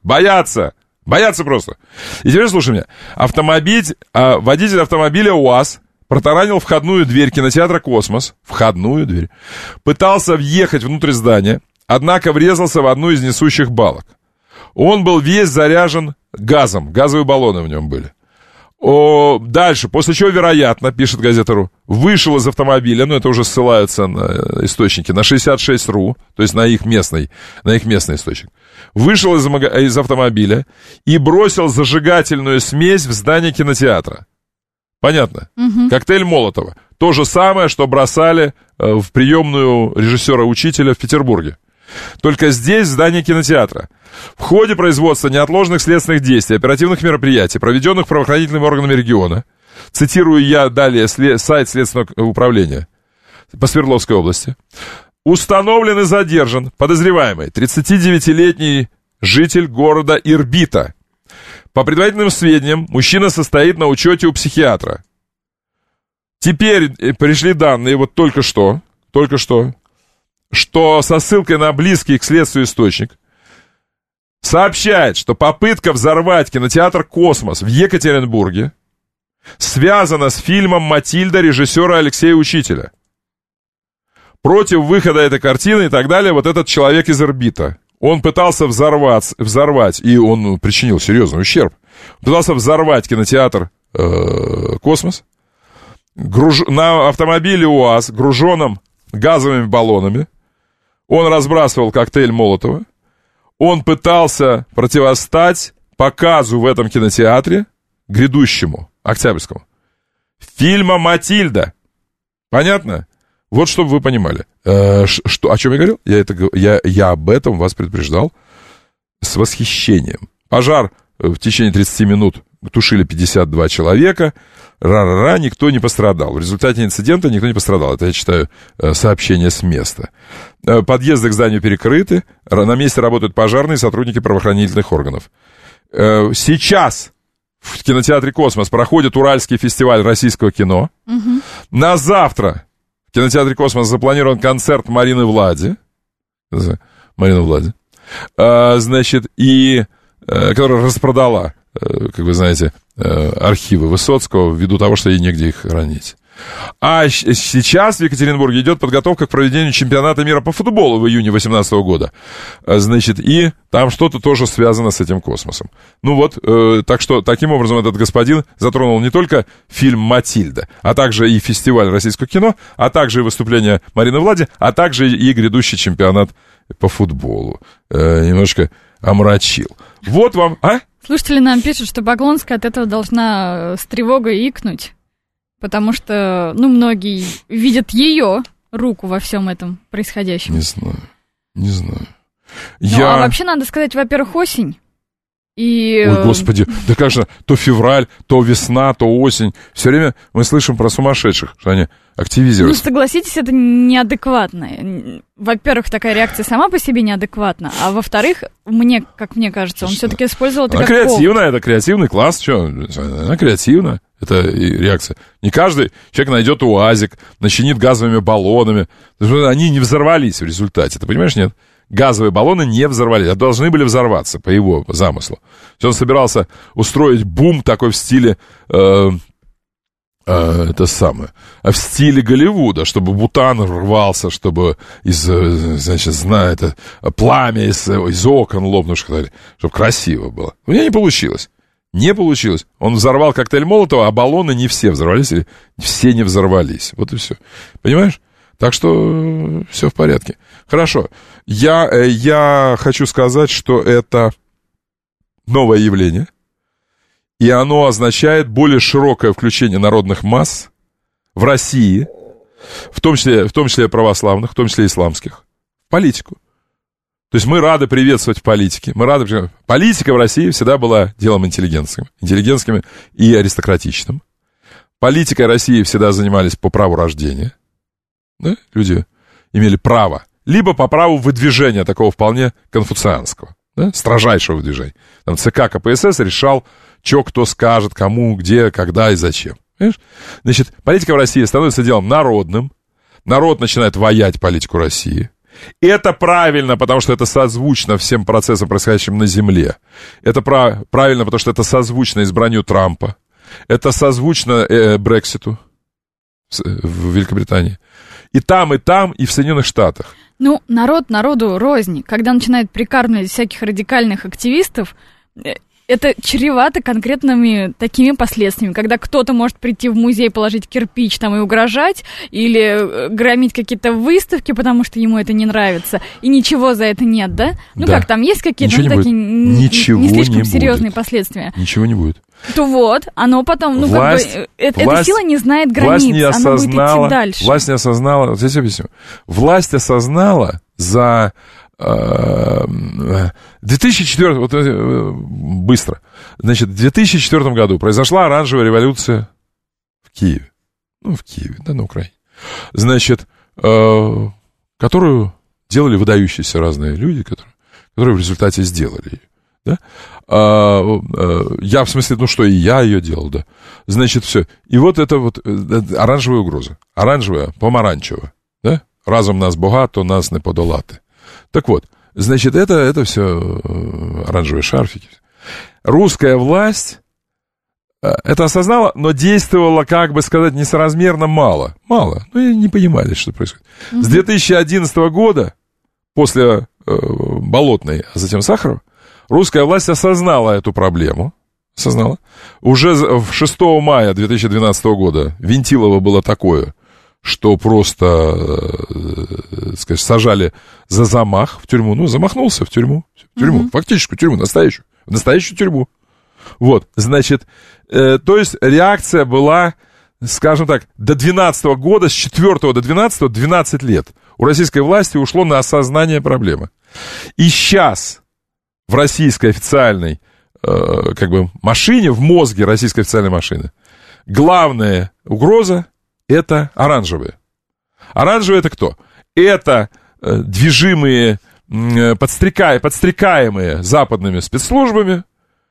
боятся просто. И теперь слушай меня, водитель автомобиля УАЗ протаранил входную дверь кинотеатра «Космос», входную дверь, пытался въехать внутрь здания, однако врезался в одну из несущих балок. Он был весь заряжен газом. Газовые баллоны в нем были. Дальше, после чего, вероятно, пишет газета.ру, вышел из автомобиля, это уже ссылаются на источники, на 66.ru, то есть на их местный источник. Вышел из автомобиля и бросил зажигательную смесь в здание кинотеатра. Понятно? Угу. Коктейль Молотова. То же самое, что бросали в приемную режиссера-учителя в Петербурге. Только здесь, в здании кинотеатра. В ходе производства неотложных следственных действий, оперативных мероприятий, проведенных правоохранительными органами региона, цитирую я далее сайт Следственного управления, по Свердловской области. Установлен и задержан подозреваемый 39-летний житель города Ирбита. По предварительным сведениям, мужчина состоит на учете у психиатра. Теперь пришли данные, вот только что, что со ссылкой на близкий к следствию источник сообщает, что попытка взорвать кинотеатр «Космос» в Екатеринбурге связана с фильмом «Матильда» режиссера Алексея Учителя. Против выхода этой картины и так далее вот этот человек из Ирбита. Он пытался взорвать, и он причинил серьезный ущерб. Пытался взорвать кинотеатр «Космос» на автомобиле УАЗ, груженном газовыми баллонами. Он разбрасывал коктейль Молотова. Он пытался противостать показу в этом кинотеатре, грядущему, октябрьскому, фильма «Матильда». Понятно? Вот чтобы вы понимали. О чем я говорил? Я об этом вас предупреждал с восхищением. Пожар в течение 30 минут тушили 52 человека. Никто не пострадал. В результате инцидента никто не пострадал. Это я читаю сообщение с места. Подъезды к зданию перекрыты. На месте работают пожарные и сотрудники правоохранительных органов. Сейчас в кинотеатре «Космос» проходит Уральский фестиваль российского кино. Угу. На завтра в кинотеатре «Космос» запланирован концерт Марины Влади. Значит, и которая распродала, как вы знаете, архивы Высоцкого ввиду того, что ей негде их хранить. А сейчас в Екатеринбурге идет подготовка к проведению чемпионата мира по футболу в июне 2018 года. Значит, и там что-то тоже связано с этим космосом. Ну вот, так что таким образом этот господин затронул не только фильм «Матильда», а также и фестиваль российского кино, а также и выступление Марины Влади, а также и грядущий чемпионат по футболу. Немножко омрачил. Вот вам, Слушатели нам пишут, что Поклонская от этого должна с тревогой икнуть, потому что, многие видят ее руку во всем этом происходящем. Не знаю. А вообще надо сказать, во-первых, осень. И... Ой, господи, да как же, то февраль, то весна, то осень. Все время мы слышим про сумасшедших, что они активизируются. Согласитесь, это неадекватно. Во-первых, такая реакция сама по себе неадекватна, а во-вторых, как мне кажется, он все-таки использовал это как креативная, это креативный класс, что? Она креативная, это реакция. Не каждый человек найдет УАЗик, начинит газовыми баллонами. Они не взорвались в результате, ты понимаешь, нет? Газовые баллоны не взорвались, а должны были взорваться по его замыслу. Он собирался устроить бум такой в стиле, в стиле Голливуда, чтобы Бутан рвался, чтобы пламя из окон лопнувших, чтобы красиво было. У меня не получилось. Он взорвал коктейль Молотова, а баллоны не все взорвались, или все не взорвались. Вот и все. Понимаешь? Так что все в порядке. Хорошо. Я хочу сказать, что это новое явление, и оно означает более широкое включение народных масс в России, в том числе православных, в том числе исламских, в политику. То есть мы рады приветствовать в политике. Политика в России всегда была делом интеллигентским и аристократичным. Политикой России всегда занимались по праву рождения. Да? Люди имели право, либо по праву выдвижения такого вполне конфуцианского, да? Строжайшего выдвижения. Там ЦК КПСС решал, что кто скажет, кому, где, когда и зачем. Понимаешь? Значит, политика в России становится делом народным. Народ начинает ваять политику России. И это правильно, потому что это созвучно всем процессам, происходящим на земле. Это правильно, потому что это созвучно избранию Трампа. Это созвучно Брекситу в Великобритании. И там, и в Соединенных Штатах. Народ народу рознь. Когда начинает прикармливать всяких радикальных активистов, это чревато конкретными такими последствиями, когда кто-то может прийти в музей, положить кирпич там и угрожать, или громить какие-то выставки, потому что ему это не нравится, и ничего за это нет, да? Как там есть какие-то такие не слишком серьезные последствия? Ничего не будет. То вот, оно потом, эта сила не знает границ, она будет идти дальше. Власть не осознала, здесь объясню. Власть осознала за 2004, быстро, значит, в 2004 году произошла оранжевая революция в Киеве. На Украине. Значит, которую делали выдающиеся разные люди, которые в результате сделали ее. Да? Я, в смысле, что и я ее делал, да. Значит, все. И вот это вот оранжевая угроза. Оранжевая, помаранчева. Да? Разом нас багато, нас не подолати. Так вот, значит, это все оранжевые шарфики. Русская власть это осознала, но действовала, как бы сказать, несоразмерно мало. Мало. Ну, и не понимали, что происходит. С 2011 года, после Болотной, а затем Сахарова, русская власть осознала эту проблему. Осознала. Уже 6 мая 2012 года Вентилово было такое, что просто, сказать, сажали за замах в тюрьму. Ну, замахнулся в тюрьму. В тюрьму, фактическую тюрьму, настоящую тюрьму. Вот, значит, то есть реакция была, скажем так, до 12 года, с 4 до 12 лет у российской власти ушло на осознание проблемы. И сейчас в российской официальной, как бы, машине, в мозге российской официальной машины, главная угроза — это оранжевые. Оранжевые — это кто? Это движимые, подстрекаемые западными спецслужбами,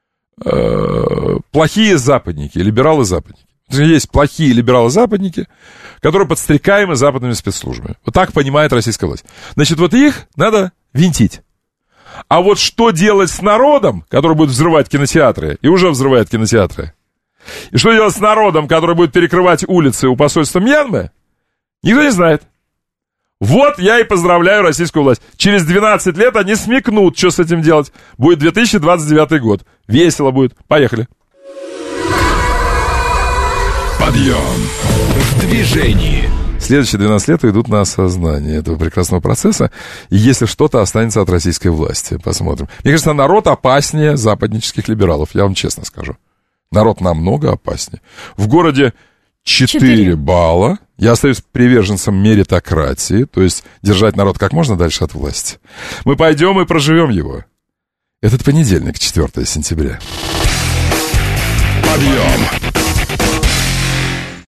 плохие западники, либералы-западники. Есть плохие либералы-западники, которые подстрекаемы западными спецслужбами. Вот так понимает российская власть. Значит, вот их надо винтить. А вот что делать с народом, который будет взрывать кинотеатры, и уже взрывает кинотеатры, и что делать с народом, который будет перекрывать улицы у посольства Мьянмы, никто не знает. Вот я и поздравляю российскую власть. Через 12 лет они смекнут, что с этим делать. Будет 2029 год. Весело будет. Поехали. Подъем в движении. Следующие 12 лет уйдут на осознание этого прекрасного процесса. И если что-то останется от российской власти. Посмотрим. Мне кажется, народ опаснее западнических либералов. Я вам честно скажу. Народ намного опаснее. В городе 4 балла. Я остаюсь приверженцем меритократии, то есть держать народ как можно дальше от власти. Мы пойдем и проживем его. Этот понедельник, 4 сентября. Подъем!